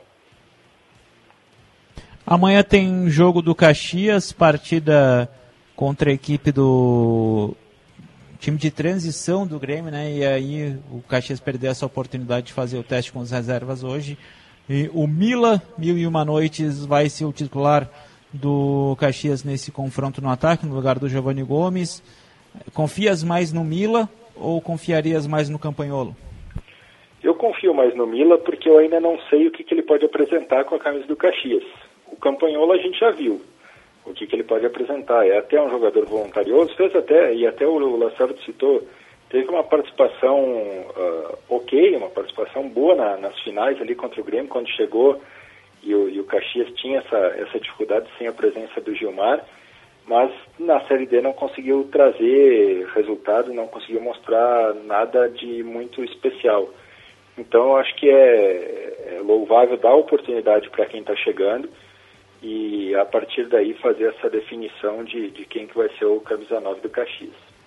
Amanhã tem jogo do Caxias, partida contra a equipe do time de transição do Grêmio, né? E aí o Caxias perdeu essa oportunidade de fazer o teste com as reservas hoje. E o Mila, 1001 Noites, vai ser o titular do Caxias nesse confronto no ataque, no lugar do Giovanni Gomes. Confias mais no Mila ou confiarias mais no Campanholo? Eu confio mais no Mila porque eu ainda não sei o que ele pode apresentar com a camisa do Caxias. O Campanholo a gente já viu o que ele pode apresentar. É até um jogador voluntarioso, e até o Lacerda citou, teve uma participação uma participação boa nas finais ali contra o Grêmio, quando chegou e o Caxias tinha essa dificuldade sem a presença do Gilmar, mas na Série D não conseguiu trazer resultado, não conseguiu mostrar nada de muito especial. Então eu acho que é louvável dar oportunidade para quem está chegando e a partir daí fazer essa definição de quem que vai ser o camisa 9 do Caxias.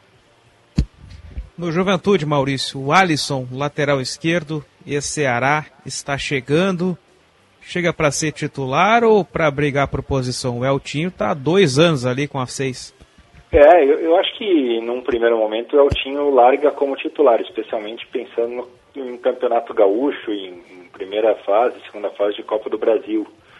No Juventude, Maurício, o Alisson, lateral esquerdo, ex-Ceará, está chegando. Chega para ser titular ou para brigar por posição? O Eltinho está há 2 anos ali com a 6. Eu acho que num primeiro momento o Eltinho larga como titular, especialmente pensando em Campeonato Gaúcho, em primeira fase, segunda fase de Copa do Brasil.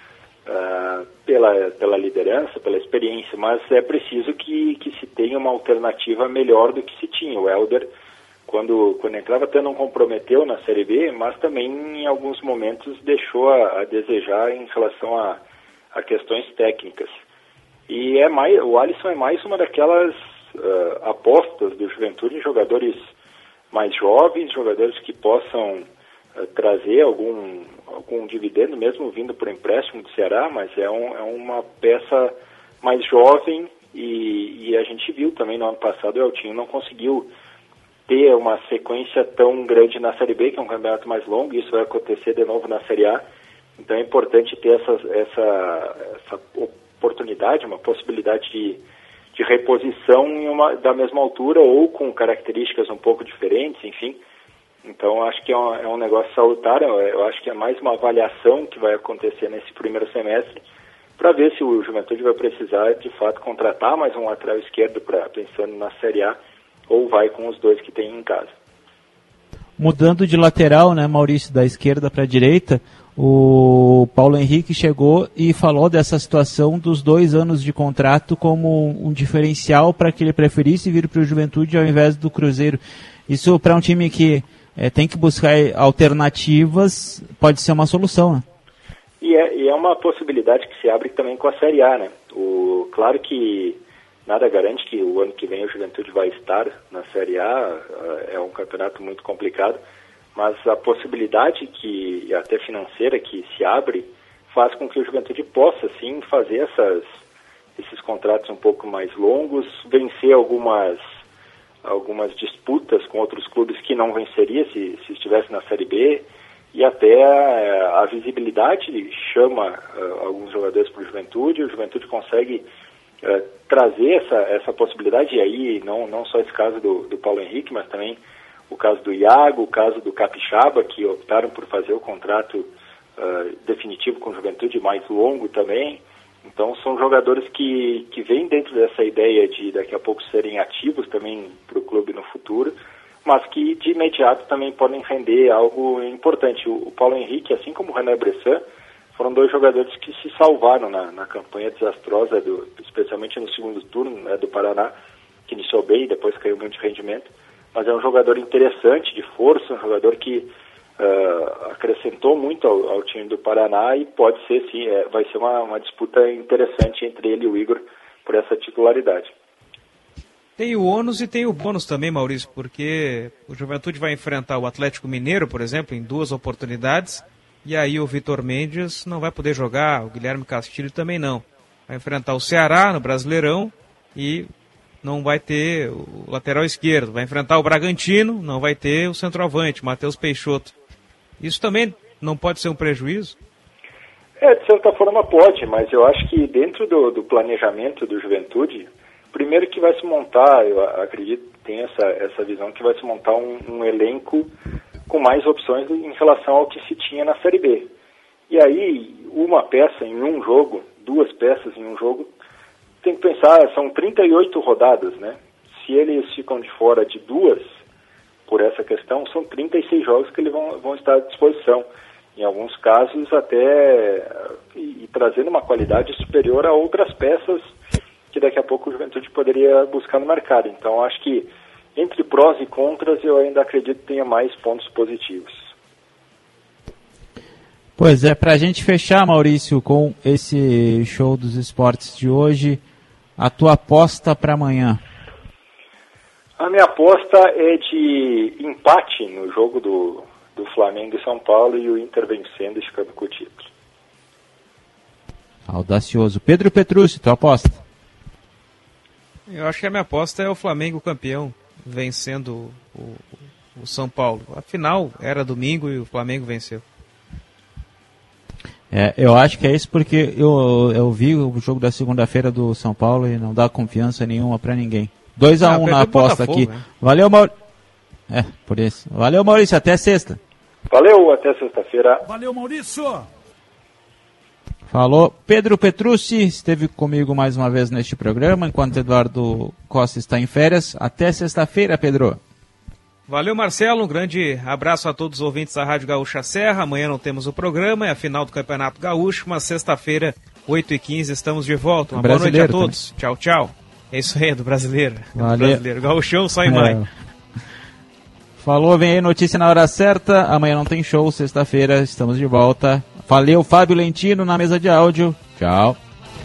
pela liderança, pela experiência, mas é preciso que se tenha uma alternativa melhor do que se tinha. O Helder, quando entrava, até não comprometeu na Série B, mas também em alguns momentos deixou a desejar em relação a questões técnicas. E o Alisson é mais uma daquelas apostas do Juventude em jogadores mais jovens, jogadores que possam trazer algum dividendo, mesmo vindo por empréstimo do Ceará, mas é uma peça mais jovem e a gente viu também no ano passado o Eltinho não conseguiu ter uma sequência tão grande na Série B, que é um campeonato mais longo, e isso vai acontecer de novo na Série A. Então é importante ter essa oportunidade, uma possibilidade de reposição da mesma altura ou com características um pouco diferentes, enfim. Então acho que é um negócio salutar. Eu acho que é mais uma avaliação que vai acontecer nesse primeiro semestre para ver se o Juventude vai precisar de fato contratar mais um lateral esquerdo pensando na Série A, ou vai com os dois que tem em casa. Mudando de lateral, né, Maurício, da esquerda para a direita, o Paulo Henrique chegou e falou dessa situação dos 2 anos de contrato como um diferencial para que ele preferisse vir para o Juventude ao invés do Cruzeiro. Isso, para um time que tem que buscar alternativas, pode ser uma solução, né? E é uma possibilidade que se abre também com a Série A, né? Claro que nada garante que o ano que vem o Juventude vai estar na Série A, é um campeonato muito complicado, mas a possibilidade até financeira que se abre faz com que o Juventude possa, sim, fazer esses contratos um pouco mais longos, vencer algumas disputas com outros clubes que não venceria se estivesse na Série B, e até a visibilidade chama alguns jogadores para o Juventude consegue trazer essa possibilidade, e aí não só esse caso do Paulo Henrique, mas também o caso do Iago, o caso do Capixaba, que optaram por fazer o contrato definitivo com o Juventude mais longo também. Então são jogadores que vêm dentro dessa ideia de daqui a pouco serem ativos também para o clube no futuro, mas que de imediato também podem render algo importante. O Paulo Henrique, assim como o René Bressan, foram 2 jogadores que se salvaram na campanha desastrosa, especialmente no segundo turno, né, do Paraná, que iniciou bem e depois caiu muito de rendimento. Mas é um jogador interessante, de força, um jogador que acrescentou muito ao time do Paraná, e pode ser, sim, vai ser uma disputa interessante entre ele e o Igor por essa titularidade. Tem o ônus e tem o bônus também, Maurício, porque o Juventude vai enfrentar o Atlético Mineiro, por exemplo, em 2 oportunidades, e aí o Vitor Mendes não vai poder jogar, o Guilherme Castilho também não. Vai enfrentar o Ceará no Brasileirão e não vai ter o lateral esquerdo. Vai enfrentar o Bragantino, não vai ter o centroavante, Matheus Peixoto. Isso também não pode ser um prejuízo? De certa forma pode, mas eu acho que dentro do planejamento do Juventude, primeiro que vai se montar, eu acredito que tem essa visão, que vai se montar um elenco com mais opções em relação ao que se tinha na Série B. E aí, uma peça em um jogo, 2 peças em um jogo, tem que pensar, são 38 rodadas, né? Se eles ficam de fora de 2, por essa questão, são 36 jogos que eles vão estar à disposição. Em alguns casos, até e trazendo uma qualidade superior a outras peças que daqui a pouco o Juventude poderia buscar no mercado. Então, acho que entre prós e contras, eu ainda acredito que tenha mais pontos positivos. Pois é, para a gente fechar, Maurício, com esse show dos esportes de hoje, a tua aposta para amanhã? A minha aposta é de empate no jogo do Flamengo e São Paulo, e o Inter vencendo e ficando com o título. Audacioso. Pedro Petrucci, tua aposta? Eu acho que a minha aposta é o Flamengo campeão, vencendo o São Paulo. Afinal, era domingo e o Flamengo venceu. Eu acho que é isso, porque eu vi o jogo da segunda-feira do São Paulo e não dá confiança nenhuma para ninguém. 2-1 na aposta aqui. Né? Valeu, Maurício. Por isso. Valeu, Maurício. Até sexta. Valeu, até sexta-feira. Valeu, Maurício. Falou. Pedro Petrucci esteve comigo mais uma vez neste programa, enquanto Eduardo Costa está em férias. Até sexta-feira, Pedro. Valeu, Marcelo. Um grande abraço a todos os ouvintes da Rádio Gaúcha Serra. Amanhã não temos o programa, é a final do Campeonato Gaúcho, mas sexta-feira, 8h15, estamos de volta. Uma boa noite a todos. Também. Tchau, tchau. É isso aí, do brasileiro. Valeu. Do brasileiro. Gaúchão só em maio. Falou, vem aí notícia na hora certa. Amanhã não tem show, sexta-feira estamos de volta. Valeu, Fábio Lentino na mesa de áudio. Tchau.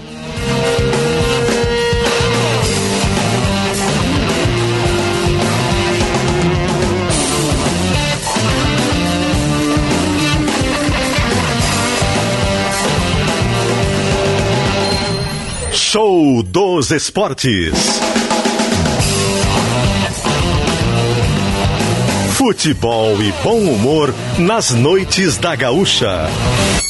Show dos Esportes. Futebol e bom humor nas noites da Gaúcha.